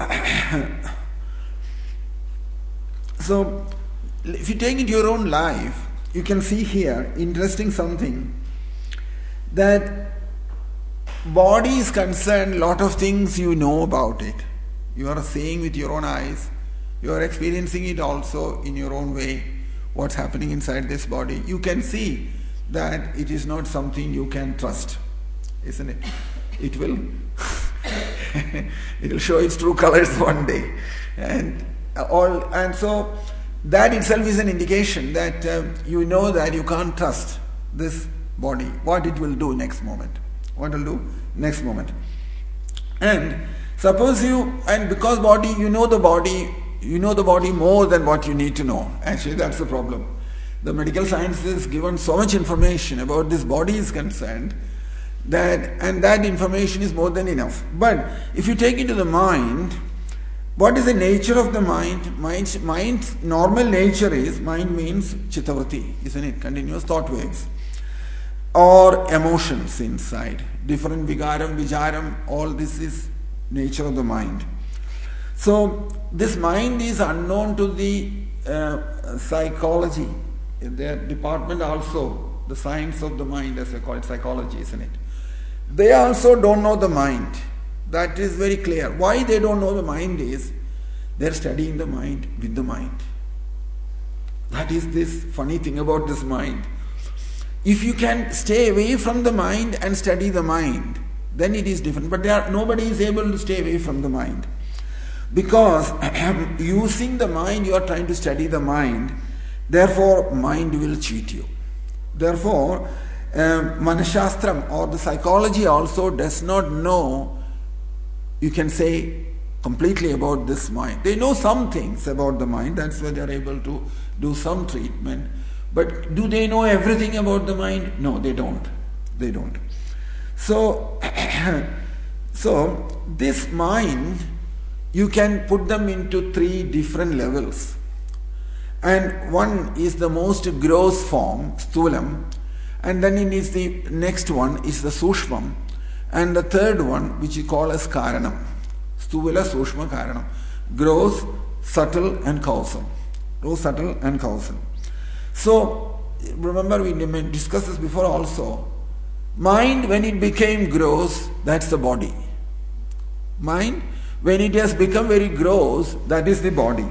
so if you take it your own life, you can see here, interesting something, that body is concerned, lot of things you know about it. You are seeing with your own eyes. You are experiencing it also in your own way, what's happening inside this body. You can see that it is not something you can trust, isn't it? It will it will show its true colors one day. And all and so that itself is an indication that uh, you know that you can't trust this body, what it will do next moment. What it will do next moment. And suppose you, and because body, you know the body, you know the body more than what you need to know. Actually, that's the problem. The medical sciences given so much information about this body is concerned, that and that information is more than enough. But if you take it to the mind, what is the nature of the mind? Mind, mind's normal nature is, mind means chittavriti, isn't it? Continuous thought waves. Or emotions inside. Different vigaram, vijaram, all this is nature of the mind. So, this mind is unknown to the uh, psychology. Their department also, the science of the mind, as they call it, psychology, isn't it? They also don't know the mind. That is very clear. Why they don't know the mind is, they're studying the mind with the mind. That is this funny thing about this mind. If you can stay away from the mind and study the mind, then it is different. But there are, nobody is able to stay away from the mind. Because using the mind, you are trying to study the mind. Therefore, mind will cheat you. Therefore, uh, Manashastram or the psychology also does not know, you can say, completely about this mind. They know some things about the mind. That's why they are able to do some treatment. But do they know everything about the mind? No, they don't. They don't. So, so this mind, you can put them into three different levels. And one is the most gross form, sthulam, and then it is the next one is the sushmam, and the third one, which you call as karanam. Sthula, sushma, karanam. Gross, subtle and causal. Gross, subtle and causal. So, remember we discussed this before also. Mind, when it became gross, that's the body. Mind, when it has become very gross, that is the body.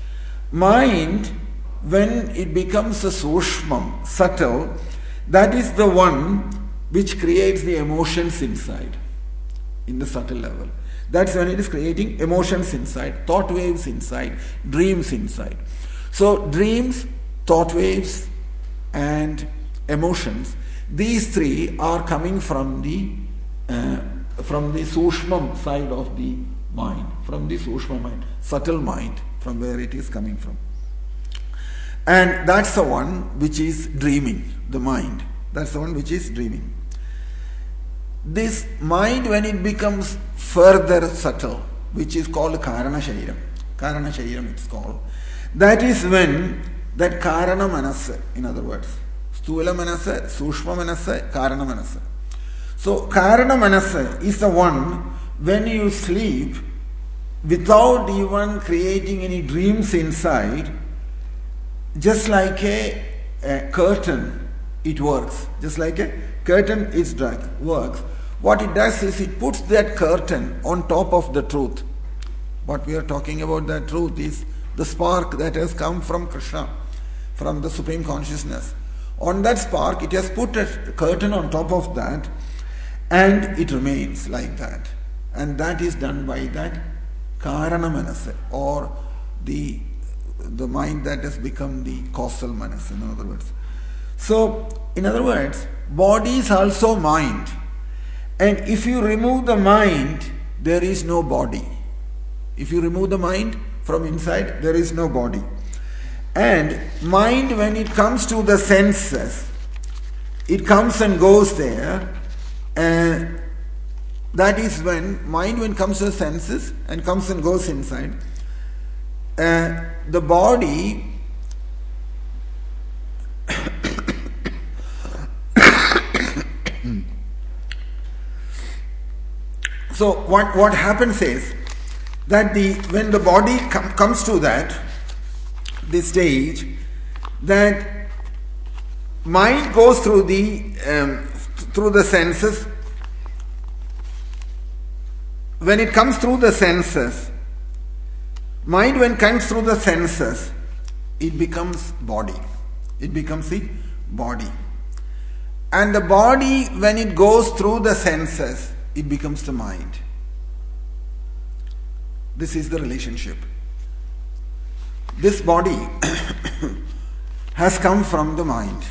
Mind, when it becomes a sushmam, subtle, that is the one which creates the emotions inside, in the subtle level. That's when it is creating emotions inside, thought waves inside, dreams inside. So dreams, thought waves and emotions, these three are coming from the uh, from the sushmam side of the mind, from the sushma mind, subtle mind, from where it is coming from. And that's the one which is dreaming, the mind. That's the one which is dreaming. This mind, when it becomes further subtle, which is called Karana Shairam, Karana Shairam it's called, that is when that Karana Manasa, in other words, Sthula Manasa, Sushma Manasa, Karana Manasa. So Karana Manasa is the one when you sleep without even creating any dreams inside, just like a, a curtain, it works. Just like a curtain is drag, works. What it does is it puts that curtain on top of the truth. What we are talking about, that truth is the spark that has come from Krishna, from the Supreme Consciousness. On that spark, it has put a curtain on top of that, and it remains like that. And that is done by that Karana Manasa, or the, the mind that has become the causal Manasa, in other words. So, in other words, body is also mind. And if you remove the mind, there is no body. If you remove the mind from inside, there is no body. And mind, when it comes to the senses, it comes and goes there. And that is when, mind when it comes to the senses and comes and goes inside, uh, the body so what, what happens is that the when the body com- comes to that, this stage, that mind goes through the um, through the senses. When it comes through the senses, mind when it comes through the senses, it becomes body. It becomes the body. And the body, when it goes through the senses, it becomes the mind. This is the relationship. This body has come from the mind,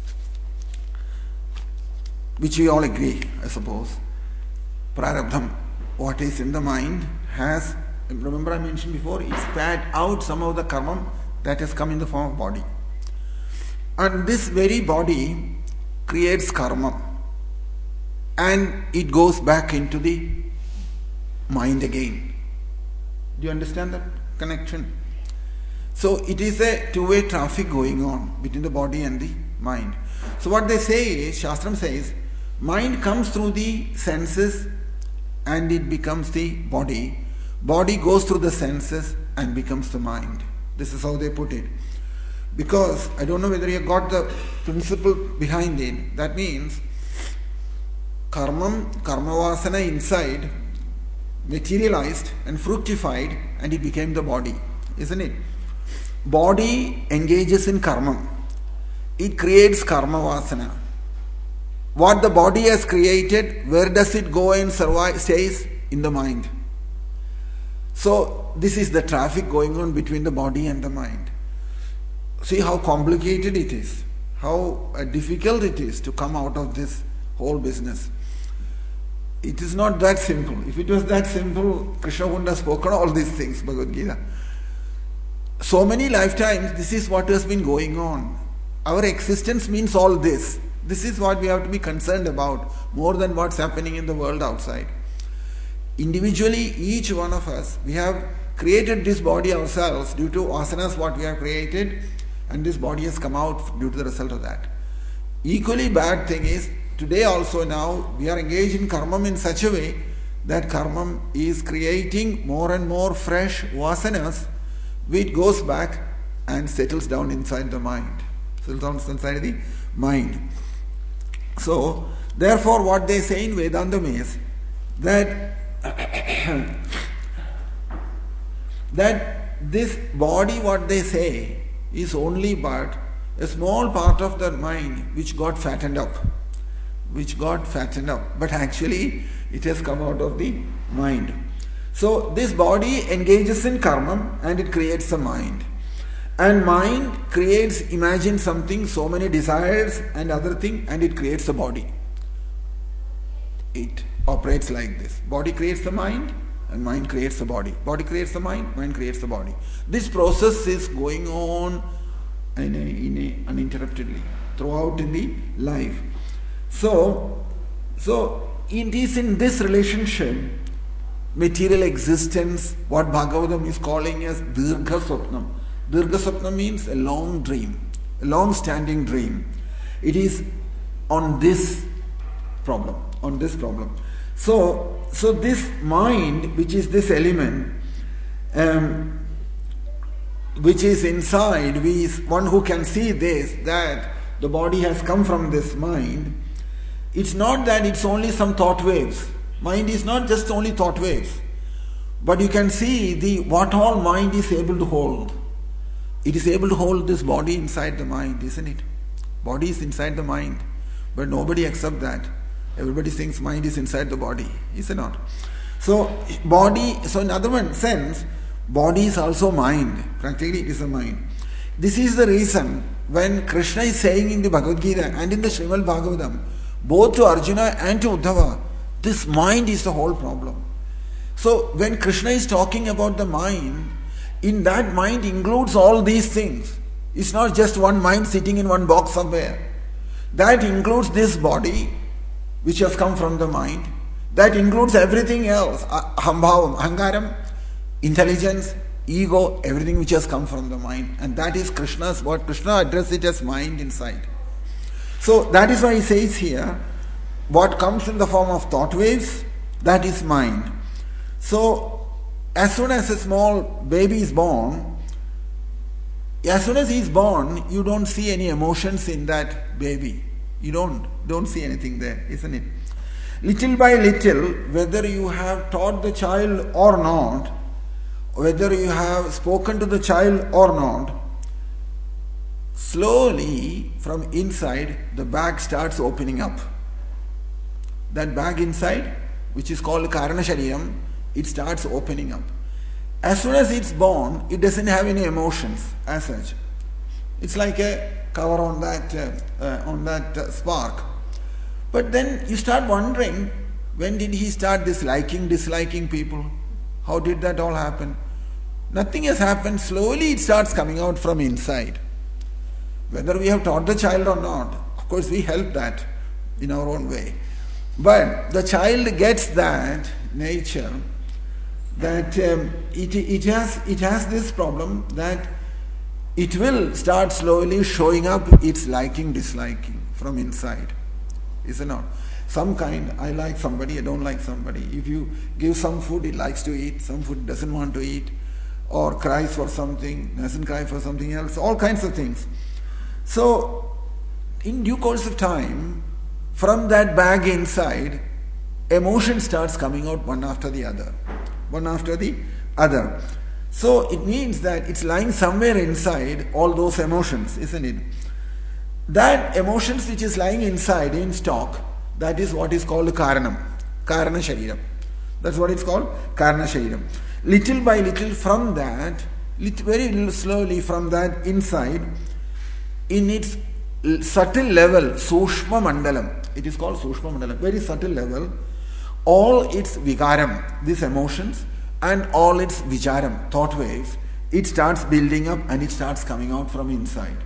which we all agree, I suppose. Prarabdham, what is in the mind, has, remember I mentioned before, it spat out some of the karma that has come in the form of body. And this very body creates karma. And it goes back into the mind again. Do you understand that connection? So it is a two-way traffic going on between the body and the mind. So what they say is, Shastram says, mind comes through the senses and it becomes the body. Body goes through the senses and becomes the mind. This is how they put it. Because, I don't know whether you got the principle behind it. That means, karmam, karmavasana inside materialized and fructified and it became the body, isn't it? body engages in karma. It creates karma vasana. What the body has created, where does it go and survive? Stays in the mind. So this is the traffic going on between the body and the mind. See how complicated it is, how uh, difficult it is to come out of this whole business. It is not that simple. If it was that simple, Krishna wouldn't have spoken all these things, Bhagavad Gita. So many lifetimes, this is what has been going on. Our existence means all this. This is what we have to be concerned about, more than what's happening in the world outside. Individually, each one of us, we have created this body ourselves due to asanas what we have created, and this body has come out due to the result of that. Equally bad thing is, today also now, we are engaged in karma in such a way that karma is creating more and more fresh vasanas, which goes back and settles down inside the mind. Settles down inside the mind. So, therefore what they say in Vedanta is that that this body, what they say, is only but a small part of the mind which got fattened up. Which got fattened up. But actually, it has come out of the mind. So, this body engages in karma and it creates a mind. And mind creates, imagine something, so many desires and other thing, and it creates a body. It operates like this. Body creates the mind, and mind creates the body. Body creates the mind, mind creates the body. This process is going on in a, in a, uninterruptedly throughout in the life. So, so it is in this relationship, material existence, what Bhagavatam is calling as Dirgha Swapnam. Dirgha Swapnam means a long dream, a long-standing dream. It is on this problem, on this problem. So, so this mind, which is this element, um, which is inside, we is one who can see this, that the body has come from this mind. It's not that it's only some thought waves. Mind is not just only thought waves, but you can see the what all mind is able to hold. It is able to hold this body inside the mind, isn't it? Body is inside the mind, but nobody accepts that. Everybody thinks mind is inside the body, is it not? So body, so in other one sense, body is also mind. Practically it is a mind. This is the reason when Krishna is saying in the Bhagavad Gita and in the Srimad Bhagavatam, both to Arjuna and to Uddhava, this mind is the whole problem. So when Krishna is talking about the mind, in that mind includes all these things. It's not just one mind sitting in one box somewhere. That includes this body, which has come from the mind. That includes everything else. Ahambhavam, Ahangaram, intelligence, ego, everything which has come from the mind. And that is Krishna's, what Krishna addressed it as mind inside. So that is why he says here, what comes in the form of thought waves, that is mind. So, as soon as a small baby is born, as soon as he is born, you don't see any emotions in that baby. You don't, don't see anything there, isn't it? Little by little, whether you have taught the child or not, whether you have spoken to the child or not, slowly from inside the bag starts opening up. That bag inside, which is called Karana Shariram, it starts opening up. As soon as it's born, it doesn't have any emotions as such. It's like a cover on that uh, uh, on that uh, spark. But then you start wondering, when did he start disliking, disliking people? How did that all happen? Nothing has happened. Slowly it starts coming out from inside. Whether we have taught the child or not, of course we help that in our own way. But the child gets that nature, that um, it, it, has, it has this problem that it will start slowly showing up its liking, disliking from inside. Is it not? Some kind, I like somebody, I don't like somebody. If you give some food, it likes to eat, some food doesn't want to eat, or cries for something, doesn't cry for something else, all kinds of things. So, in due course of time, from that bag inside, emotion starts coming out one after the other. One after the other. So it means that it's lying somewhere inside all those emotions, isn't it? That emotions which is lying inside in stock, that is what is called Karanam, Karana Shariram. That's what it's called, Karana Shariram. Little by little from that, very slowly from that inside, in its subtle level, Sushma Mandalam, it is called Sushma Mandalam, very subtle level, all its Vikaram, these emotions, and all its Vicharam, thought waves, it starts building up and it starts coming out from inside.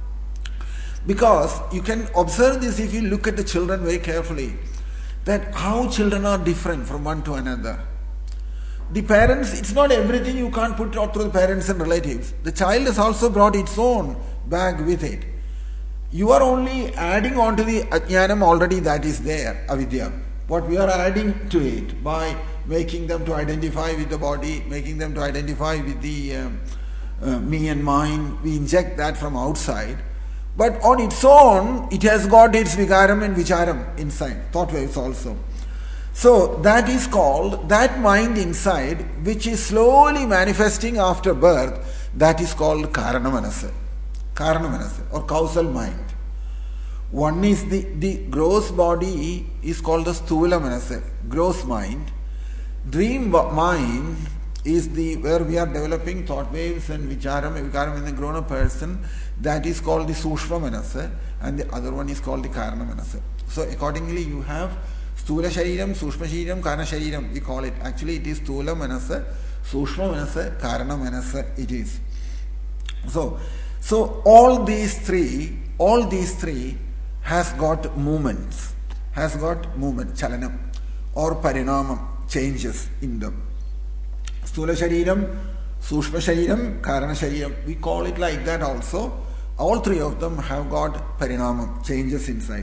Because you can observe this if you look at the children very carefully, that how children are different from one to another. The parents, it's not everything you can't put out to the parents and relatives. The child has also brought its own bag with it. You are only adding on to the ajnanam already that is there, avidya. What we are adding to it by making them to identify with the body, making them to identify with the um, uh, me and mine, we inject that from outside. But on its own, it has got its vikaram and vicharam inside, thought waves also. So that is called, that mind inside, which is slowly manifesting after birth, that is called Karana Manasa, Karana Manasa, or causal mind. One is the, the gross body is called the Sthula Manasa, gross mind. Dream mind is the where we are developing thought waves and vicharam, vikaram in the grown-up person, that is called the Sushma Manasa, and the other one is called the Karana Manasa. So accordingly you have Sthula Shariram, Sushma Shariram, Karana Shariram, we call it. Actually it is Sthula Manasa, Sushma Manasa, Karana Manasa it is. So, so all these three, all these three has got movements, has got movement, chalanam, or parinamam, changes in them. Sthula Shariram, Sushma Shariram, Karana Shariram, we call it like that also. All three of them have got parinamam, changes inside.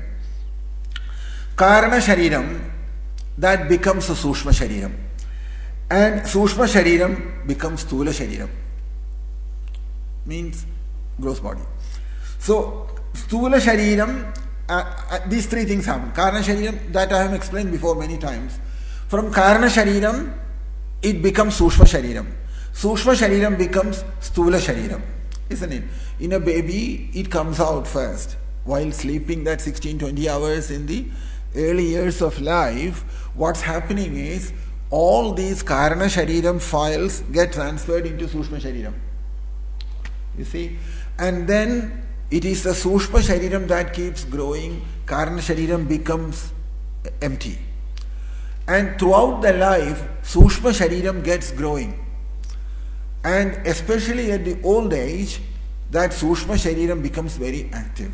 Karana Shariram, that becomes a Sushma Shariram. And Sushma Shariram becomes Sthula Shariram. Means gross body. So, Sthula Shariram, uh, uh, these three things happen. Karana Shariram, that I have explained before many times. From Karana Shariram, it becomes Sushma Shariram. Sushma Shariram becomes Sthula Shariram. Isn't it? In a baby, it comes out first. While sleeping that sixteen to twenty hours in the early years of life, what's happening is all these Karana Shariram files get transferred into Sushma Shariram. You see? And then it is the Sushma Shariram that keeps growing. Karana Shariram becomes empty. And throughout the life, Sushma Shariram gets growing. And especially at the old age, that Sushma Shariram becomes very active.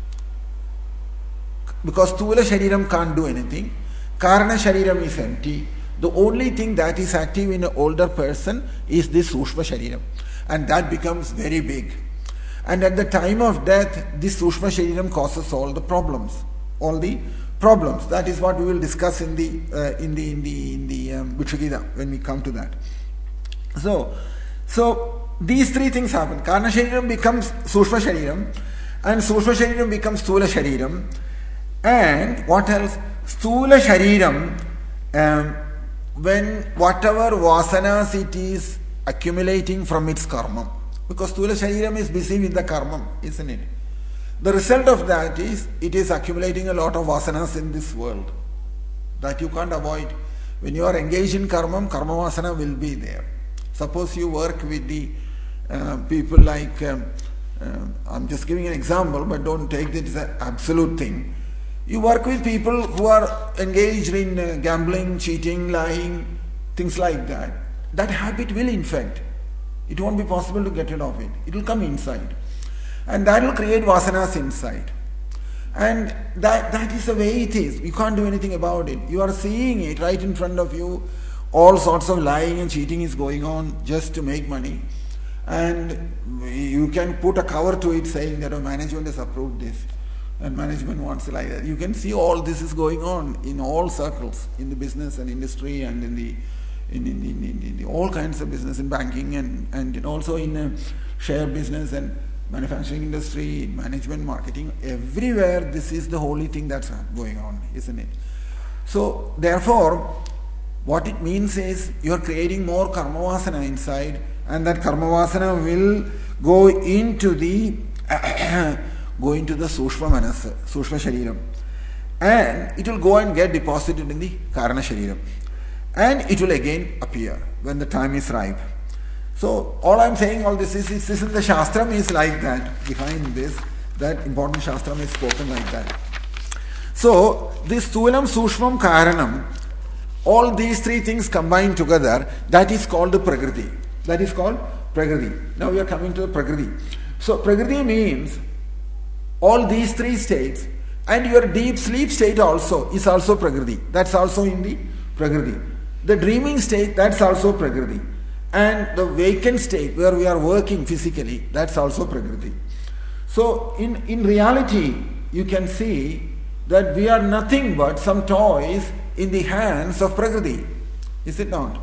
Because Sthula Shariram can't do anything. Karana Shariram is empty. The only thing that is active in an older person is this Sushma Shariram. And that becomes very big. And at the time of death, this Sushma Shariram causes all the problems. All the problems. That is what we will discuss in the uh, in the in the in the um, Bhikshu Gita when we come to that. So, so these three things happen. Karana Shariram becomes Sushma Shariram, and Sushma Shariram becomes Sthula Shariram, and what else? Sthula Shariram, um, when whatever vasanas it is accumulating from its karma, because Sthula Shariram is busy with the karma, isn't it? The result of that is, it is accumulating a lot of vasanas in this world that you can't avoid. When you are engaged in karma, karma vasana will be there. Suppose you work with the uh, people like, um, uh, I'm just giving an example, but don't take this as an absolute thing. You work with people who are engaged in uh, gambling, cheating, lying, things like that. That habit will infect. It won't be possible to get rid of it. It will come inside. And that will create vasanas inside. And that, that is the way it is. You can't do anything about it. You are seeing it right in front of you. All sorts of lying and cheating is going on just to make money. And you can put a cover to it saying that oh, management has approved this. And management wants it like that. You can see all this is going on in all circles, in the business and industry and in the in, in, in, in, in the, all kinds of business, in banking and, and also in uh, share business and manufacturing industry, in management, marketing, everywhere this is the holy thing that's going on, isn't it? So therefore, what it means is you are creating more karma vasana inside, and that karma vasana will go into the go into the sushma manas, sushma shariram, and it will go and get deposited in the karana shariram, and it will again appear when the time is ripe. So all I am saying, all this is, is this in the shastram is like that. Behind this, that important shastram is spoken like that. So this Sthulam, Sushmam, Karanam, all these three things combined together, that is called the Prakriti. That is called Prakriti. Now we are coming to the Prakriti. So Prakriti means all these three states, and your deep sleep state also is also Prakriti. That's also in the Prakriti. The dreaming state, that's also Prakriti. And the vacant state where we are working physically, that's also Prakriti. So in, in reality, you can see that we are nothing but some toys in the hands of Prakriti. Is it not?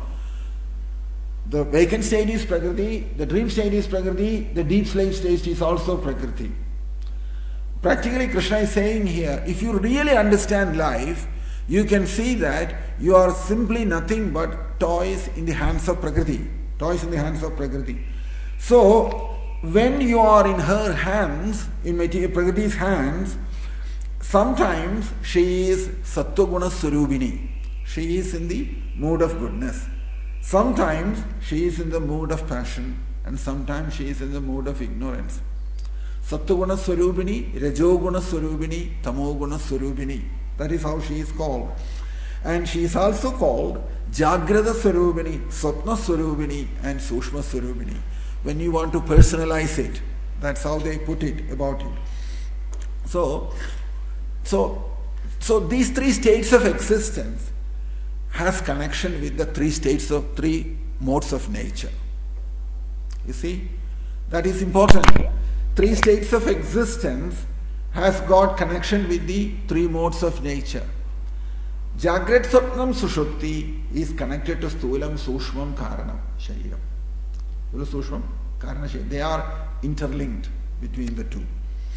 The vacant state is Prakriti, the dream state is Prakriti, the deep sleep state is also Prakriti. Practically, Krishna is saying here, if you really understand life, you can see that you are simply nothing but toys in the hands of Prakriti. Toys in the hands of Prakriti. So, when you are in her hands, in Prakriti's hands, sometimes she is Sattva-guna Swarubini. She is in the mood of goodness. Sometimes she is in the mood of passion, and sometimes she is in the mood of ignorance. Sattva-guna Swarubini, Rajo-guna Swarubini, Tamo-guna Swarubini. That is how she is called. And she is also called Jagrada Swarubini, Swapna Swarubini, and Sushma Swarubini. When you want to personalize it, that's how they put it about it. So, so, so these three states of existence has connection with the three states of three modes of nature. You see, that is important. Three states of existence has got connection with the three modes of nature. Jagrat Swapnam Sushupti is connected to Sthulam, Sushmam, Karanam, Shariram. Sthulam, Sushmam, Karana, Shariram. They are interlinked between the two.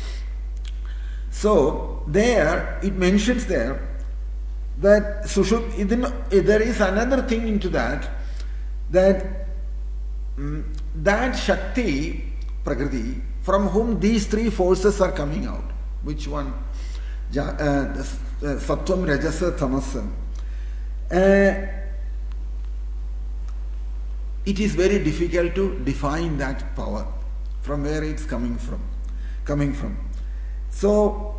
So, there, it mentions there that Sushup, there is another thing into that, that um, that Shakti, Prakriti, from whom these three forces are coming out. Which one? Uh, uh, Sattvam, Rajasa, Tamasa. Uh, it is very difficult to define that power, from where it's coming from. Coming from. So,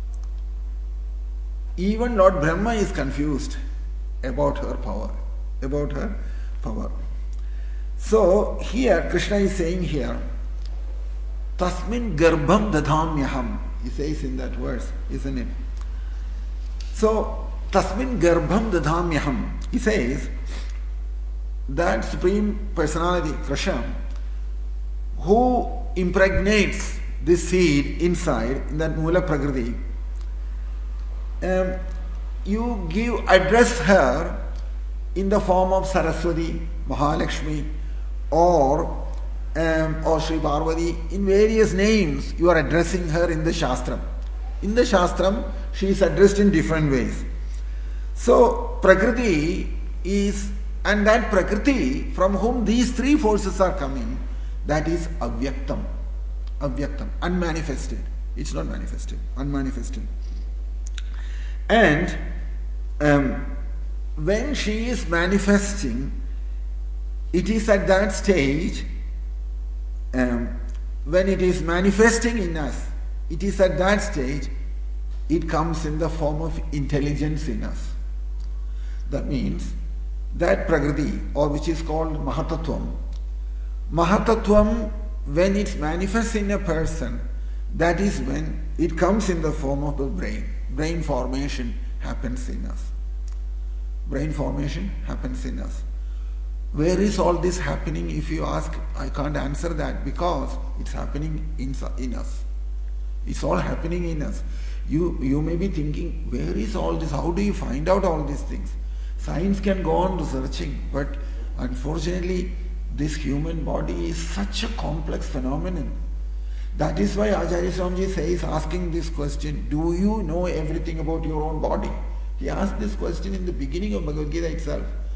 even Lord Brahma is confused about her power, about her power. So, here Krishna is saying here, Tasmin Garbham Dadhamyaham. He says in that verse, isn't it? So, Tasmin Garbham Dadhamyaham. He says that Supreme Personality, Krishna, who impregnates this seed inside, in that Mula Prakriti, um, you give, address her in the form of Saraswati, Mahalakshmi, or Um, or Sri Parvati, in various names you are addressing her in the Shastram. In the Shastram, she is addressed in different ways. So, Prakriti is, and that Prakriti from whom these three forces are coming, that is Avyaktam. Avyaktam, unmanifested. It's not manifested, unmanifested. And um, when she is manifesting, it is at that stage. Um, when it is manifesting in us, it is at that stage, it comes in the form of intelligence in us. That means that Prakriti, or which is called Mahatattvam, Mahatattvam, when it manifests in a person, that is when it comes in the form of the brain. Brain formation happens in us. Brain formation happens in us. Where is all this happening? If you ask, I can't answer that, because it's happening in, in us. It's all happening in us. You, you may be thinking, where is all this? How do you find out all these things? Science can go on researching, but unfortunately, this human body is such a complex phenomenon. That is why Acharya Swamiji says, asking this question, do you know everything about your own body? He asked this question in the beginning of Bhagavad Gita itself.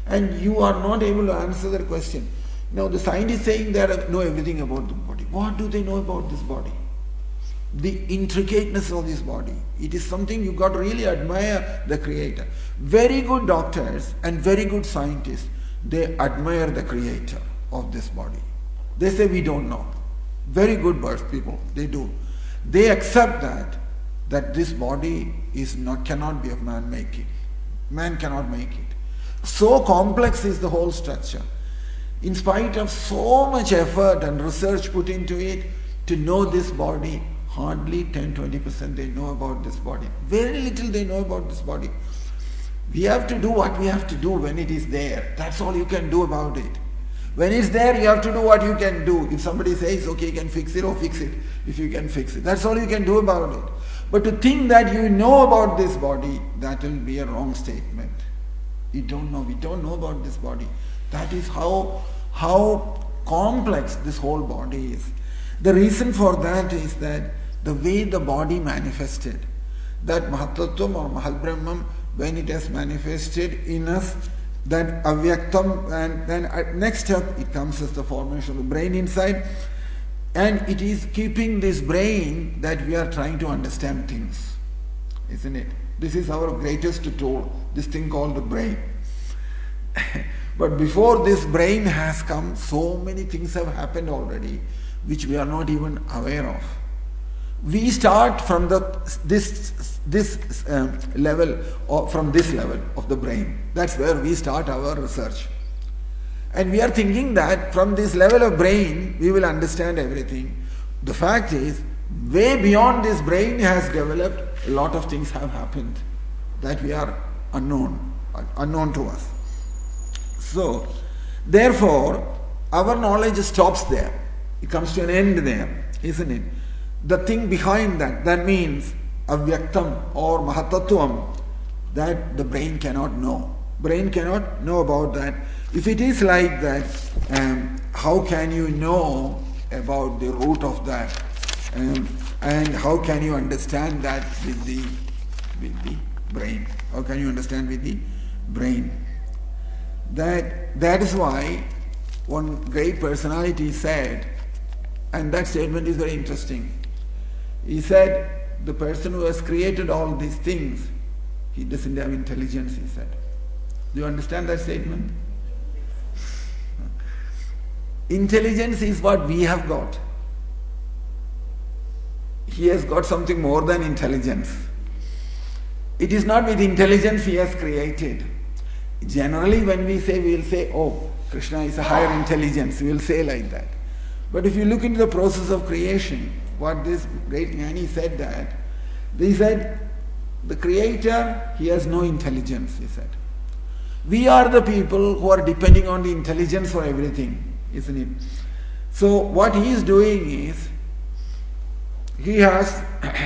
And you are not able to answer that question. Now the scientists saying they know everything about the body. What do they know about this body? The intricateness of this body. It is something you got to really admire the Creator. Very good doctors and very good scientists, they admire the Creator of this body. They say we don't know. Very good people, they do. They accept that that this body is not cannot be of man making. Man cannot make it. So complex is the whole structure. In spite of so much effort and research put into it to know this body, hardly ten to twenty percent they know about this body. Very little they know about this body. We have to do what we have to do when it is there. That's all you can do about it. When it's there, you have to do what you can do. If somebody says, okay, you can fix it, or fix it, if you can fix it. That's all you can do about it. But to think that you know about this body, that will be a wrong statement. You don't know. We don't know about this body. That is how, how complex this whole body is. The reason for that is that the way the body manifested, that Mahatattvam or Mahabrahman, when it has manifested in us, that avyaktam, and then next step it comes as the formation of the brain inside, and it is keeping this brain that we are trying to understand things, isn't it? This is our greatest tool, this thing called the brain. But before this brain has come, so many things have happened already which we are not even aware of. We start from the this this um, level or from this level of the brain. That's where we start our research, and we are thinking that from this level of brain we will understand everything. The fact is, way beyond this brain has developed, a lot of things have happened that we are unknown, unknown to us. So, therefore, our knowledge stops there. It comes to an end there, isn't it? The thing behind that, that means avyaktam or mahatattvam, that the brain cannot know. Brain cannot know about that. If it is like that, um, how can you know about the root of that? Um, and how can you understand that with the, with the brain? How can you understand with the brain? That, that is why one great personality said, and that statement is very interesting. He said, the person who has created all these things, he doesn't have intelligence, he said. Do you understand that statement? Intelligence is what we have got. He has got something more than intelligence. It is not with intelligence he has created. Generally when we say, we will say, oh, Krishna is a higher intelligence, we will say like that. But if you look into the process of creation, what this great Jnani said that, he said, the Creator, he has no intelligence, he said. We are the people who are depending on the intelligence for everything, isn't it? So what he is doing is, he has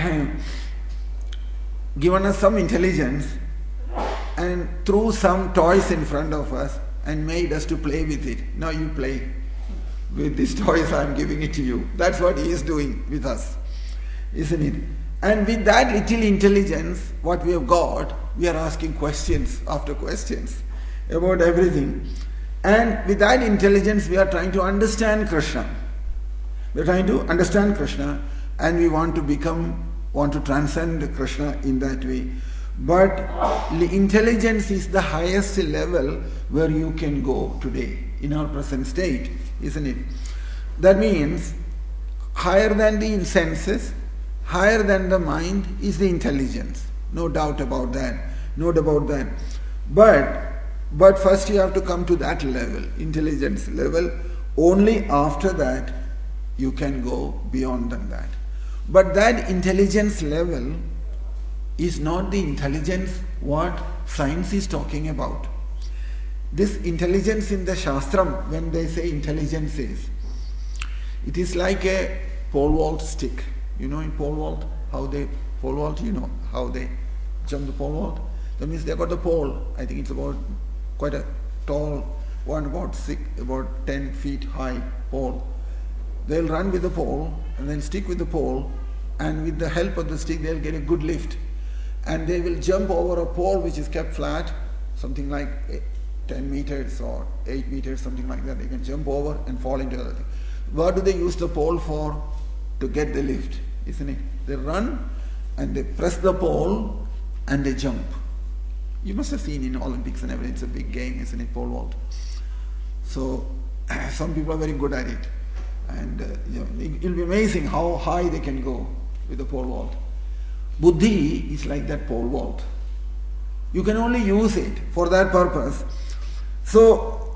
given us some intelligence and threw some toys in front of us and made us to play with it. Now you play with these toys, I am giving it to you. That's what he is doing with us, isn't it? And with that little intelligence, what we have got, we are asking questions after questions about everything. And with that intelligence, we are trying to understand Krishna. We are trying to understand Krishna, and we want to become, want to transcend Krishna in that way. But the intelligence is the highest level where you can go today in our present state, isn't it? That means higher than the senses, higher than the mind is the intelligence. No doubt about that. No doubt about that. But but first you have to come to that level, intelligence level. Only after that you can go beyond than that. But that intelligence level is not the intelligence what science is talking about. This intelligence in the Shastram, when they say intelligence is, it is like a pole vault stick. You know in pole vault, how they, pole vault, you know, how they jump the pole vault? That means they got the pole, I think it's about quite a tall one, about six, about ten feet high pole. They'll run with the pole and then stick with the pole, and with the help of the stick they'll get a good lift. And they will jump over a pole which is kept flat, something like ten meters or eight meters, something like that. They can jump over and fall into the other thing. What do they use the pole for? To get the lift, isn't it? They run and they press the pole and they jump. You must have seen in Olympics and everything. It's a big game, isn't it? Pole vault. So some people are very good at it. And uh, you know, it will be amazing how high they can go with the pole vault. Buddhi is like that pole vault. You can only use it for that purpose. So,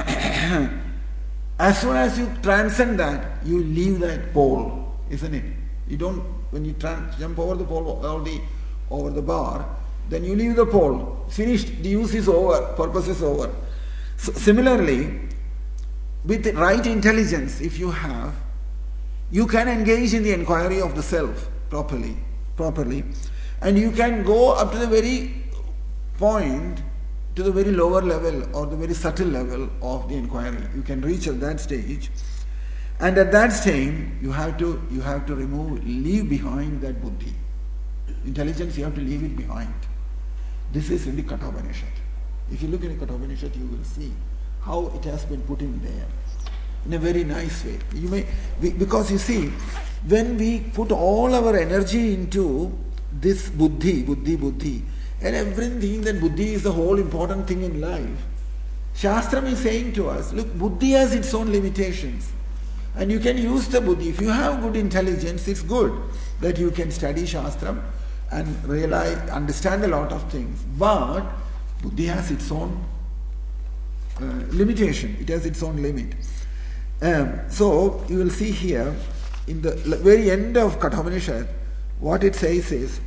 as soon as you transcend that, you leave that pole, isn't it? You don't, when you trans, jump over the pole, or the, over the bar, then you leave the pole. Finished, the use is over, purpose is over. So, similarly, with the right intelligence, if you have, you can engage in the inquiry of the self properly, properly, and you can go up to the very point, to the very lower level or the very subtle level of the inquiry. You can reach at that stage, and at that stage, you have to you have to remove, leave behind that buddhi. Intelligence, you have to leave it behind. This is in the Kathopanishad. If you look in the Kathopanishad, you will see how it has been put in there in a very nice way. You may, we, because you see, when we put all our energy into this buddhi, buddhi, buddhi, and everything that buddhi is the whole important thing in life, Shastram is saying to us, look, buddhi has its own limitations. And you can use the buddhi. If you have good intelligence, it's good that you can study Shastram and realize, understand a lot of things. But buddhi has its own uh, limitation. It has its own limit. Um, so, you will see here, in the very end of Kathopanishad, what it says is,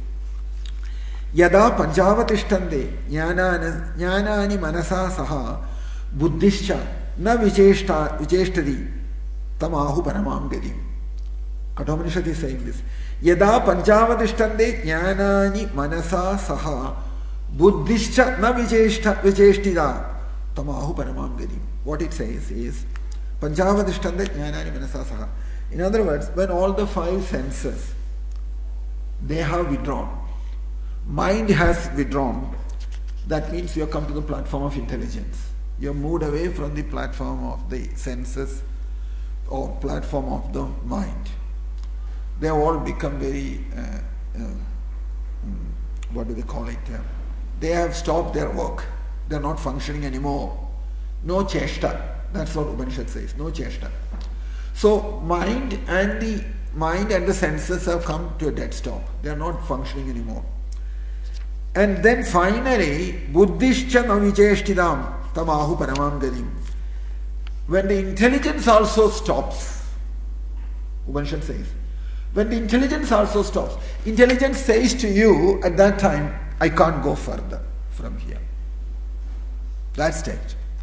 Yada panchavatishtande jnanani manasa saha buddhischa na vicheshta vicheshtadi tamahu paramam gadim. Kathopanishad is saying this. Yada panchavatishtande jnanani manasa saha buddhischa na vicheshta vicheshtida tamahu paramam gadim. What it says is, panchavatishtande jnanani manasa saha. In other words, when all the five senses, they have withdrawn, mind has withdrawn, that means you have come to the platform of intelligence. You have moved away from the platform of the senses or platform of the mind. They have all become very, uh, uh, what do they call it? Uh, they have stopped their work. They are not functioning anymore. No cheshta. That's what Upanishad says. No cheshta. So mind and the mind and the senses have come to a dead stop. They are not functioning anymore. And then finally, buddhischa na vicheshtidam tamahu paramam gadim. When the intelligence also stops, Upanishad says, when the intelligence also stops, intelligence says to you at that time, I can't go further from here. That stage.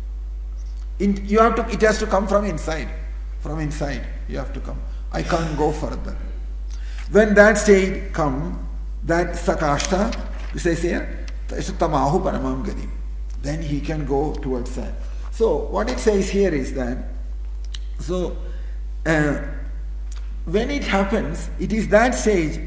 In, you have to, it has to come from inside. From inside, you have to come. I can't go further. When that stage come, that sakashta, it says here, tamahu paramam gadim. Then he can go towards that. So what it says here is that, so uh, when it happens, it is that stage,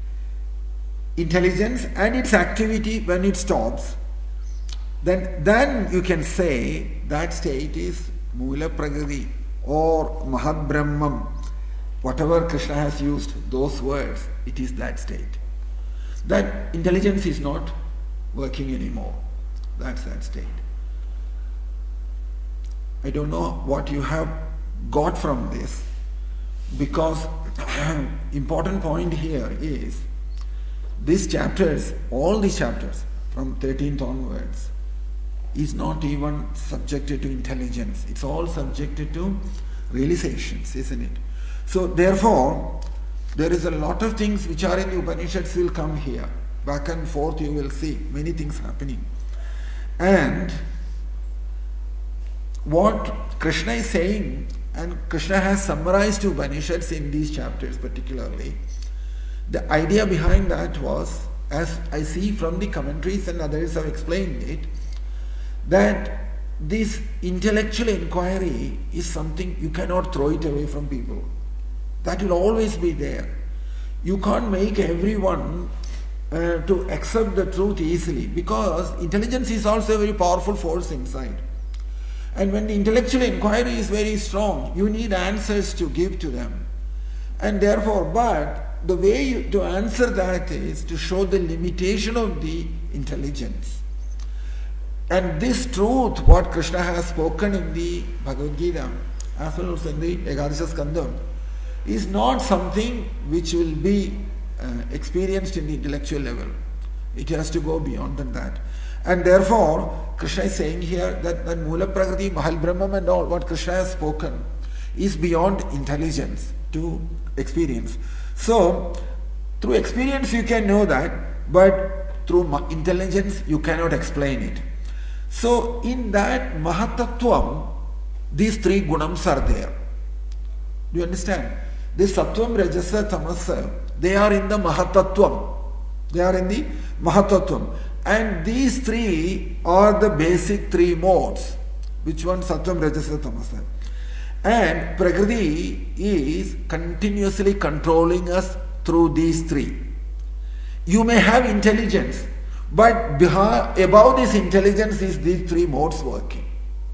intelligence and its activity when it stops, then then you can say that state is Mula Prakriti or Mahad Brahmam. Whatever Krishna has used, those words, it is that state. That intelligence is not working anymore. That's that state. I don't know what you have got from this, because important point here is these chapters, all these chapters from thirteenth onwards, is not even subjected to intelligence. It's all subjected to realizations, isn't it? So therefore, there is a lot of things which are in the Upanishads will come here. Back and forth you will see many things happening. And what Krishna is saying, and Krishna has summarized Upanishads in these chapters particularly, the idea behind that was, as I see from the commentaries and others have explained it, that this intellectual inquiry is something you cannot throw it away from people. That will always be there. You can't make everyone uh, to accept the truth easily, because intelligence is also a very powerful force inside. And when the intellectual inquiry is very strong, you need answers to give to them. And therefore, but the way you, to answer that is to show the limitation of the intelligence. And this truth, what Krishna has spoken in the Bhagavad Gita, as well as in the Ekadasha Skandha, is not something which will be uh, experienced in the intellectual level. It has to go beyond than that. And therefore, Krishna is saying here that, that Mula Prakriti, Mahal Brahman and all, what Krishna has spoken, is beyond intelligence to experience. So, through experience you can know that, but through intelligence you cannot explain it. So, in that Mahatattvam, these three gunams are there. Do you understand? This Sattvam, Rajasa, Tamasa, they are in the Mahatattvam. They are in the Mahatattvam. And these three are the basic three modes. Which one? Sattvam, Rajasa, Tamasa. And Prakriti is continuously controlling us through these three. You may have intelligence, but behind, above this intelligence is these three modes working.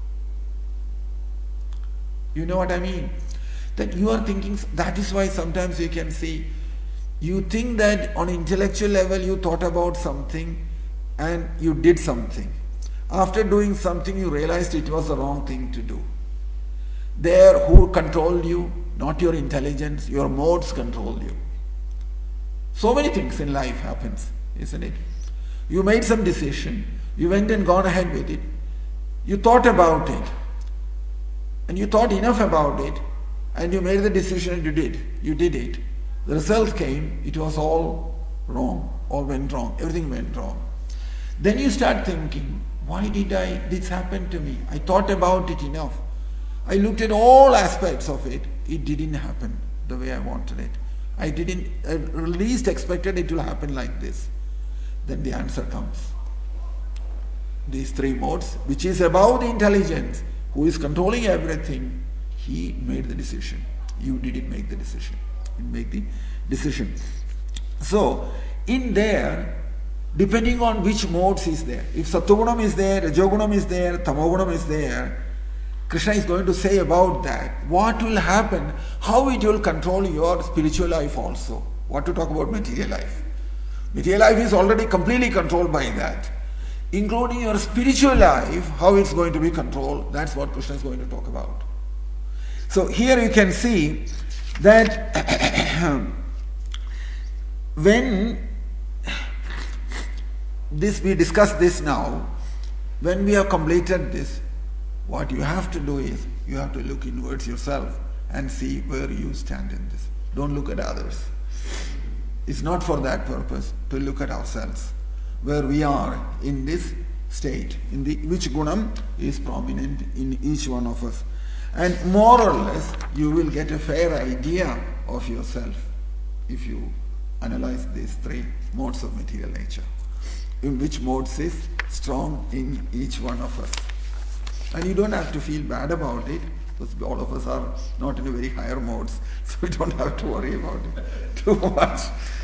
You know what I mean? That you are thinking, that is why sometimes you can see, you think that on intellectual level you thought about something and you did something. After doing something you realized it was the wrong thing to do. There, who controlled you? Not your intelligence, your modes control you. So many things in life happens, isn't it? You made some decision, you went and gone ahead with it, you thought about it, and you thought enough about it, and you made the decision and you did. You did it. The result came, it was all wrong, all went wrong, everything went wrong. Then you start thinking, why did I, this happen to me? I thought about it enough. I looked at all aspects of it. It didn't happen the way I wanted it. I didn't, I least expected it to happen like this. Then the answer comes. These three modes, which is above the intelligence, who is controlling everything, he made the decision. You didn't make the decision. You make the decision. So, in there, depending on which modes is there, if Sattvagunam is there, Rajogunam is there, Tamogunam is there, Krishna is going to say about that, what will happen, how it will control your spiritual life also. What to talk about material life. Material life is already completely controlled by that. Including your spiritual life, how it's going to be controlled, that's what Krishna is going to talk about. So here you can see that when this, we discuss this now, when we have completed this, what you have to do is, you have to look inwards yourself and see where you stand in this. Don't look at others. It's not for that purpose, to look at ourselves, where we are in this state, in the which gunam is prominent in each one of us. And more or less, you will get a fair idea of yourself if you analyze these three modes of material nature. In which modes is strong in each one of us. And you don't have to feel bad about it, because all of us are not in a very higher modes, so you don't have to worry about it too much.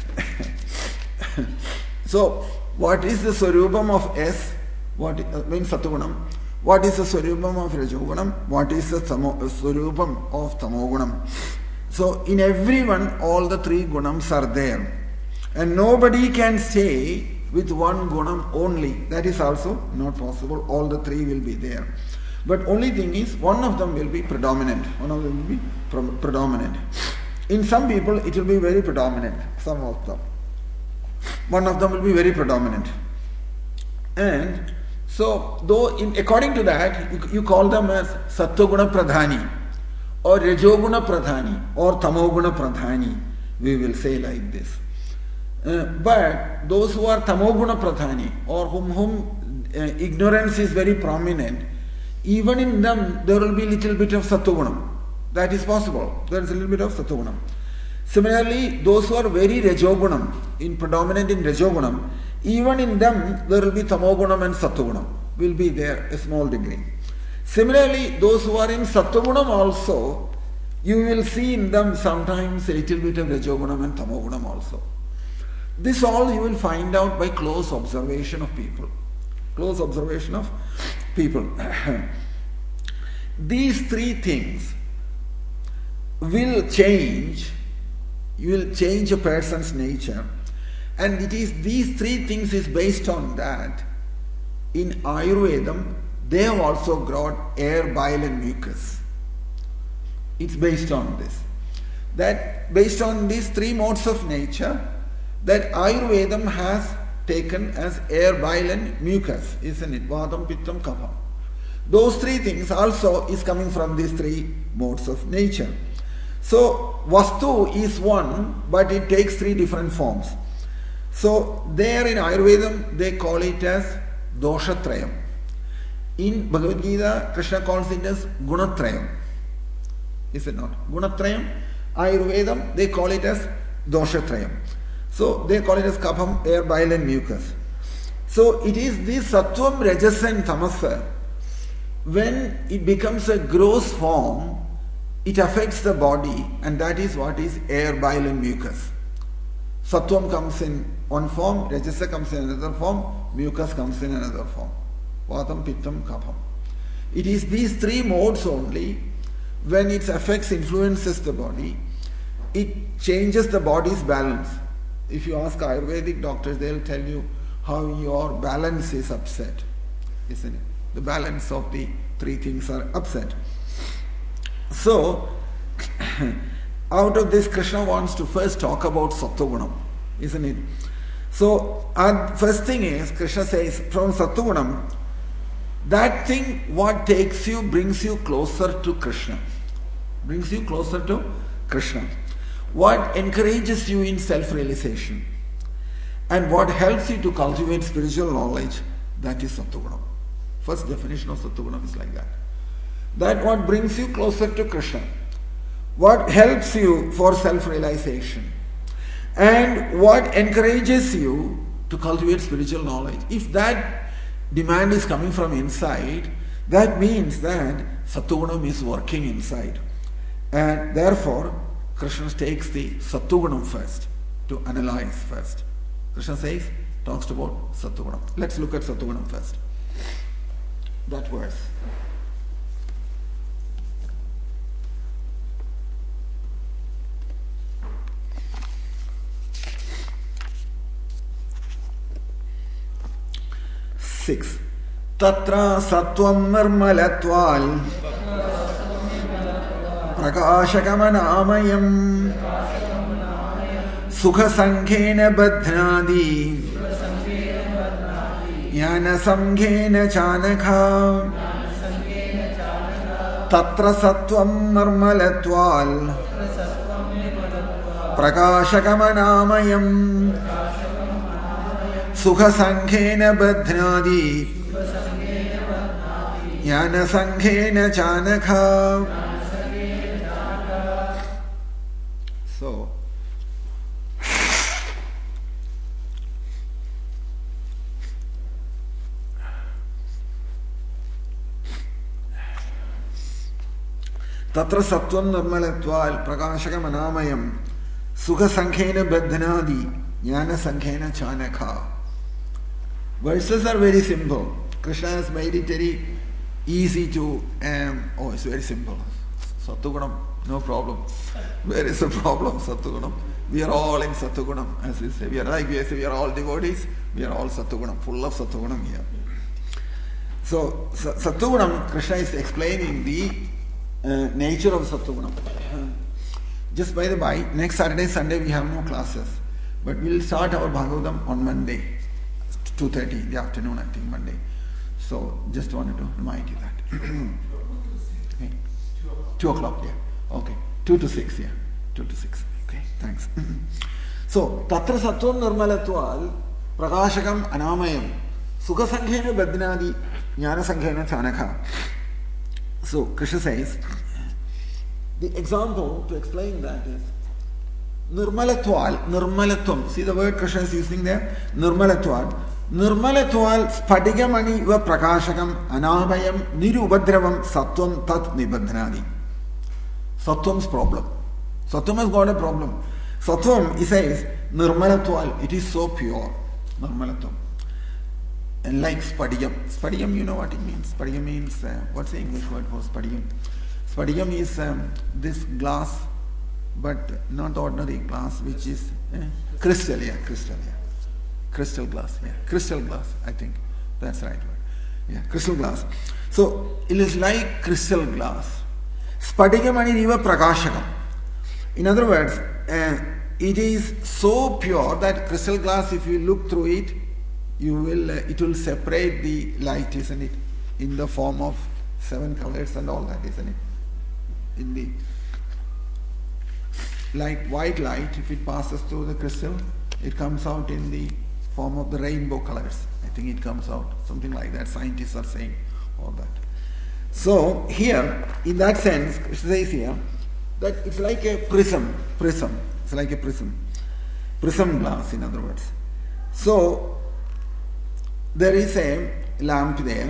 So, what is the Swarupam of S? What uh, means Sattvagunam? What is the Swarupam of Rajogunam? What is the Swarupam of Tamogunam? So, in everyone, all the three gunams are there. And nobody can stay with one gunam only. That is also not possible. All the three will be there. But only thing is, one of them will be predominant. One of them will be pre- predominant. In some people, it will be very predominant. Some of them. One of them will be very predominant. And so, though in, according to that, you, you call them as Sattva-guna Pradhani, or Rajoguna Pradhani, or Tamoguna Pradhani. We will say like this. Uh, but those who are Tamoguna Pradhani, or whom, whom uh, ignorance is very prominent, even in them there will be little bit of Sattvagunam. That is possible. There is a little bit of Sattvagunam. Similarly, those who are very Rajogunam, in predominant in Rajogunam, even in them there will be Tamogunam and Sattvagunam. Will be there a small degree. Similarly, those who are in Sattvagunam also, you will see in them sometimes a little bit of Rajogunam and Tamogunam also. This all you will find out by close observation of people. Close observation of people. these three things will change, will change a person's nature. And it is these three things is based on that. In Ayurvedam, they have also got air, bile and mucus. It's based on this. That based on these three modes of nature, that Ayurvedam has taken as air, bile and mucus, isn't it? Vadam, Pittam, Kapham. Those three things also is coming from these three modes of nature. So, Vastu is one, but it takes three different forms. So, there in Ayurvedam, they call it as Doshatrayam. In Bhagavad Gita, Krishna calls it as Gunatrayam. Is it not? Gunatrayam, Ayurvedam, they call it as Doshatrayam. So, they call it as Kapham, air, bile and mucus. So, it is this Sattvam, Rajas and Tamasa. When it becomes a gross form, it affects the body, and that is what is air, bile and mucus. Sattvam comes in one form, Rajasa comes in another form, mucus comes in another form. Vatam, Pittam, Kapham. It is these three modes only. When its effects influences the body, it changes the body's balance. If you ask Ayurvedic doctors, they'll tell you how your balance is upset, isn't it? The balance of the three things are upset. So, out of this, Krishna wants to first talk about Sattvagunam, isn't it? So, uh, first thing is, Krishna says, from Sattvagunam, that thing what takes you, brings you closer to Krishna. Brings you closer to Krishna. What encourages you in self-realization. And what helps you to cultivate spiritual knowledge, that is Sattvagunam. First definition of Sattvagunam is like that. That what brings you closer to Krishna. What helps you for self-realization. And what encourages you to cultivate spiritual knowledge. If that demand is coming from inside, that means that Sattvagunam is working inside. And therefore, Krishna takes the Sattvagunam first, to analyze first. Krishna says, talks about Sattvagunam. Let's look at Sattvagunam first. That verse. Six. Tatra Sattvam Nirmalatval Prakashakamanāmayam Sukha Sankhena Badhnādi Jnana Samkhena Chanakha Tatra Sattvam Nirmalatval Prakashakamanāmayam Sukha Sankhena Badhnādi Jnana Sankhena Chanakha. So, Tatra Sattvam Nirmalatval Prakashakam Anamayam Sukha Sankhena Badhanadi Jnana Sankhena Chanakha. Verses are very simple. Krishna has made it very easy to, um, oh, it's very simple. Sattvagunam, no problem. Where is the problem, Sattvagunam? We are all in Sattvagunam, as we say. We are like we say, we are all devotees, we are all Sattvagunam, full of Sattvagunam here. So, Sattvagunam, Krishna is explaining the uh, nature of Sattvagunam. Uh, just by the by, next Saturday, Sunday, we have no classes. But we will start our Bhagavatam on Monday, two thirty in the afternoon, I think, Monday. So, just wanted to remind you that. Okay. Two o'clock, yeah. Okay. Two to six, yeah. Two to six. Okay, thanks. So, Tatra Sattvam Nirmalatval Prakashakam Anamayam Sukha Sankhena Badhnadi Jnana Sankhena Chanakha. So, Krishna says, the example to explain that is Nirmalatval, Nirmalatvam. See the word Krishna is using there? Nirmalatval. Nirmalatval Spadigamani va Prakashakam Anamayam Nirubhadravam Sattvam Tat Nibadhanadi. Sattvan's problem. Sattvam has got a problem. Sattvam, he says, Nirmalatval, it is so pure. Nirmalatvam. And like spadiyam. Spadiyam, you know what it means? Spadiyam means, uh, what's the English word for spadiyam? Spadiyam is um, this glass, but not ordinary glass, which is uh, crystal, yeah, crystal, yeah. Crystal glass, yeah. Crystal glass, I think. That's right word. Yeah, crystal glass. So, it is like crystal glass. Spadiyam aniva prakashakam. In other words, uh, it is so pure that crystal glass, if you look through it, you will uh, it will separate the light, isn't it, in the form of seven colors and all that, isn't it? In the like white light, if it passes through the crystal, it comes out in the form of the rainbow colors. I think it comes out something like that. Scientists are saying all that. So here, in that sense, it says here that it's like a prism. Prism. It's like a prism. Prism glass, in other words. So there is a lamp there,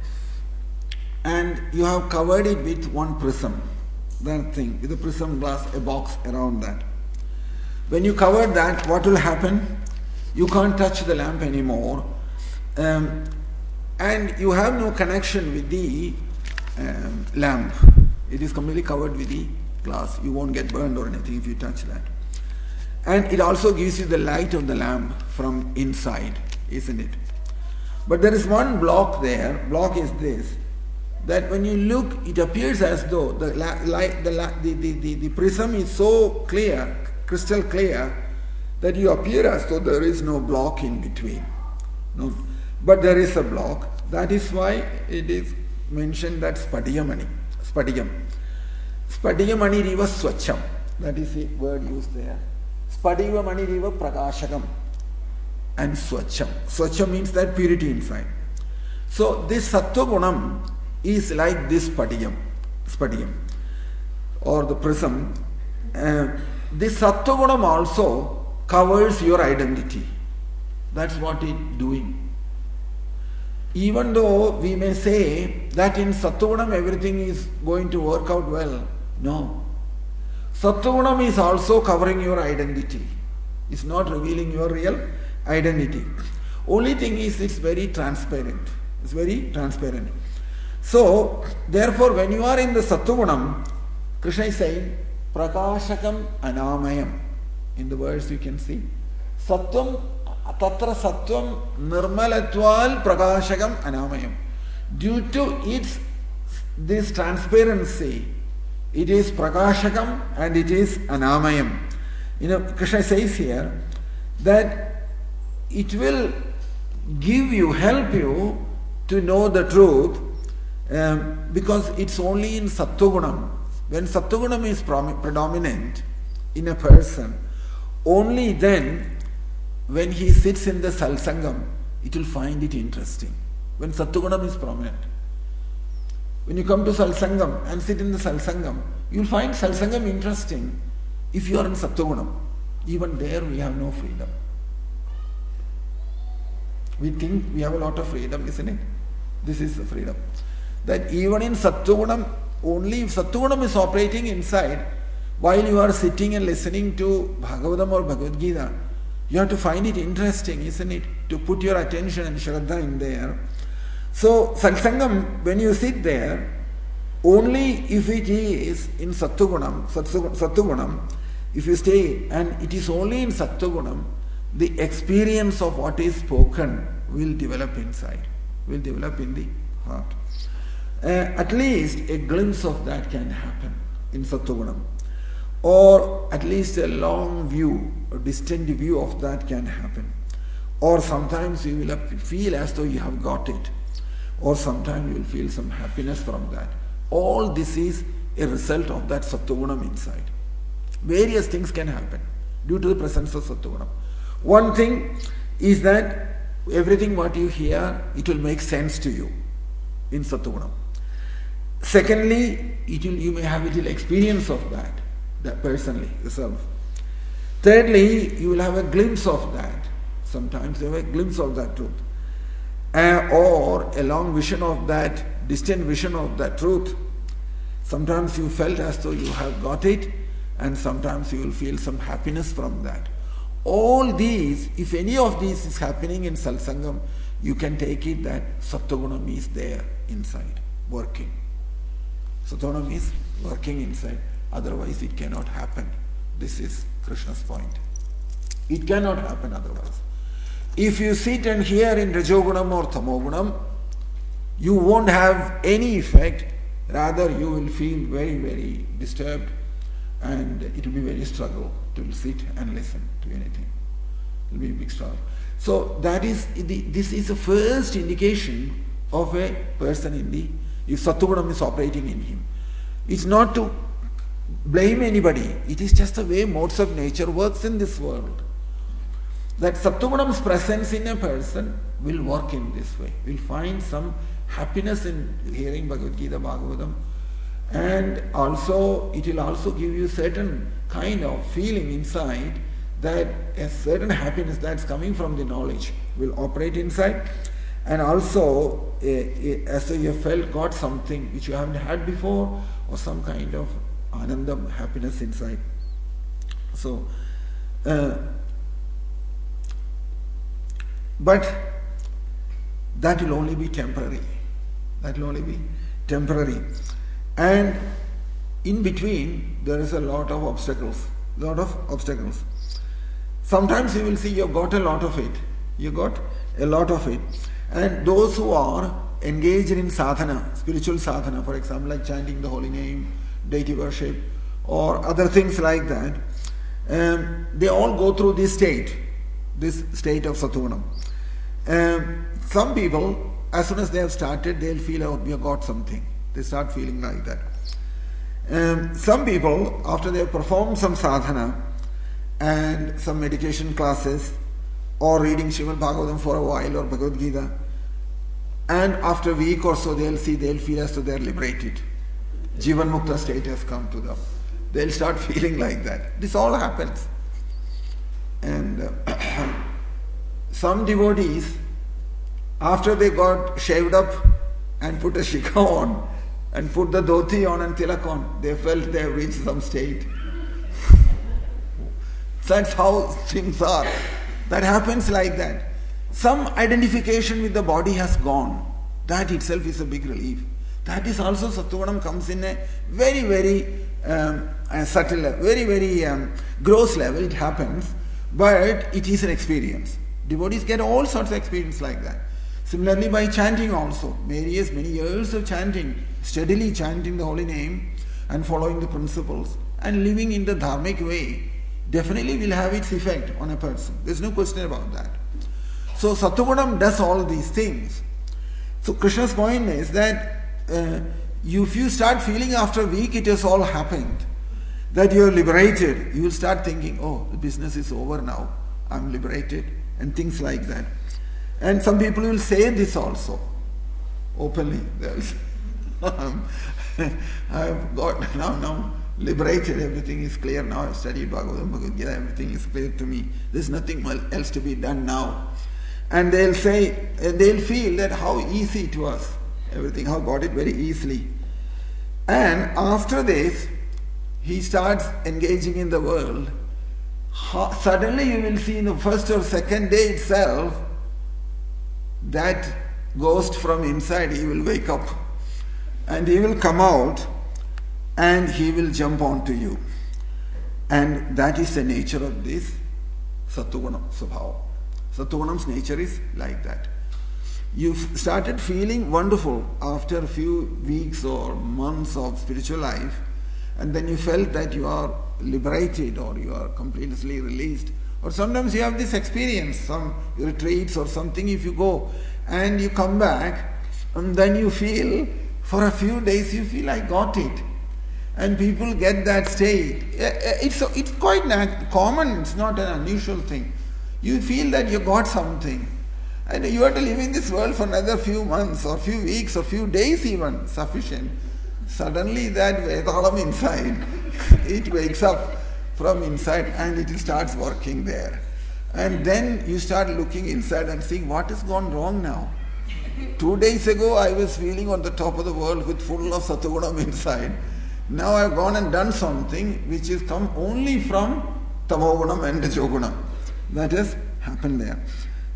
and you have covered it with one prism, that thing, with a prism glass, a box around that. When you cover that, what will happen? You can't touch the lamp anymore, um, and you have no connection with the um, lamp. It is completely covered with the glass. You won't get burned or anything if you touch that. And it also gives you the light of the lamp from inside, isn't it? But there is one block there. Block is this, that when you look, it appears as though the light, the, the, the, the, the prism is so clear, crystal clear, that you appear as though there is no block in between. No, but there is a block. That is why it is mentioned that spadiyamani, spadiyam, spadiyamani riva swacham. That is the word used there. Spadiyamani riva prakashakam. And swacham. Swacham means that purity inside. So this sattva gunam is like this spadiyam, spadiyam, or the prism. Uh, this sattva gunam also covers your identity. That's what it is doing. Even though we may say that in sattva gunam everything is going to work out well, no. Sattva gunam is also covering your identity. It's not revealing your real identity. Only thing is, it's very transparent. It's very transparent. So, therefore, when you are in the Sattvagunam, Krishna is saying, Prakashakam Anamayam. In the verse you can see. Sattvam, Tatra Sattvam Nirmalatval Prakashakam Anamayam. Due to its, this transparency, it is Prakashakam and it is Anamayam. You know, Krishna says here that it will give you, help you to know the truth, um, because it's only in Sattvagunam. When Sattvagunam is predominant in a person, only then when he sits in the Salsangam, it will find it interesting. When Sattvagunam is prominent. When you come to Salsangam and sit in the Salsangam, you will find Salsangam interesting if you are in Sattvagunam. Even there we have no freedom. We think we have a lot of freedom, isn't it? This is the freedom. That even in Sattvagunam, only if Sattvagunam is operating inside, while you are sitting and listening to Bhagavatam or Bhagavad Gita, you have to find it interesting, isn't it? To put your attention and Shraddha in there. So, Satsangam, when you sit there, only if it is in Sattvagunam, Sattvagunam, if you stay and it is only in Sattvagunam, the experience of what is spoken will develop inside, will develop in the heart. Uh, at least a glimpse of that can happen in Sattvagunam. Or at least a long view, a distant view of that can happen. Or sometimes you will feel as though you have got it. Or sometimes you will feel some happiness from that. All this is a result of that Sattvagunam inside. Various things can happen due to the presence of Sattvagunam. One thing is that everything what you hear, it will make sense to you in Sattvagunam. Secondly, it will, you may have a little experience of that, that personally, yourself. Thirdly, you will have a glimpse of that. Sometimes you have a glimpse of that truth. Uh, or a long vision of that, distant vision of that truth. Sometimes you felt as though you have got it, and sometimes you will feel some happiness from that. All these, if any of these is happening in Salsangam, you can take it that Sattvagunam is there inside, working. Sattvagunam is working inside, otherwise it cannot happen. This is Krishna's point. It cannot happen otherwise. If you sit and hear in Rajogunam or Tamogunam, you won't have any effect, rather you will feel very, very disturbed, and it will be very struggle to sit and listen to anything. It will be a big struggle. So that is, the, this is the first indication of a person in the, if Sattvagunam is operating in him. It's not to blame anybody, it is just the way modes of nature works in this world. That Sattvagunam's presence in a person will work in this way, will find some happiness in hearing Bhagavad Gita, Bhagavatam, and also it will also give you certain kind of feeling inside that a certain happiness that's coming from the knowledge will operate inside, and also uh, uh, as though you have felt got something which you haven't had before, or some kind of anandam, happiness inside. So, uh, but that will only be temporary. That will only be temporary. And in between, there is a lot of obstacles. Lot of obstacles. Sometimes you will see you got a lot of it. You got a lot of it. And those who are engaged in sadhana, spiritual sadhana, for example, like chanting the holy name, deity worship, or other things like that, um, they all go through this state, this state of Sattvagunam. Um, some people, as soon as they have started, they'll feel, oh, we have got something. They start feeling like that. Um, some people, after they have performed some sadhana and some meditation classes, or reading Srimad Bhagavatam for a while, or Bhagavad Gita, and after a week or so, they'll see, they'll feel as though they're liberated. Jivan Mukta state has come to them. They'll start feeling like that. This all happens. And uh, some devotees, after they got shaved up and put a shikha on, and put the dhoti on and tilak on, they felt they have reached some state. That's how things are. That happens like that. Some identification with the body has gone. That itself is a big relief. That is also Sattvagunam comes in a very, very um, a subtle, very, very um, gross level. It happens, but it is an experience. Devotees get all sorts of experience like that. Similarly, by chanting also, various many years of chanting, steadily chanting the holy name and following the principles and living in the dharmic way, definitely will have its effect on a person. There's no question about that. So Sattvagunam does all these things. So Krishna's point is that uh, you, if you start feeling after a week it has all happened, that you are liberated, you will start thinking, oh, the business is over now, I'm liberated, and things like that. And some people will say this also, openly. I've got now, now liberated, everything is clear now, I've studied Bhagavatam, Bhagavad Gita, everything is clear to me. There's nothing else to be done now. And they'll say, they'll feel that how easy it was, everything, how got it very easily. And after this, he starts engaging in the world. Suddenly you will see in the first or second day itself, that ghost from inside, he will wake up and he will come out and he will jump onto you. And that is the nature of this Sattvagunam Svabhava. Sattvagunam's nature is like that. You've started feeling wonderful after a few weeks or months of spiritual life, and then you felt that you are liberated or you are completely released. Or sometimes you have this experience, some retreats or something, if you go and you come back and then you feel, for a few days you feel, I got it. And people get that state. It's, it's quite common, it's not an unusual thing. You feel that you got something. And you have to live in this world for another few months or few weeks or few days even, sufficient. Suddenly that Vedalam inside, it wakes up from inside and it starts working there. And then you start looking inside and seeing what has gone wrong now. Two days ago I was feeling on the top of the world with full of Sattvagunam inside. Now I have gone and done something which has come only from Tamogunam and Rajogunam. That has happened there.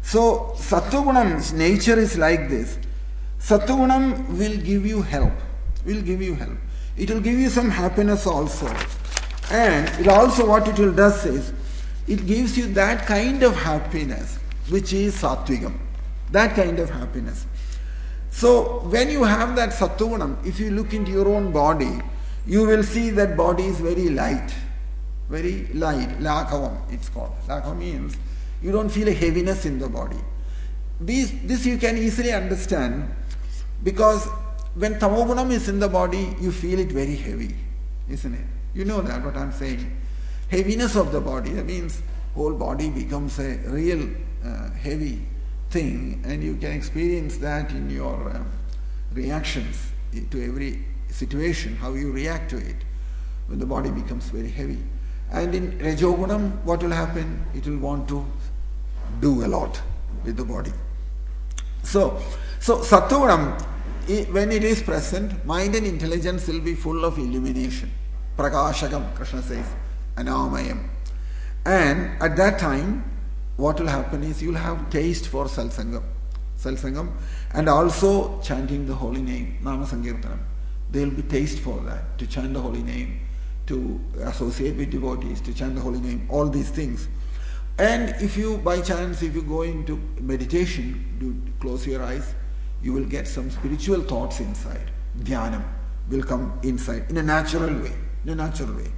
So Sattvagunam's nature is like this. Sattvagunam will give you help. Will give you help. It will give you some happiness also. And it also what it will does is, it gives you that kind of happiness which is Sattvigam. That kind of happiness. So when you have that Sattvagunam, if you look into your own body, you will see that body is very light. Very light. Lakhavam it's called. Lakhavam means you don't feel a heaviness in the body. These, this you can easily understand because when Tamogunam is in the body, you feel it very heavy, isn't it? You know that what I'm saying. Heaviness of the body, that means whole body becomes a real uh, heavy thing, and you can experience that in your um, reactions to every situation, how you react to it when the body becomes very heavy. And in Rajogunam, what will happen? It will want to do a lot with the body. So, so Sattvagunam, when it is present, mind and intelligence will be full of illumination. Prakashakam, Krishna says, Anamayam. And at that time, what will happen is you will have taste for Salsangam, Salsangam, and also chanting the holy name, Nama Sankirtanam. There will be taste for that, to chant the holy name, to associate with devotees, to chant the holy name, all these things. And if you, by chance, if you go into meditation, do close your eyes, you will get some spiritual thoughts inside. Dhyanam will come inside in a natural way, in a natural way.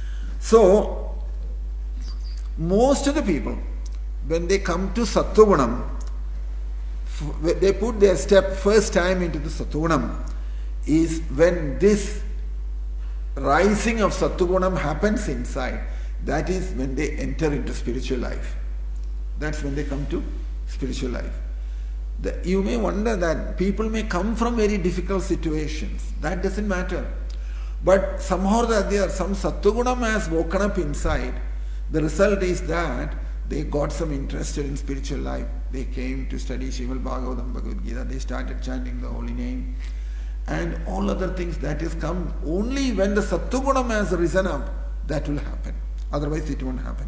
So, most of the people, when they come to Sattvagunam, they put their step first time into the Sattvagunam is when this rising of Sattvagunam happens inside. That is when they enter into spiritual life. That's when they come to spiritual life. The, you may wonder that people may come from very difficult situations. That doesn't matter. But somehow or the other, some Sattvagunam has woken up inside. The result is that they got some interest in spiritual life. They came to study Srimad Bhagavatam, Bhagavad Gita. They started chanting the holy name. And all other things that is come only when the Sattvagunam has risen up, that will happen. Otherwise it won't happen.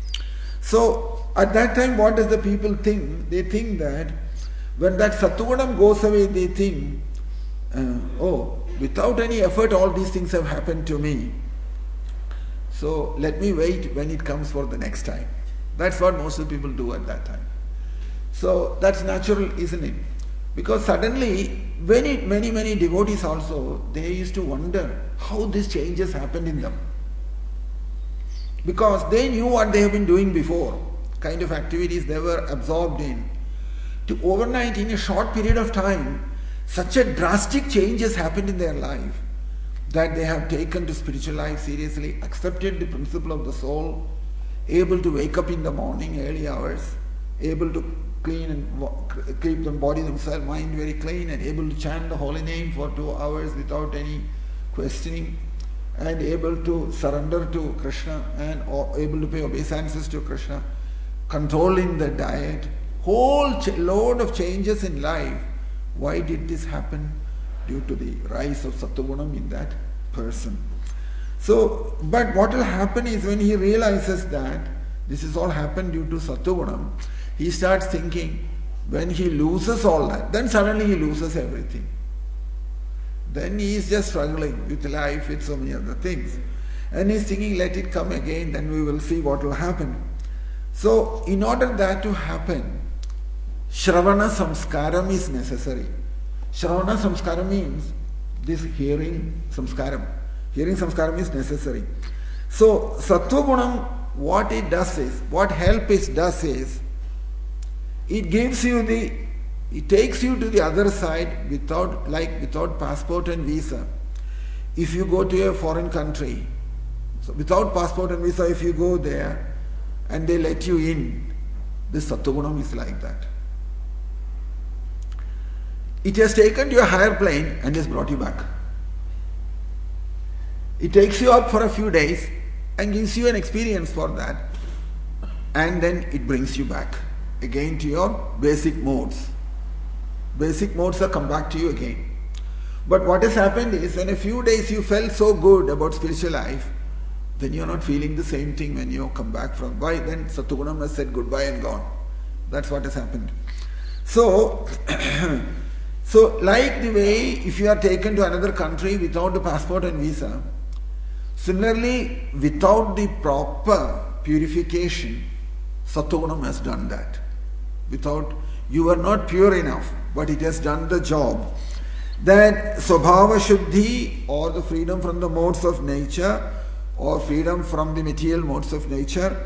So at that time what does the people think? They think that when that Sattvagunam goes away, they think, uh, oh, without any effort all these things have happened to me. So let me wait when it comes for the next time. That's what most of the people do at that time. So that's natural, isn't it? Because suddenly, many, many, many devotees also, they used to wonder how these changes happened in them. Because they knew what they have been doing before, kind of activities they were absorbed in. To overnight, in a short period of time, such a drastic change has happened in their life that they have taken to spiritual life seriously, accepted the principle of the soul, able to wake up in the morning, early hours, able to clean and keep the body themselves, mind very clean, and able to chant the holy name for two hours without any questioning, and able to surrender to Krishna and able to pay obeisances to Krishna, controlling the diet, whole ch- load of changes in life. Why did this happen? Due to the rise of Sattvagunam in that person. So, but what will happen is when he realizes that this is all happened due to Sattvagunam, he starts thinking, when he loses all that, then suddenly he loses everything. Then he is just struggling with life, with so many other things. And he's thinking, let it come again, then we will see what will happen. So, in order that to happen, Shravana Samskaram is necessary. Shravana Samskaram means this hearing Samskaram. Hearing Samskaram is necessary. So, Sattvagunam, what it does is, what help it does is, it gives you the, it takes you to the other side without, like without passport and visa. If you go to a foreign country, so without passport and visa, if you go there and they let you in, this Sattvagunam is like that. It has taken you a higher plane and has brought you back. It takes you up for a few days and gives you an experience for that, and then it brings you back again to your basic modes. Basic modes are come back to you again. But what has happened is, when a few days you felt so good about spiritual life, then you are not feeling the same thing when you come back from. Why? Then Sattvagunam has said goodbye and gone. That's what has happened. So, so like the way if you are taken to another country without the passport and visa, similarly without the proper purification, Sattvagunam has done that. Without, you are not pure enough, but it has done the job. That Swabhava Shuddhi, or the freedom from the modes of nature, or freedom from the material modes of nature,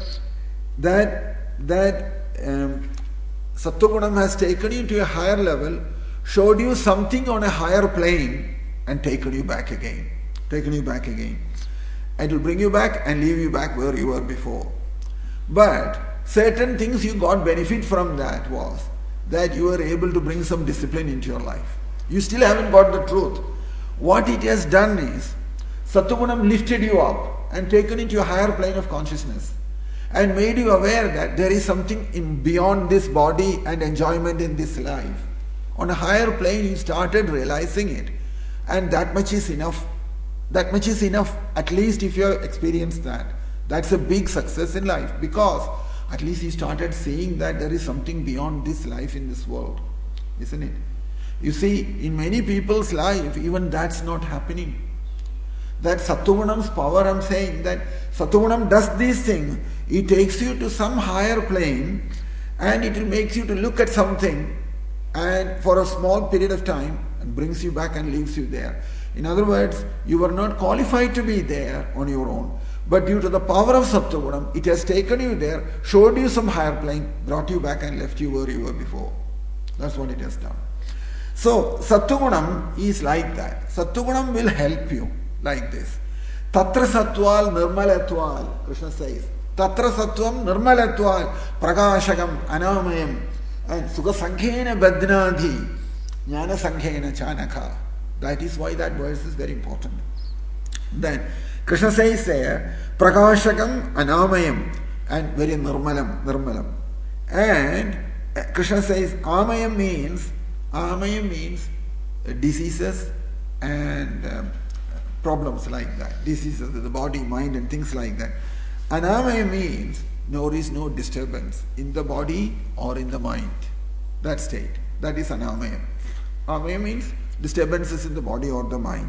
that that um, Sattvagunam has taken you to a higher level, showed you something on a higher plane, and taken you back again. Taken you back again. It will bring you back and leave you back where you were before. But certain things you got benefit from that was that you were able to bring some discipline into your life. You still haven't got the truth. What it has done is, Sattvagunam lifted you up and taken into a higher plane of consciousness and made you aware that there is something in beyond this body and enjoyment in this life. On a higher plane you started realizing it, and that much is enough. That much is enough, at least if you have experienced that. That's a big success in life, because at least you started seeing that there is something beyond this life in this world, isn't it? You see, in many people's life, even that's not happening. That Sattvagunam's power, I'm saying that Sattvagunam does these things. It takes you to some higher plane, and it will make you to look at something and for a small period of time, and brings you back and leaves you there. In other words, you were not qualified to be there on your own. But due to the power of Sattvagunam, it has taken you there, showed you some higher plane, brought you back and left you where you were before. That's what it has done. So, Sattvagunam is like that. Sattvagunam will help you like this. Tatra Sattval Nirmalatval, Krishna says. Tatra Sattvam Nirmalatval Prakashakam Anamayam and Sukha Sankhena Badnadhi Jnana Sankhena Chanaka. That is why that verse is very important. Then Krishna says there, Prakashakam Anamayam, and very Nirmalam, Nirmalam. And Krishna says Amayam means, Amayam means diseases and um, problems like that. Diseases of the body, mind and things like that. Anamaya means there is no disturbance in the body or in the mind. That state. That is Anamaya. Amaya means disturbances in the body or the mind.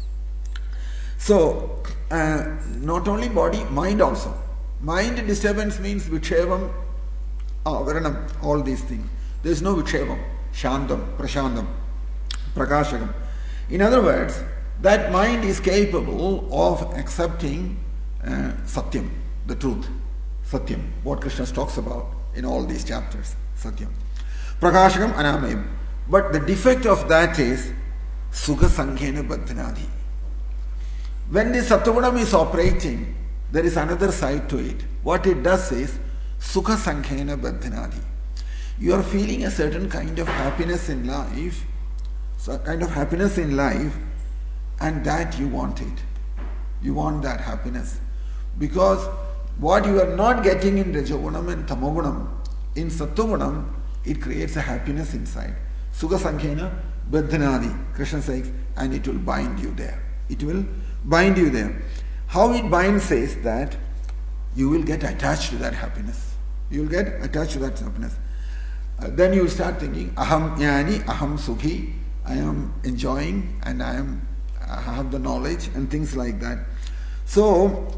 So, uh, not only body, mind also. Mind disturbance means Vikshevam, Avaranam, all these things. There is no Vikshevam, Shantam, Prashantam, Prakashakam. In other words, that mind is capable of accepting uh, Satyam, the truth. Satyam, what Krishna talks about in all these chapters. Satyam. Prakashakam, Anamayam. But the defect of that is Sukha Sankhena Badhanadi. When the Sattvagunam is operating, there is another side to it. What it does is Sukha Sankhena Badhanadi. You are feeling a certain kind of happiness in life, so a kind of happiness in life, and that you want it. You want that happiness. Because what you are not getting in Rajagunam and Tamagunam, in Sattvagunam, it creates a happiness inside. Sukha Sankhena Badhanadi, Krishna says, and it will bind you there. It will bind you there. How it binds is that you will get attached to that happiness. You will get attached to that happiness. Uh, then you will start thinking, Aham Jnani, Aham Sukhi, I am enjoying and I am I have the knowledge and things like that. So,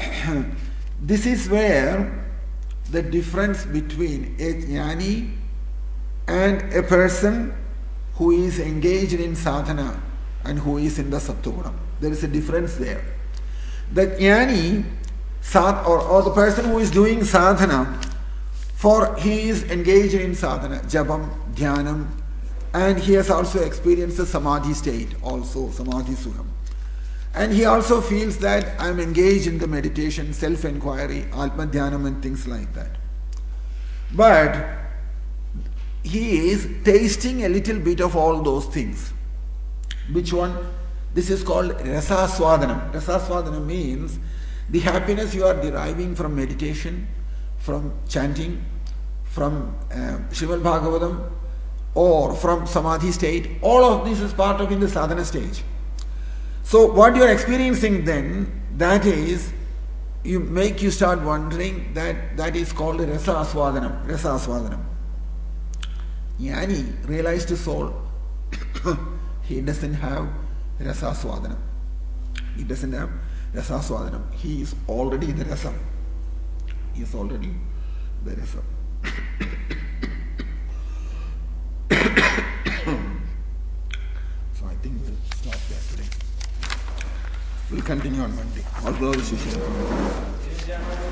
this is where the difference between a jnani and a person who is engaged in sadhana and who is in the Sattvagunam. There is a difference there. The jnani, sad, or, or the person who is doing sadhana, for he is engaged in sadhana, jabam, dhyanam, and he has also experienced the samadhi state, also samadhi sukham. And he also feels that I am engaged in the meditation, self-inquiry, atma dhyanam and things like that. But he is tasting a little bit of all those things. Which one? This is called rasaswadanam. Rasaswadanam means the happiness you are deriving from meditation, from chanting, from uh, Srimad Bhagavatam, or from samadhi state. All of this is part of in the sadhana stage. So what you are experiencing then, that is, you make you start wondering that that is called rasa aswadanam. Rasa aswadanam. Jnani, realized soul, he doesn't have rasa swadanam. He doesn't have rasa swadanam. He is already the rasa. He is already the rasa. So I think we'll stop there today. We'll continue on Monday. All glory to Shri.